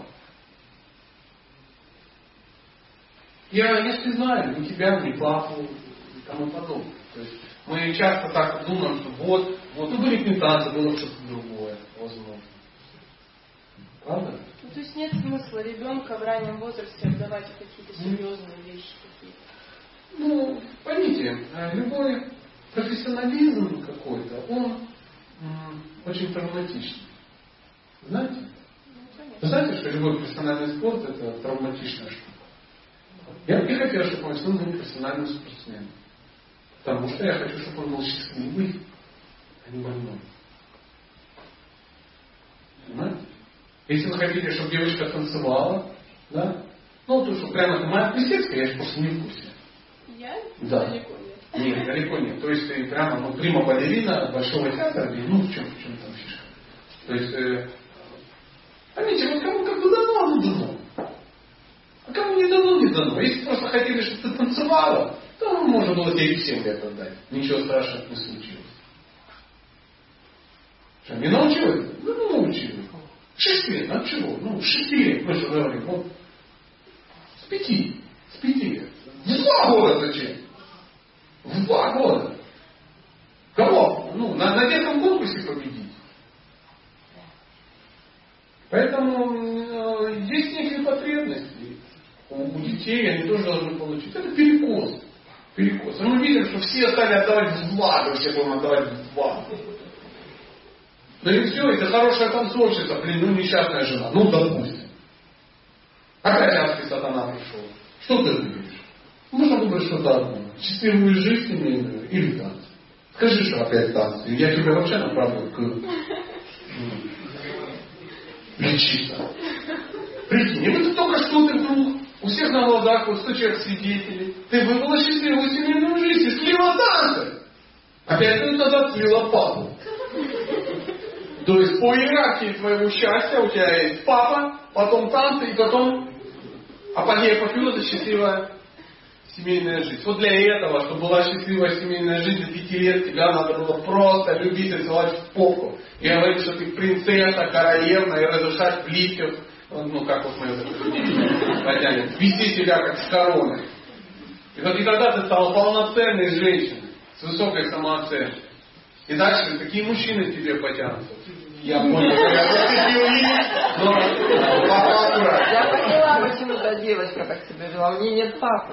Я, если знаю, ни тебя, ни папу, и тому подобное. То есть мы часто так думаем, что вот, вот, ну были не танцы, было что-то другое, возможно. Правда? Ну, то есть нет смысла ребенка в раннем возрасте отдавать какие-то серьезные вещи какие-то. Ну, поймите, любой профессионализм какой-то, он м, очень травматичный. Знаете? Ну, Вы знаете, что любой профессиональный спорт это травматичная штука. Я бы не хотел, чтобы мой сын был профессиональным спортсменом. Потому что я хочу, чтобы он был счастливый, а не больной. Понимаете? Если вы хотите, чтобы девочка танцевала, да? Ну, то, что прямо это моя Плесецкая, я же просто не в курсе. Я? Да. Далеко нет. Нет, далеко нет. То есть ты прямо, ну, прима-балерина Большого театра, ну, в чем, в чем там фишка? То есть, э, поймите, вот кому как бы дано, оно дано. А кому не дано, не дано. Если просто хотели, чтобы ты танцевала, то можно было тебе и семь лет отдать. Ничего страшного не случилось. Что, не научилась? Ну, не научилась. Шесть лет, от чего? Ну, шесть лет, мы же говорим, вот. С пяти. С пяти лет. В два года зачем? В два года. Кого? Ну, на, на детском конкурсе победить. Поэтому э, есть некие потребности у, у детей, они тоже должны получить. Это перекос. Перекос. Мы видим, что все стали отдавать в два, все будем отдавать в два. Ну и все, это хорошая танцовщица, блин, ну несчастная жена. Ну, допустим. Опять адский сатана пришел. Что ты выберешь? Можно выбрать что-то одно. Счастливую жизнь семейную или танцы. Скажи, что опять танцы. Я тебя вообще направлю к лечиться. Прикинь, вы только что ты вдруг, у всех на глазах, вот сто человек свидетелей, ты выбрала счастливую семейную жизнь и слила танцы. Опять ты тогда слила папу. То есть по иерархии твоего счастья у тебя есть папа, потом танцы и потом апогея апофеоза счастливая семейная жизнь. Вот для этого, чтобы была счастливая семейная жизнь до пяти лет, тебя надо было просто любить и целовать в попу. И говорить, что ты принцесса, королевна, и разрешать плитьев, ну как вот мы это потянем, вести себя как с короной. И вот и когда ты стала полноценной женщиной, с высокой самооценкой, и дальше какие мужчины к тебе потянутся? Я понял, что я зацепил их, но папа аккуратно. Я поняла, почему та девочка так себя вела. У нее нет папы.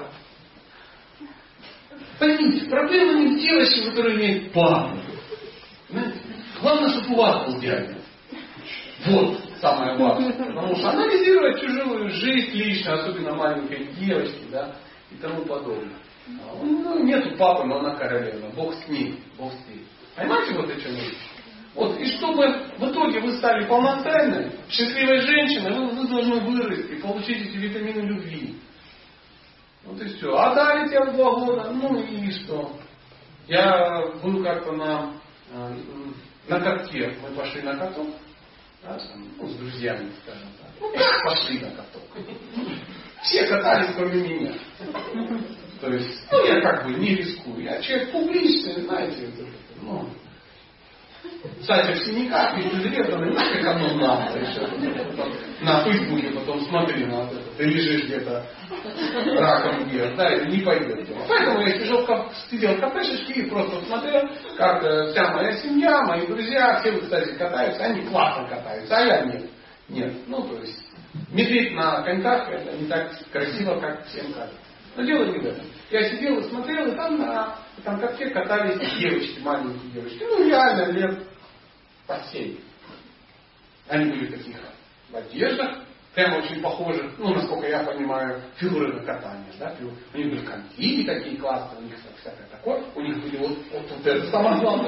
Поймите, проблема не в девочке, которая имеет папу. Знаете? Главное, чтобы у вас был дядя. Вот самое важное. Потому что анализировать чужую жизнь лично, особенно маленькой девочки, да, и тому подобное. Ну, нету папы, но она королева. Бог с ней, Бог с ней. Понимаете, вот о чем речь? Вот, и чтобы в итоге вы стали полноценной, счастливой женщиной, вы, вы должны вырасти, получить эти витамины любви. Вот и все. А дали тебя в два года, ну и что? Я был как-то на, на катке, мы пошли на каток, да, ну, с друзьями, скажем так. Ну как пошли на каток? Все катались, кроме меня. То есть, ну я как бы не рискую. Я человек публичный, знаете, ну, кстати, в синяках, ведь известно, не как оно надо. На Фейсбуке потом смотри на это. Ты лежишь где-то раком вверх, да, и не пойдет. Поэтому я сижу в кафе, сидел в кафешечке и просто смотрел, как вся моя семья, мои друзья, все, кстати, катаются, они классно катаются, а я нет. Нет. Ну, то есть, медведь на коньках это не так красиво, как всем кажется. Но дело не в этом. Я сидел и смотрел, и там на там катке катались девочки, маленькие девочки. Ну, реально, лет по семь. Они были в таких в одеждах, прямо очень похожи, ну, насколько я понимаю, фигуры на катание. Да? У них были коньки такие классные, у них всякое такое. У них были вот, вот, вот это самое главное.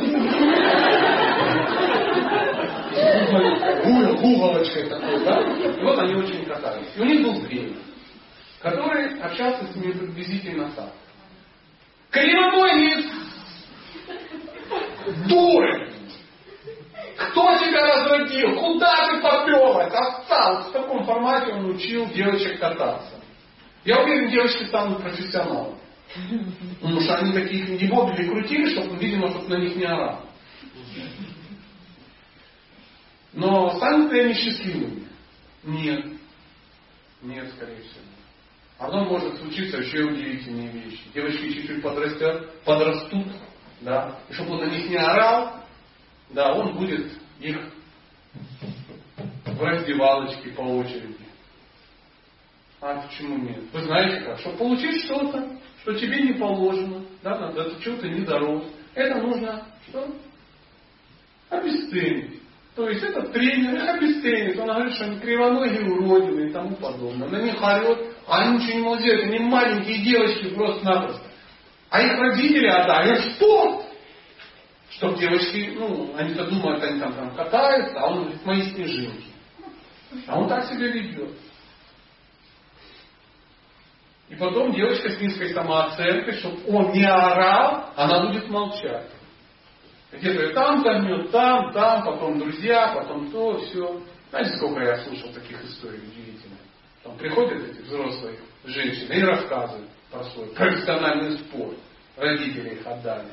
Гуголочкой такой, да? И вот они очень катались. И у них был тренер, который общался с ними приблизительно так. Кривой дуры! Кто тебя разводил? Куда ты поперлась? Овца! Вот в таком формате он учил девочек кататься. Я уверен, девочки станут профессионалами. Потому что они таких не бобили крутили, чтобы, видимо, чтобы на них не орал. Но станут ли они счастливыми? Нет. Нет, скорее всего. Оно может случиться еще удивительные вещи. Девочки чуть-чуть подрастут, подрастут, да, и чтобы он на них не орал, да, он будет их в раздевалочке по очереди. А почему нет? Вы знаете как? Чтобы получить что-то, что тебе не положено, да, надо чего-то не дорос. Это нужно что? Обесценить. То есть этот тренер их обесценит. Он говорит, что они кривоногие, уродины и тому подобное. На них орет, а они ничего не могут делать. Они маленькие девочки просто-напросто. А их родители отдали в спорт. Чтоб девочки, ну, они-то думают, они там, там катаются, а он говорит, мои снежинки. А он так себя ведет. И потом девочка с низкой самооценкой, чтобы он не орал, она будет молчать. Где-то ее там возьмет, там, там, потом друзья, потом то, все. Знаете, сколько я слушал таких историй удивительных. Там приходят эти взрослые женщины и рассказывают про свой профессиональный спорт. Родители их отдали.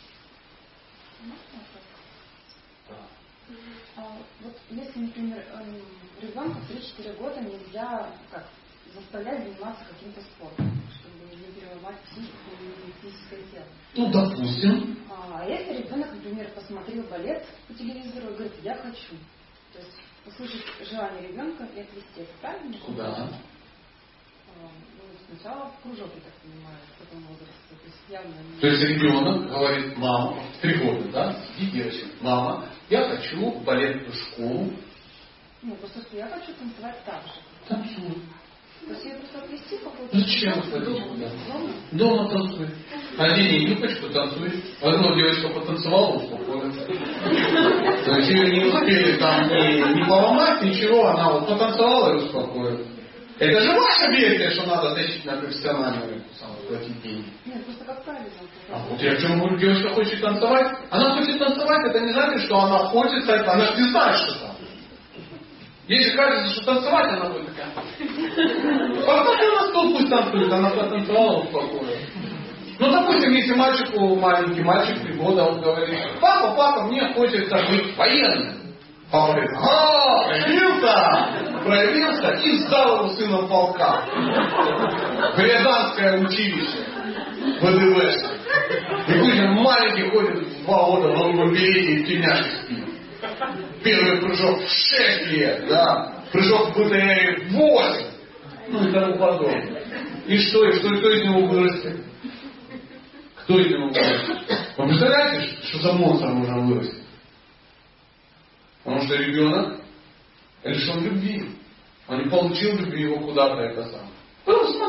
А, вот если, например, ребенка в три-четыре года нельзя как, заставлять заниматься каким-то спортом, чтобы не переломать психику и физическое тело. Ну, допустим. А если ребенок, например, посмотрел балет по телевизору и говорит, я хочу. То есть услышать желание ребенка и отвести это, правильно? Куда? А, ну, сначала в кружок, я так понимаю, в таком возрасте. То есть явно не... То есть ребенок говорит, мама, в три года, да, сидит девочка, мама, я хочу в балетную школу. Ну, просто что я хочу танцевать так же. Танцуй. То есть ее просто отвести какой-то... Зачем ходить? Дома? Дома танцуй. Одень юбочку, танцуй. Одна девочка потанцевала, успокоилась. То есть ее не успели там ни, ни поломать, ничего, она вот потанцевала и успокоилась. Это же ваша версия, что надо тащить на профессиональную платить деньги. Нет, просто как правильно. А вот я в чем говорю, девочка хочет танцевать. Она хочет танцевать, это не значит, что она хочет, она же не знает, что там. Ей же кажется, что танцевать она будет такая. Посмотри на стол, пусть танцует, она потанцевала, успокоилась. Ну, допустим, если мальчику, маленький мальчик, три года, он говорит, папа, папа, мне хочется быть военным. Папа говорит, а, проявился, проявился и сдал его сыном полка. В Рязанское училище, ВДВшное. И пусть маленький ходит в два года в новом берете и в тельняшке спит. Первый прыжок в шесть лет, да, прыжок в БТР в восемь, ну и тому подобное. И что, и что, кто из него вырастет? Кто из него вырастет? Вы представляете, что за монстр можно вырастить? Потому что ребенок лишен любви. Он не получил любви, его куда-то это самое. Ну, смотри,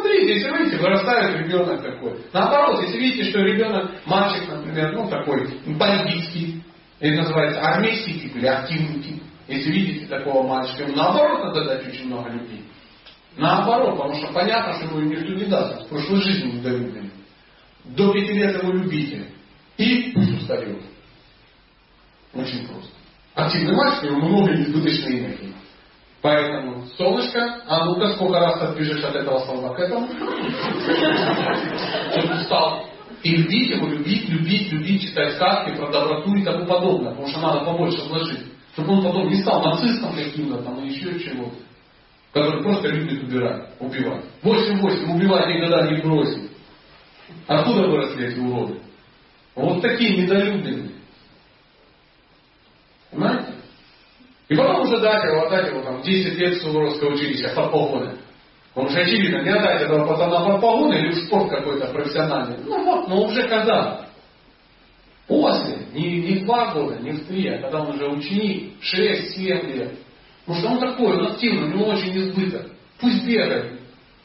смотрите, если вы видите, вырастает ребенок такой. Наоборот, если видите, что ребенок, мальчик, например, ну такой бандитский, это называется армейский тип или активный тип. Если видите такого мальчика, ему наоборот надо дать очень много любви. Наоборот, потому что понятно, что ему никто не даст. В прошлой жизни не дают. До пяти лет его любите. И пусть устарет. Очень просто. Активный мальчик, у него много избыточной энергии. Поэтому, солнышко, а ну-ка, сколько раз ты отбежишь от этого слова к этому? Он устал. И любить его, любить, любить, любить, читать сказки про доброту и тому подобное. Потому что надо побольше вложить. Чтобы он потом не стал нацистом каким-то там и еще чего-то. Который просто любит убирать, убивать. восемь-восемь убивать никогда не бросит. Откуда выросли эти уроды? Вот такие недолюбленные. Понимаете? И потом уже дать его, отдать его там десять лет в Суворовское училище под погоны. Потому что очевидно, не отдать этого пацана под погоны или в спорт какой-то профессиональный. Ну вот, но уже когда? После. Не, не в два года, не в три, а когда он уже ученик, шесть-семь лет. Потому что он такой, он активный, у него очень избыток. Пусть бегает.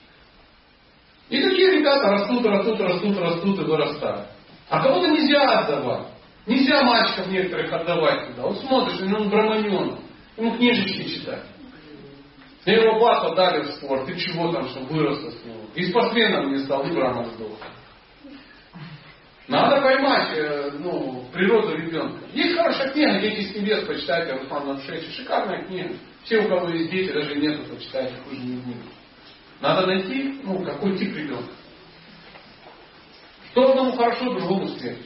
И такие ребята растут, растут, растут, растут и вырастают. А кого-то нельзя отдавать. Нельзя мальчиков некоторых отдавать туда. Вот смотришь, он браманен. Ему книжечки читать. И его папа дали в спорт. Ты чего там, что выросло с него? И спортсменом не стал, и брама сдох. Надо поймать ну, природу ребенка. Есть хорошая книга, «Дети с небес», почитайте, Руслан Надшевич. Шикарная книга. Все, у кого есть дети, даже нету, почитайте, хуже не будет. Надо найти, ну, какой тип ребенка. Что одному хорошо, другому смерть.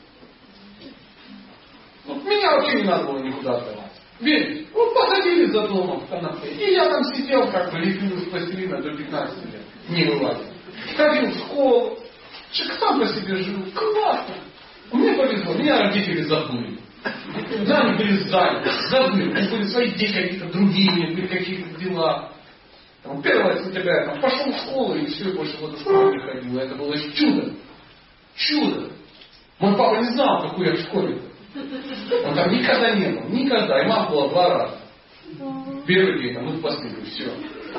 Ну, меня вообще не надо было никуда отдавать. Верите? Вот посадили за домом в канапе. И я там сидел, как бы лепил из пластилина до пятнадцати лет. Не вылазил. Ходил в школу. Сам по себе жил. Классно. Мне повезло. Меня родители забыли. Да, они были заняты. Забыли. У них были свои дети какие-то другие. У них были какие-то дела. Там, первое сентября я там пошел в школу и все, и больше в эту школу не ходил. Это было чудо. Чудо. Мой папа не знал, какой я в школе. Он там никогда не был. Никогда. И мама была два раза. Первый день, там, ну, последний. Все.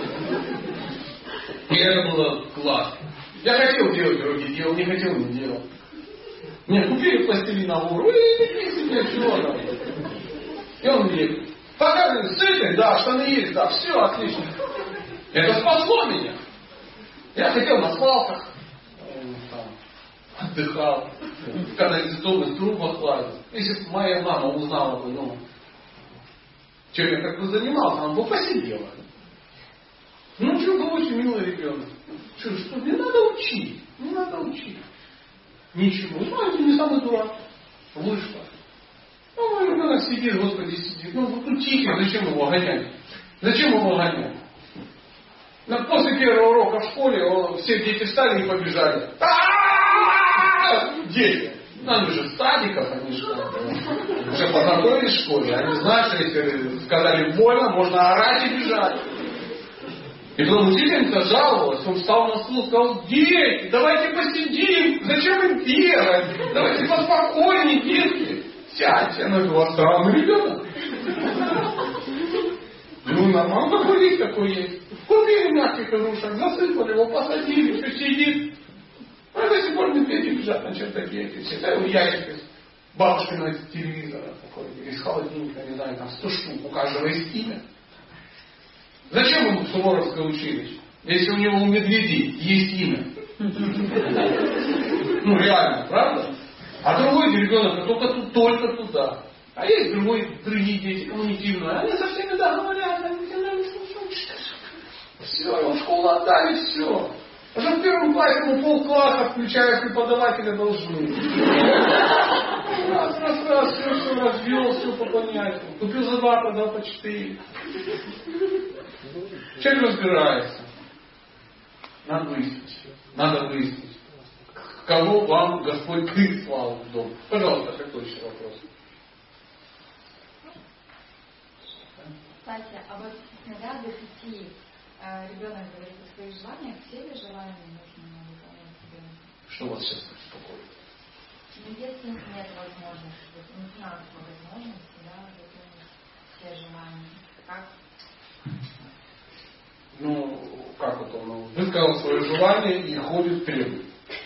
И это было классно. Я хотел делать другие дела, не хотел, не делал. Мне купили пластилиновую гору, и себе чего там. И он мне, пока сытый, да, штаны есть, да, все, отлично. Это спасло меня. Я хотел на свалках, там, отдыхал, в канализационных трубах лазил. Если бы моя мама узнала бы, ну, чем я как бы занимался, она бы посидела. Ну, что, был очень милый ребенок. Что, что, не надо учить, не надо учить. Ничего. Знаете, не самый дурак. Вышла. Ну, мой ребенок сидит, Господи, сидит. Ну, вот учите, зачем его гонять? Зачем его гонять? Но после первого урока в школе он, все дети встали и побежали. А-а-а-а! Дети. Ну, они же с садиков, они же уже познакомились в школе. Они знают, что если сказали больно, можно орать и бежать. И потом учительница жаловалась, он встал на стул и сказал: дети, давайте посидим, зачем им бегать? Давайте поспокойнее, детки. Сядьте, ну это у вас странный ребенок. Ну, нормально, такой есть, такой есть. Купили мягких игрушек, засыпали его, посадили, все сидит. А до сих пор медведи бежат на чердаке. Всегда его ящик из бабушкиного телевизора, такой, из холодильника, не знаю, там сто штук, у каждого есть имя. Зачем ему Суворовское училище, если у него у медведей есть имя? Ну реально, правда? А другой ребенок только, тут, только туда. А есть другой, другие дети, коммунитивные. Они со всеми договорятся, они всегда не слушают. Все, его в школу отдали, все. Уже в первом классе ему полкласса, включая преподавателя, должны. Раз, раз, раз, все, все развел, все по понятию. Купил за два, продал по четыре. Человек разбирается. Надо выяснить. Надо выяснить. Кого вам Господь прислал в дом? Пожалуйста, какой еще вопрос? Кстати, а вот когда до пяти э, ребенок говорит о своих желаниях, все ли желания нужно выполнять ребенку? Что вас сейчас беспокоит? Ну, если нет возможности, не финансовой возможности, да, выполнить все желания, как? ну, как вот он, высказал свое желание и ходит требует.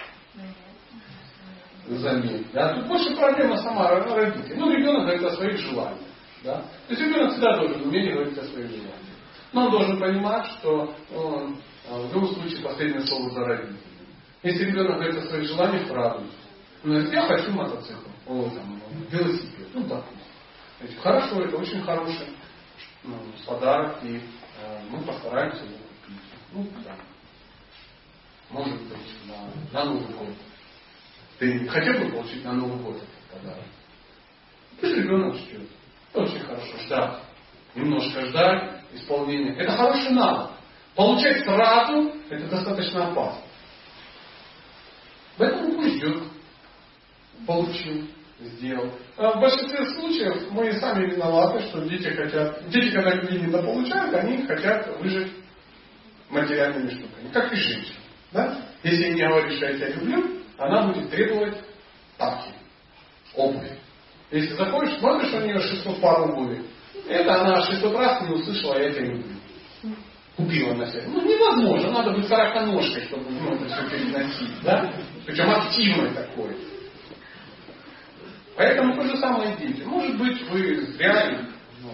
Заметь. Да? Тут больше проблема сама родителей. Ну, ребенок говорит о своих желаниях. Да? То есть ребенок всегда должен уметь говорить о своих желаниях. Но он должен понимать, что он, в любом случае последнее слово за родителями. Если ребенок говорит о своих желаниях, радуется. Ну, я хочу мотоцикл, о, там, велосипед, ну допустим. Хорошо, это очень хороший ну, подарок, и э, мы постараемся его купить. Ну, да. Может быть, на, на Новый год. Ты хотел бы получить на Новый год этот подарок? Пусть ребенок ждет. Это очень хорошо. Ждать. Немножко ждать исполнения. Это хороший навык. Получать сразу это достаточно опасно. Поэтому пусть ждет. Получил, сделал. А в большинстве случаев мы сами виноваты, что дети хотят. Дети, когда люди недополучают, они хотят выжить материальными штуками. Как и женщина. Да? Если не говоришь, что я тебя люблю, она будет требовать тапки, обувь. Если заходишь, смотришь, у нее шестьсот пар обуви. Это она шестьсот раз не услышала, я тебя люблю. Купила на себя. Ну невозможно, надо быть сороконожкой, чтобы ну, это все переносить. Да? Причем активной такой. Поэтому то же самое и дети. Может быть, вы зря ну,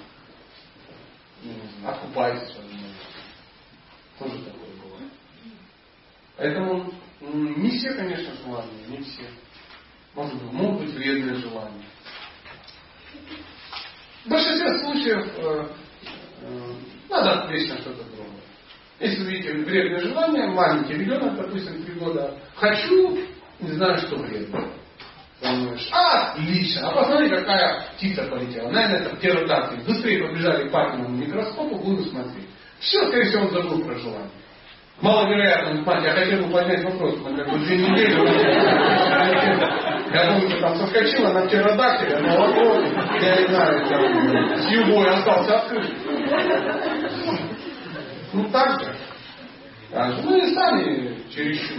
откупаетесь. Тоже такое бывает. Поэтому не все, конечно, желания, не все. Может быть, могут быть вредные желания. В большинстве случаев э, э, надо отвлечь на что-то другое. Если вы видите вредное желание, маленький ребенок, допустим, три года, хочу, не знаю, что вредно. Думаешь, а, отлично, а посмотри, какая птица полетела. Наверное, это птеродактиль. Быстрее побежали к папиному микроскопу, будем смотреть. Все, скорее всего, он забыл про желание. Маловероятно, мать, я хотел бы поднять вопрос, мы как бы две недели, я думаю, что там соскочила на птеродактиля, на вопрос, я не знаю, там, с юбой остался открыт. Ну так же. Мы и сами чересчур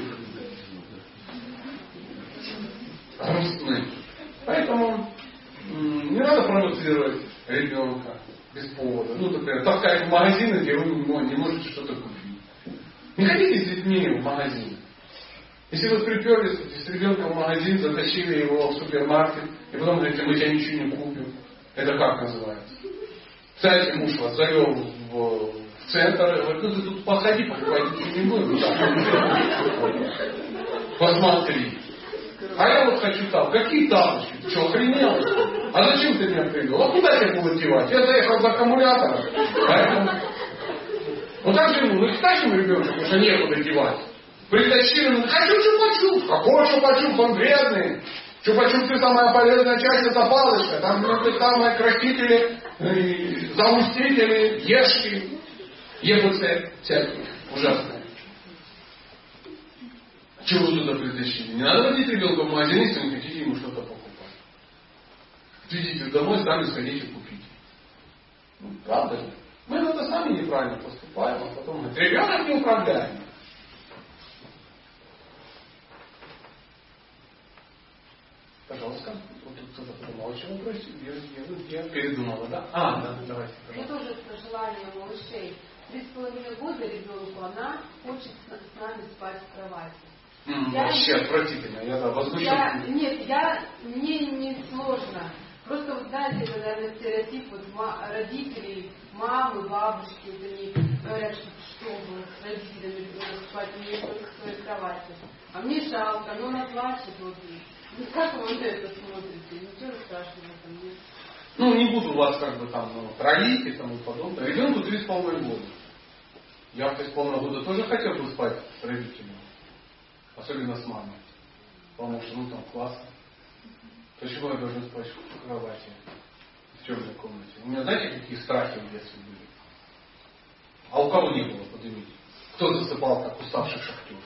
грустны. Поэтому не надо провоцировать ребенка без повода. Ну, например, таскать в магазин, где вы не можете что-то купить. Не ходите с детьми в магазин. Если вы приперлись с ребенком в магазин, затащили его в супермаркет, и потом говорите, мы тебя ничего не купим. Это как называется? Кстати, муж вас завел в, в центр и говорит, ну ты тут походи, покупать ничего не будем. Да. Посмотри. А я вот хочу там. Какие тапочки? Ты что, охренел? А зачем ты меня привел? А куда я буду девать? Я заехал за аккумулятором. Поэтому... Вот так же, ну, тащим ребенка, потому что некуда девать. Притащили, ну, хочу чупа-чуп. Какой чупа-чуп? Он вредный. Чупа-чуп, ты самая полезная часть, это палочка. Там, ну, самые красители, э, загустители, ешки. ЕБЦ всякие. Ужасные. Чего вы туда притащили? Не надо водить ребенка в магазин, если не хотите ему что-то покупать. Идите домой, сами сходите купить. Ну, правда же? Мы это сами неправильно поступаем, а потом говорим, ребенок неуправляемый. Пожалуйста, вот тут кто-то помолчал, вопросе, я, я передумала, да? А, да, давайте, пожалуйста. Я тоже про желание малышей. Три с половиной года ребенку она хочет с нами спать в кровати. Mm, я вообще не... отвратительно, я да, возмущен. Я... Нет, я... мне не сложно. Просто, вот знаете, это, наверное, стереотип вот, ма... родителей, мамы, бабушки, вот они говорят, что что вы с родителями ребенок спать, мне только в своей кровати. А мне жалко, но она плачет. Вот. Ну, как вы на это смотрите? Ничего страшного там нет. Ну, не буду вас как бы там ну, троллить и тому подобное. Ребенку три с половиной года. Я в три с половиной года тоже хотел бы спать с родителями. Особенно с мамой. Потому что, ну, там классно. Почему я должен спать в кровати? В темной комнате. У меня, знаете, какие страхи в детстве были? А у кого не было, поднимите? Кто засыпал, как уставший шахтер?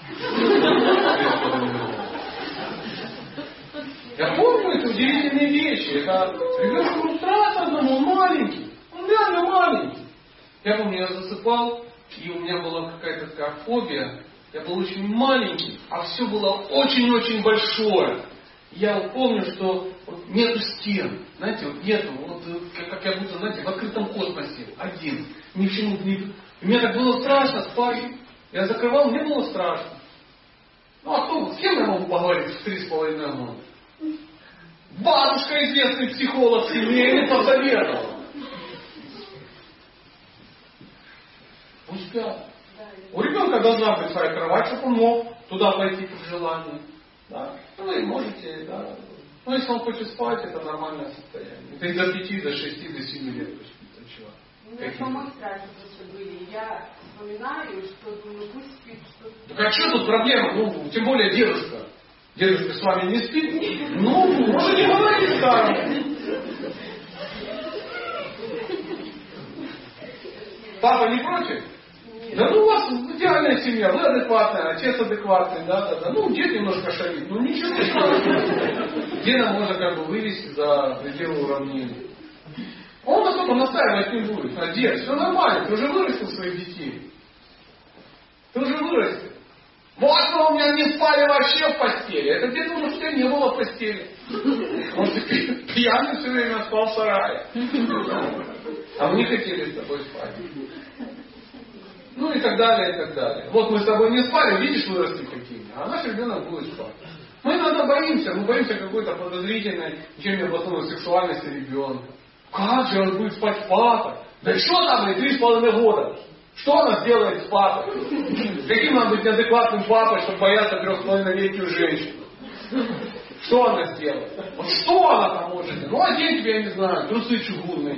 Я помню эти удивительные вещи. Это ребенку ну, страшно одному, он маленький. Он реально маленький. Я помню, я засыпал, и у меня была какая-то такая фобия. Я был очень маленький, а все было очень-очень большое. Я вот помню, что вот нету стен. Знаете, вот нету. Вот, как я будто, знаете, в открытом космосе. Один. Ни к чему не... И мне так было страшно спать. Я закрывал, мне было страшно. Ну а кто, с кем я могу поговорить в три с половиной года? Бабушка, известный психолог, мне не посоветовал. Пусть спят. У ребенка должна быть своя кровать, чтобы он мог туда пойти при желании. Да? Ну вы можете, да. Ну если он хочет спать, это нормальное состояние. Это и до пяти, до шести, до семи лет пусть спит. Чего? У меня самой страхи просто были. Я вспоминаю, что думаю, пусть спит. Что... Так а что тут проблема? Ну, тем более дедушка. Дедушка с вами не спит? Ну, можете говорить старому. Папа не против? Да ну у вас идеальная семья, вы адекватная, отец адекватный, да, да, да. Ну, дед немножко шалит, ну ничего страшного. Деда можно как бы вывести за пределы уравнения. Он особо настаивать не будет. А дед, все нормально, ты уже вырастил своих детей. Ты уже вырастил. Вот вы у меня не спали вообще в постели. Это дед, потому что у тебя не было постели. Может, ты пьяный все время спал в сарае. А мы не хотели с тобой спать. Ну и так далее, и так далее. Вот мы с тобой не спали, видишь, выросли какими, а наш ребенок будет спать. Мы иногда боимся, мы боимся какой-то подозрительной, чем не обоснованной сексуальности ребенка. Как же он будет спать с папой? Да что там, и три с половиной года? Что она сделает с папой? Каким надо быть неадекватным папой, чтобы бояться трех с половиной-летнюю женщину? Что она сделает? Вот что она там может? Ну, одеть тебе, я не знаю, трусы чугунные.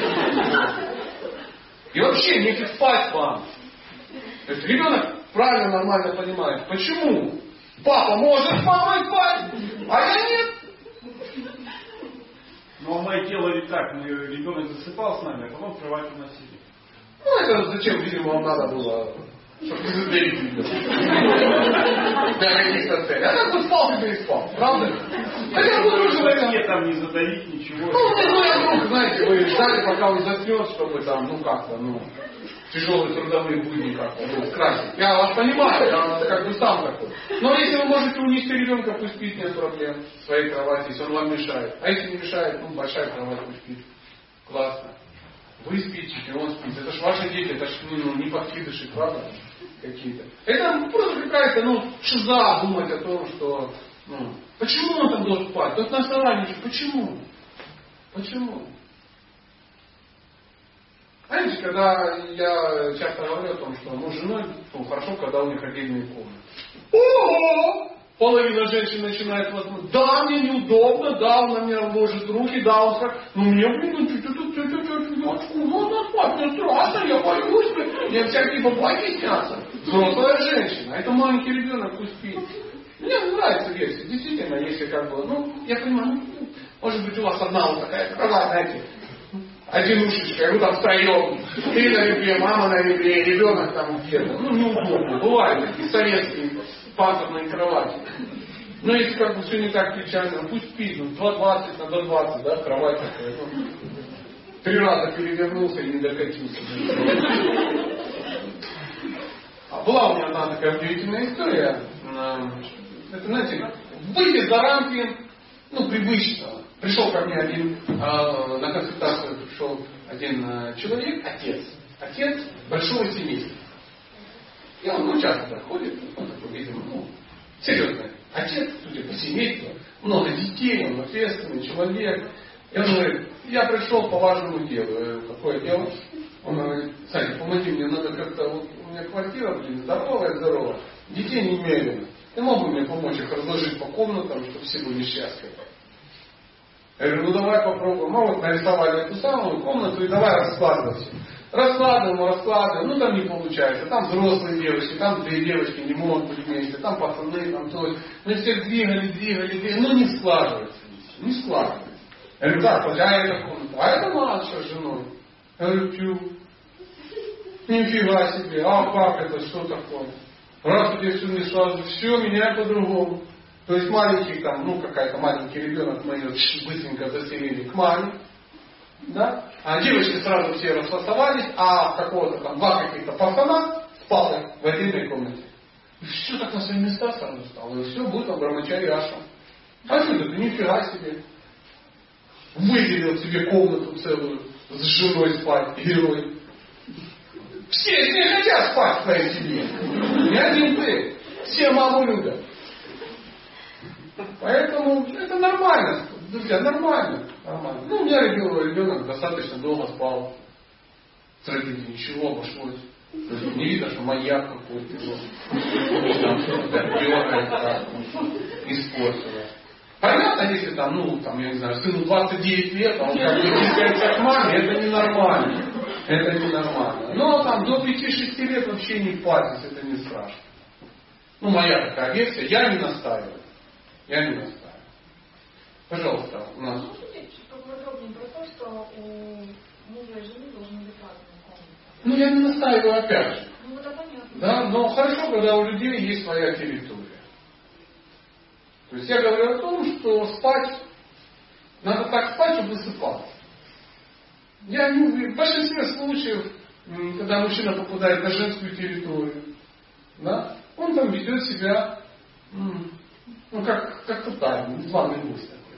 И вообще, нефиг спать вам. То есть ребенок правильно, нормально понимает, почему папа может с мамой спать, а я нет. Ну, а мы делали так, мы, ребенок засыпал с нами, а потом в кровать уносили. Ну, это зачем, видимо, вам надо было, чтобы не задавить. Для каких-то целей. А так бы спал, ты и спал, правда? Хотя бы дружно. Нет, там не задавить, ничего. Ну, ну, я вдруг, знаете, вы ждали, пока он заснет, чтобы там, ну, как-то, ну, тяжелые трудовые будни как-то, ну, скрасить. Я вас понимаю, я как бы сам такой. Но если вы можете унести ребенка, пусть спит, нет проблем в своей кровати, если он вам мешает. А если не мешает, ну, большая кровать, пусть спит. Классно. Вы спите, он спит. Это ж ваши дети, это ж ну, не подкидыши, правда? Какие-то. Это просто какая-то, ну, шиза думать о том, что, ну, почему он там должен спать? Тут на основании, почему? Почему? Знаете, когда я часто говорю о том, что ну, с женой ну, хорошо, когда у них отдельные комнаты. Ого! Половина женщин начинает возмущаться. Да, мне неудобно, да, он на меня ложит руки, да, он скажет, ну мне, блин, ну чуть-чуть, чуть-чуть, можно спать, мне страшно, я боюсь, мне всякие бабаки снятся. Взрослая женщина, а это маленький ребенок, пусть спит. Мне нравится версия, действительно, если как бы, ну, я понимаю, ну, может быть у вас одна вот такая кровать, знаете, одинушечка, вы там втроем, ты на ребре, мама на ребре, ребенок там где-то, ну, неудобно, бывают такие советские панцирные кровати. Но если как бы все не так печально, пусть спит, ну, два двадцать на два двадцать, да, кровать такая, ну, три раза перевернулся и не докатился. А была у меня одна такая удивительная история. Это, знаете, выйти за рамки, ну, привычного. Пришел ко мне один, э, на консультацию пришел один э, человек, отец. Отец большого семейства. И он ну, часто заходит, он такой, видимо, ну, серьезный отец, судя по семейству, много детей, он ответственный человек. И он говорит, я пришел по важному делу. Какое дело? Он говорит, Саня, помоги мне, надо как-то, вот у меня квартира, блин, здоровая, здоровая, детей немерено. Ты мог бы мне помочь их разложить по комнатам, чтобы все были счастливы? Я говорю, ну давай попробуем. Мы вот нарисовали эту самую комнату и давай раскладывать. Раскладываем, раскладываем, ну там не получается. Там взрослые девочки, там две девочки не могут быть вместе, там пацаны, там то. Мы всех двигали, двигали, двигали, ну не складывается. Не складывается. Я говорю, так, вот а эта комната, а это наша с женой. Я говорю, тю, нифига себе, а как это, что такое? Раз у тебя все не сразу, все, меняй по-другому. То есть маленький там, ну какая-то маленький ребенок, мы ее быстренько заселили к маме. Да? А девочки сразу все расфасовались, а какого-то там два каких-то пацана с папой в отдельной комнате. И все так на свои места сразу стало. И все будет Абрамачари Ашрам. А что это? Нифига себе. Выделил себе комнату целую с женой спать, герой. Все, все хотят спать в твоей семье. Не один ты. Все маму любят. Поэтому это нормально. Друзья, нормально. нормально. Ну, у меня ребенок, ребенок достаточно долго спал. С родителями ничего обошлось. То есть не видно, что маньяк какой-то. Там что-то дергает, так, испортило. Понятно, если там, ну, там, я не знаю, сыну двадцать девять лет, а он как бы тискается к маме, это ненормально. Это ненормально. Но там до пяти-шести лет вообще не парьтесь, это не страшно. Ну, моя такая версия, я не настаиваю. Я не настаиваю. Пожалуйста, у нас. Можете чуть поподробнее про то, что у мужа и жены должны быть разные комнаты? Ну, я не настаиваю опять же. Ну, это понятно. Да, но хорошо, когда у людей есть своя территория. То есть я говорю о том, что спать, надо так спать, чтобы высыпаться. Я не, в большинстве случаев, когда мужчина попадает на женскую территорию, да, он там ведет себя, ну, как, как тотальный, званый гость такой.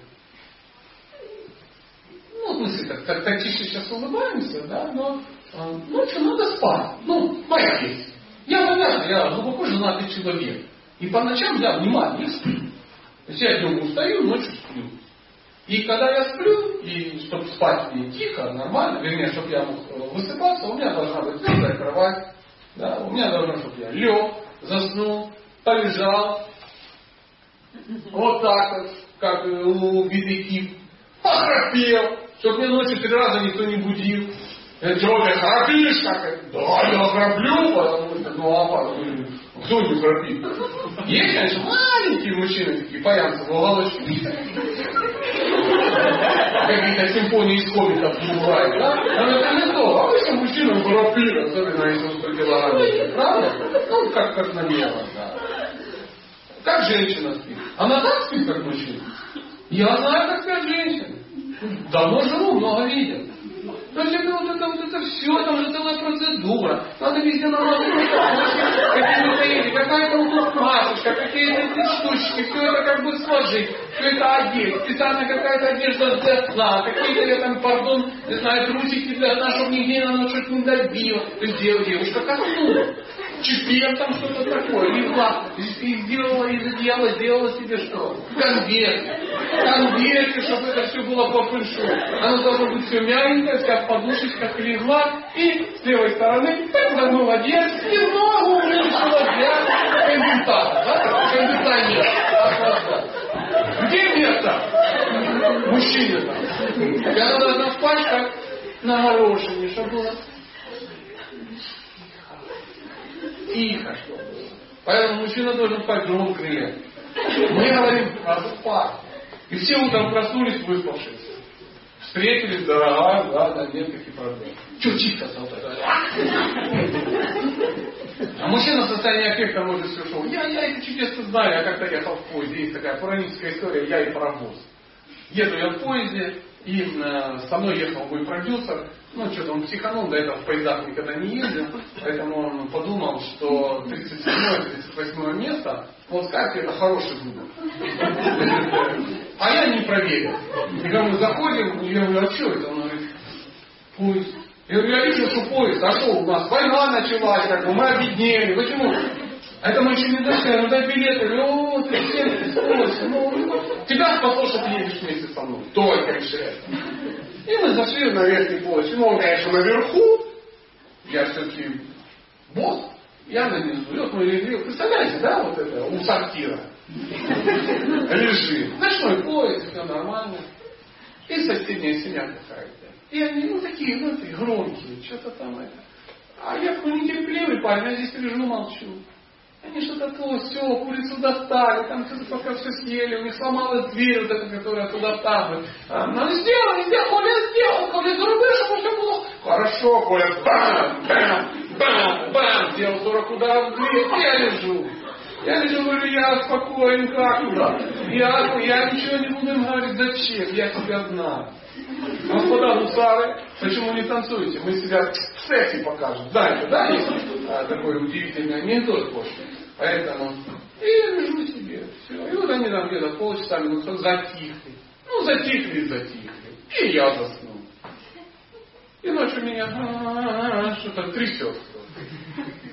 Ну, в смысле, так, так, так тише сейчас улыбаемся, да, но ночью надо спать. Ну, моя есть. Я, понятно, я глубоко женатый человек. И по ночам я внимание сплю. То есть я днем устаю, ночью сплю. И когда я сплю, и чтобы спать мне тихо, нормально, вернее, чтобы я мог высыпаться, у меня должна быть твердая кровать, да, у меня должно, чтобы я лег, заснул, полежал, вот так вот, как у детектив, похрапел, чтобы мне ночью три раза никто не будил. Я что, ты храпишь? Как? Да, я храплю, потому что, ну, а потом, кто не храпит? Есть, конечно, маленькие мужчины такие, появятся в уголочке. Какие-то симфонии из хоббитов бывают, да? Но это не то. Обычно мужчина храпит, особенно если он сто килограмм. Правда? Ну, как, как намерно, да. Как женщина спит? Она так спит, как мужчина? Я знаю, как спят женщины. Давно живу, много видел. То есть это вот это, вот это все, там же целая процедура. Надо везде намазать какие-то, какая-то вот масочка, какие-то эти штучки, все это как бы сложить, все это одеть, специально какая-то одежда для сна, какие-то я там, пардон, не знаю, трусики для сна, чтобы нигде она что-то не добила. То есть девушка ко сну. Чипер там что-то такое, легла, и сделала из одеяла, сделала себе что? Конверт. Конверт, чтобы это все было по фэншу. Оно должно быть все мягенькое, вся в подушечках легла, и с левой стороны загнула одеяло, и ногу уменьшила для конденсата, да? Кондиционер. Где место? Мужчине там. И она должна спать как на горошине, чтобы было тихо, чтобы было. Поэтому мужчина должен спать громко. Мы говорим, надо спать. И все утром проснулись, выспавшись. Встретились, дорогая, да, да, нет таких проблем. Че чикаться вот это? А мужчина в состоянии аффекта может все шоу. Я, я это чудесно знаю, я как-то ехал в поезде, есть такая пураническая история, я и паровоз. Еду я в поезде, и э, со мной ехал мой продюсер, ну что-то он психанул, до этого в поездах никогда не ездил, поэтому он подумал, что тридцать седьмое тридцать восьмое место, вот как это хороший выбор. А я не проверил. И говорю, заходим, и я говорю, а что это? Он говорит, поезд. Я говорю, я вижу, что поезд, а что у нас война началась, как бы мы объединили, почему? А это мы еще не дошли, ну дай билеты. Я говорю, о, ты всем спасся. Ну, тебя спасло, что ты едешь вместе со мной. Только решай. И мы зашли на верхний поезд. Ну, он, конечно, наверху. Я все-таки босс. Я на низу. И вот мы лежим. Представляете, да, вот это, у сортира. Лежим. Ночной поезд, все нормально. И соседняя семья какая-то. И они, ну, такие, ну, такие громкие. Что-то там это. А я такой нетерпеливый парень, я здесь лежу, молчу. Они что-то то, все, курицу достали, там что-то пока все съели, у них сломалась дверь вот эта, которая туда ставит. А, ну сделал, сделал, Коля сделал, Коля заруби, чтобы все было. Хорошо, Коля, бам, бам, бам, бам, сделал сорок ударов в дверь, я лежу. Я лежу, говорю, я спокоен, как туда. Я, я ничего не буду им говорить, зачем, я себя знаю. Господа гусары, почему не танцуете? Мы себя в сексе покажем. Знаете, да, есть а, такой удивительный анекдот позже. Поэтому и я лежу себе. Все. И вот они там где-то полчаса, минут затихли. Ну, затихли, затихли. И я заснул. И ночью меня что-то трясет.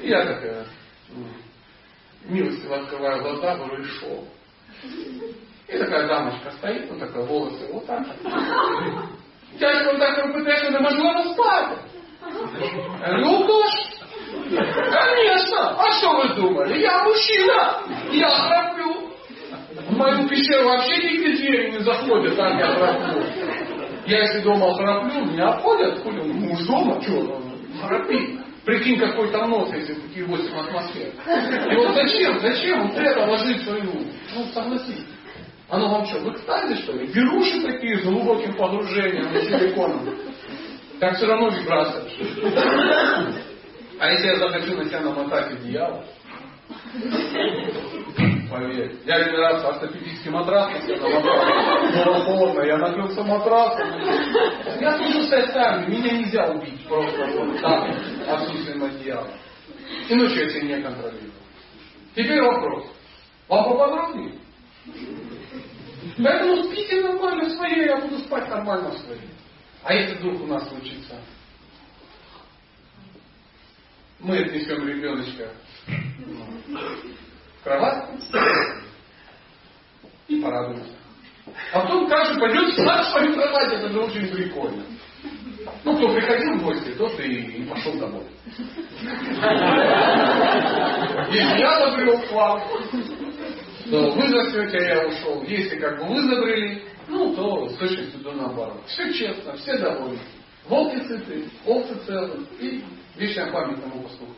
И я такая, милостиво открываю глаза, говорю, и шел. И такая дамочка стоит, ну такая, волосы вот так. Дядька вот так пытается, да можно спать. Я говорю, ну тоже. Конечно! А что вы думали? Я мужчина! Я храплю! В мою пещеру вообще никакие двери не заходят, там я храплю. Я если дома храплю, меня обходят, хули, муж дома, что он храпит. Прикинь, какой там нос, если такие восемь атмосфер. И вот зачем, зачем вот это ложить свою, ну согласитесь. Оно вам что, в экстазе что ли? Беруши такие с глубоким погружением и силиконом. Так все равно вибрация. А если я захочу на себя намотать одеяло, поверь. Я один раз ортопедический матрас на себя намотал. Было холодно, я накрылся матрасом. Я служу социально, меня нельзя убить просто вот так, отсутствием одеяла. И ночью я себя не контролирую. Теперь вопрос. Вам поподробнее? Поэтому спите нормально в своей, я буду спать нормально в своей. А если вдруг у нас случится? Мы отнесем ребеночка в кровать и порадуемся. А потом каждый пойдет спать в свою кровать, это же очень прикольно. Ну, кто приходил в гости, тот и, и пошел домой. Если я забрел к вам, то вы засете, а я ушел. Если как бы вы забрели, ну, то с точностью до наоборот. Все честно, все довольны. Волки сыты, овцы целы и вечная память тому пастуху.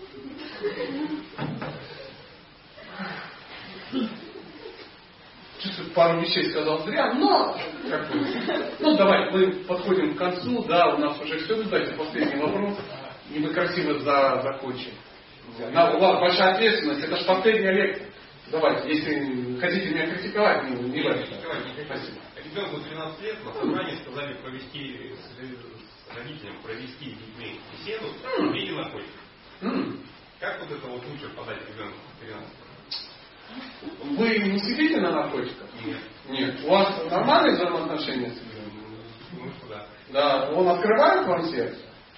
Чуть-чуть пару вещей сказал зря, но как бы, ну давай, мы подходим к концу, да, у нас уже все, давайте последний вопрос, и мы красиво за, закончим. На, у вас большая ответственность, это же последняя лекция. Давайте, если хотите меня критиковать, не, не важно. Спасибо. Ребенку тринадцать лет на собрании сказали провести с родителям, провести с детьми беседу в виде наркотиков. Mm. Как вот это вот лучше подать ребенку тринадцать? Вы не сидите на наркотиках? Нет. Нет. У вас нормальные взаимоотношения с ребенком? Ну что да. Да. Он открывает вам сердце?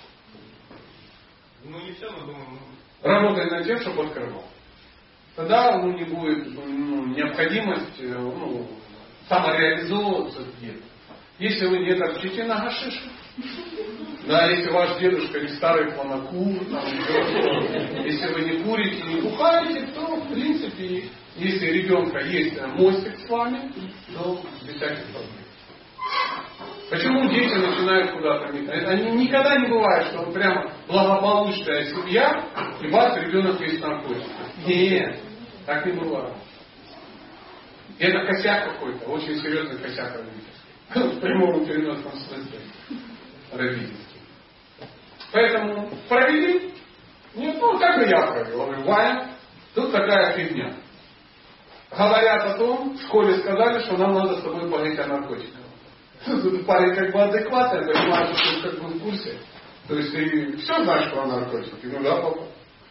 Ну не все, но думаю. Ну... Работает над тем, чтобы открывал. Тогда ну, не будет ну, необходимость ну, самореализовываться где-то. Если вы где-то отчите на гашише, да, если ваш дедушка не старый планокур, там, если вы не курите, не бухаете, то в принципе, если ребенка есть мостик с вами, то без всяких проблем. Почему дети начинают куда-то метать? Это никогда не бывает, что прямо благополучная семья, и у вас ребенок есть наркотик. Нет, так не бывает. Это косяк какой-то, очень серьезный косяк родительский. В прямом и переносном смысле родительский. Поэтому провели? Нет, ну как бы я провел. Говорю, Ваня, тут такая фигня. Говорят о том, в школе сказали, что нам надо с тобой поговорить о наркотиках. Парень как бы адекватный, понимает, что ты как бы в курсе. То есть ты все знаешь про наркотики? Ну да, папа.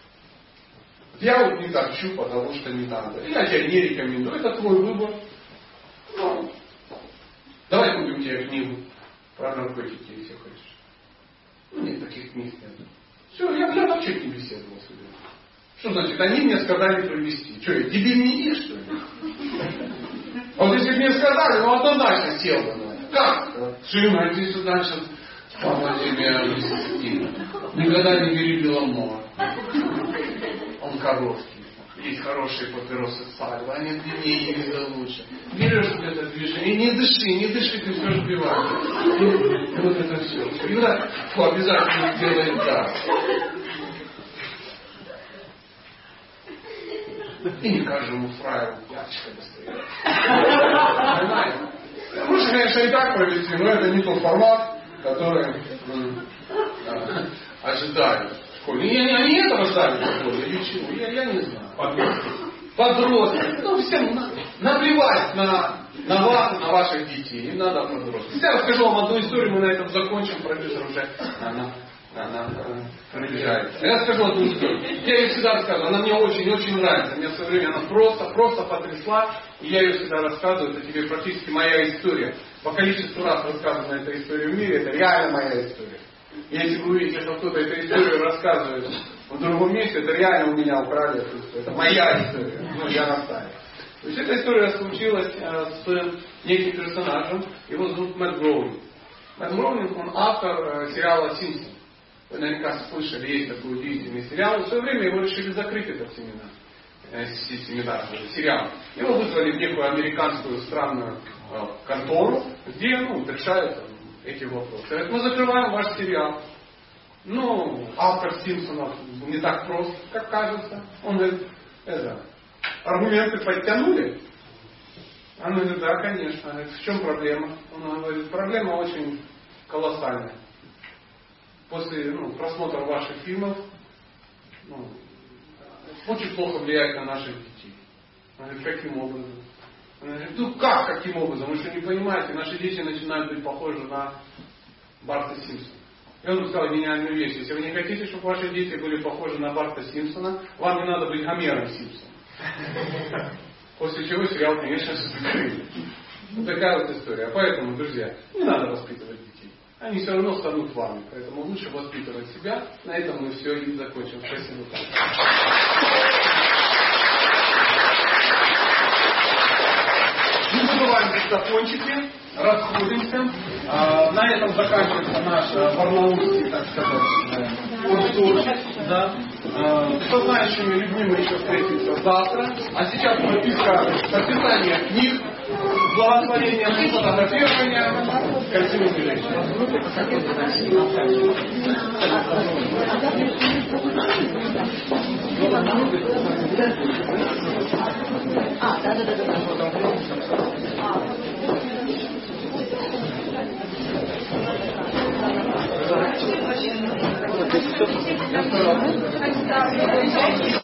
Я вот не торчу, потому что не надо. Я тебе не рекомендую, это твой выбор. Ну, давай купим тебе книгу про наркотики, если хочешь. Ну, нет, таких книг нет. Все, я, я вообще не беседовал с людьми. Что значит, они мне сказали привезти? Что, я дебильный их, что ли? А вот если бы мне сказали, ну однозначно сел бы на это. Как? Шима, иди сюда, сейчас папа тебя вести. Никогда не бери беломор. Он коровский. Есть хорошие папиросы сальва, они длиннее и видно лучше. Берешь вот это движение, не дыши, не дыши, ты все разбиваешь. И вот это все. И вот фу, обязательно сделаем так. И не каждому фраеру пяточка достает. Понимаете? Лучше, конечно, и так провести, но это не тот формат, который э, ожидают. Не, они этого ждали в школе, или чего? Я, я не знаю. Подростки. Подростки. Ну, всем на, наплевать на, на вас, на ваших детей. Им надо подростки. Я расскажу вам одну историю, мы на этом закончим, продюсер уже она, она, пробежает. Я расскажу одну историю. Я ее всегда рассказываю, она мне очень-очень нравится. Мне в свое время она просто, просто потрясла, и я ее всегда рассказываю. Это тебе практически моя история. По количеству раз рассказана эта история в мире, это реально моя история. Если вы увидите, что кто-то эту историю рассказывает в другом месте, это реально у меня украли, то есть это моя история, ну я настаиваю. То есть эта история случилась э, с неким персонажем, его зовут Мэтт Гроунинг. Мэтт Гроунинг, он автор э, сериала «Симпсоны». Вы наверняка слышали, есть такой удивительный сериал. В свое время его решили закрыть, этот семинар. Э, семинар, сериал. Его вызвали в некую американскую странную э, контору, где ну, решают эти вопросы. Говорят, мы закрываем ваш сериал. Ну, автор «Симпсонов» не так прост, как кажется. Он говорит, это, аргументы подтянули? Она говорит, да, конечно. Говорит, в чем проблема? Он говорит, проблема очень колоссальная. После ну, просмотра ваших фильмов ну, очень плохо влияет на наших детей. Она говорит, каким образом? Она говорит, ну как, каким образом? Вы что не понимаете, наши дети начинают быть похожи на Барта Симпсона. И он сказал гениальную вещь. Если вы не хотите, чтобы ваши дети были похожи на Барта Симпсона, вам не надо быть Гомером Симпсоном. После чего сериал, конечно, закрыли. Вот такая вот история. Поэтому, друзья, не надо воспитывать детей. Они все равно станут вами. Поэтому лучше воспитывать себя. На этом мы все и закончим. Спасибо. Не забываем диктофончики. Расходимся. А, на этом заканчивается наш барнаульский, так сказать, курс. Да. А, с знающими людьми мы еще встретимся завтра. А сейчас подписка, подписание книг, благословение, фотографирование, картинки женщин. А, да, да, да, да.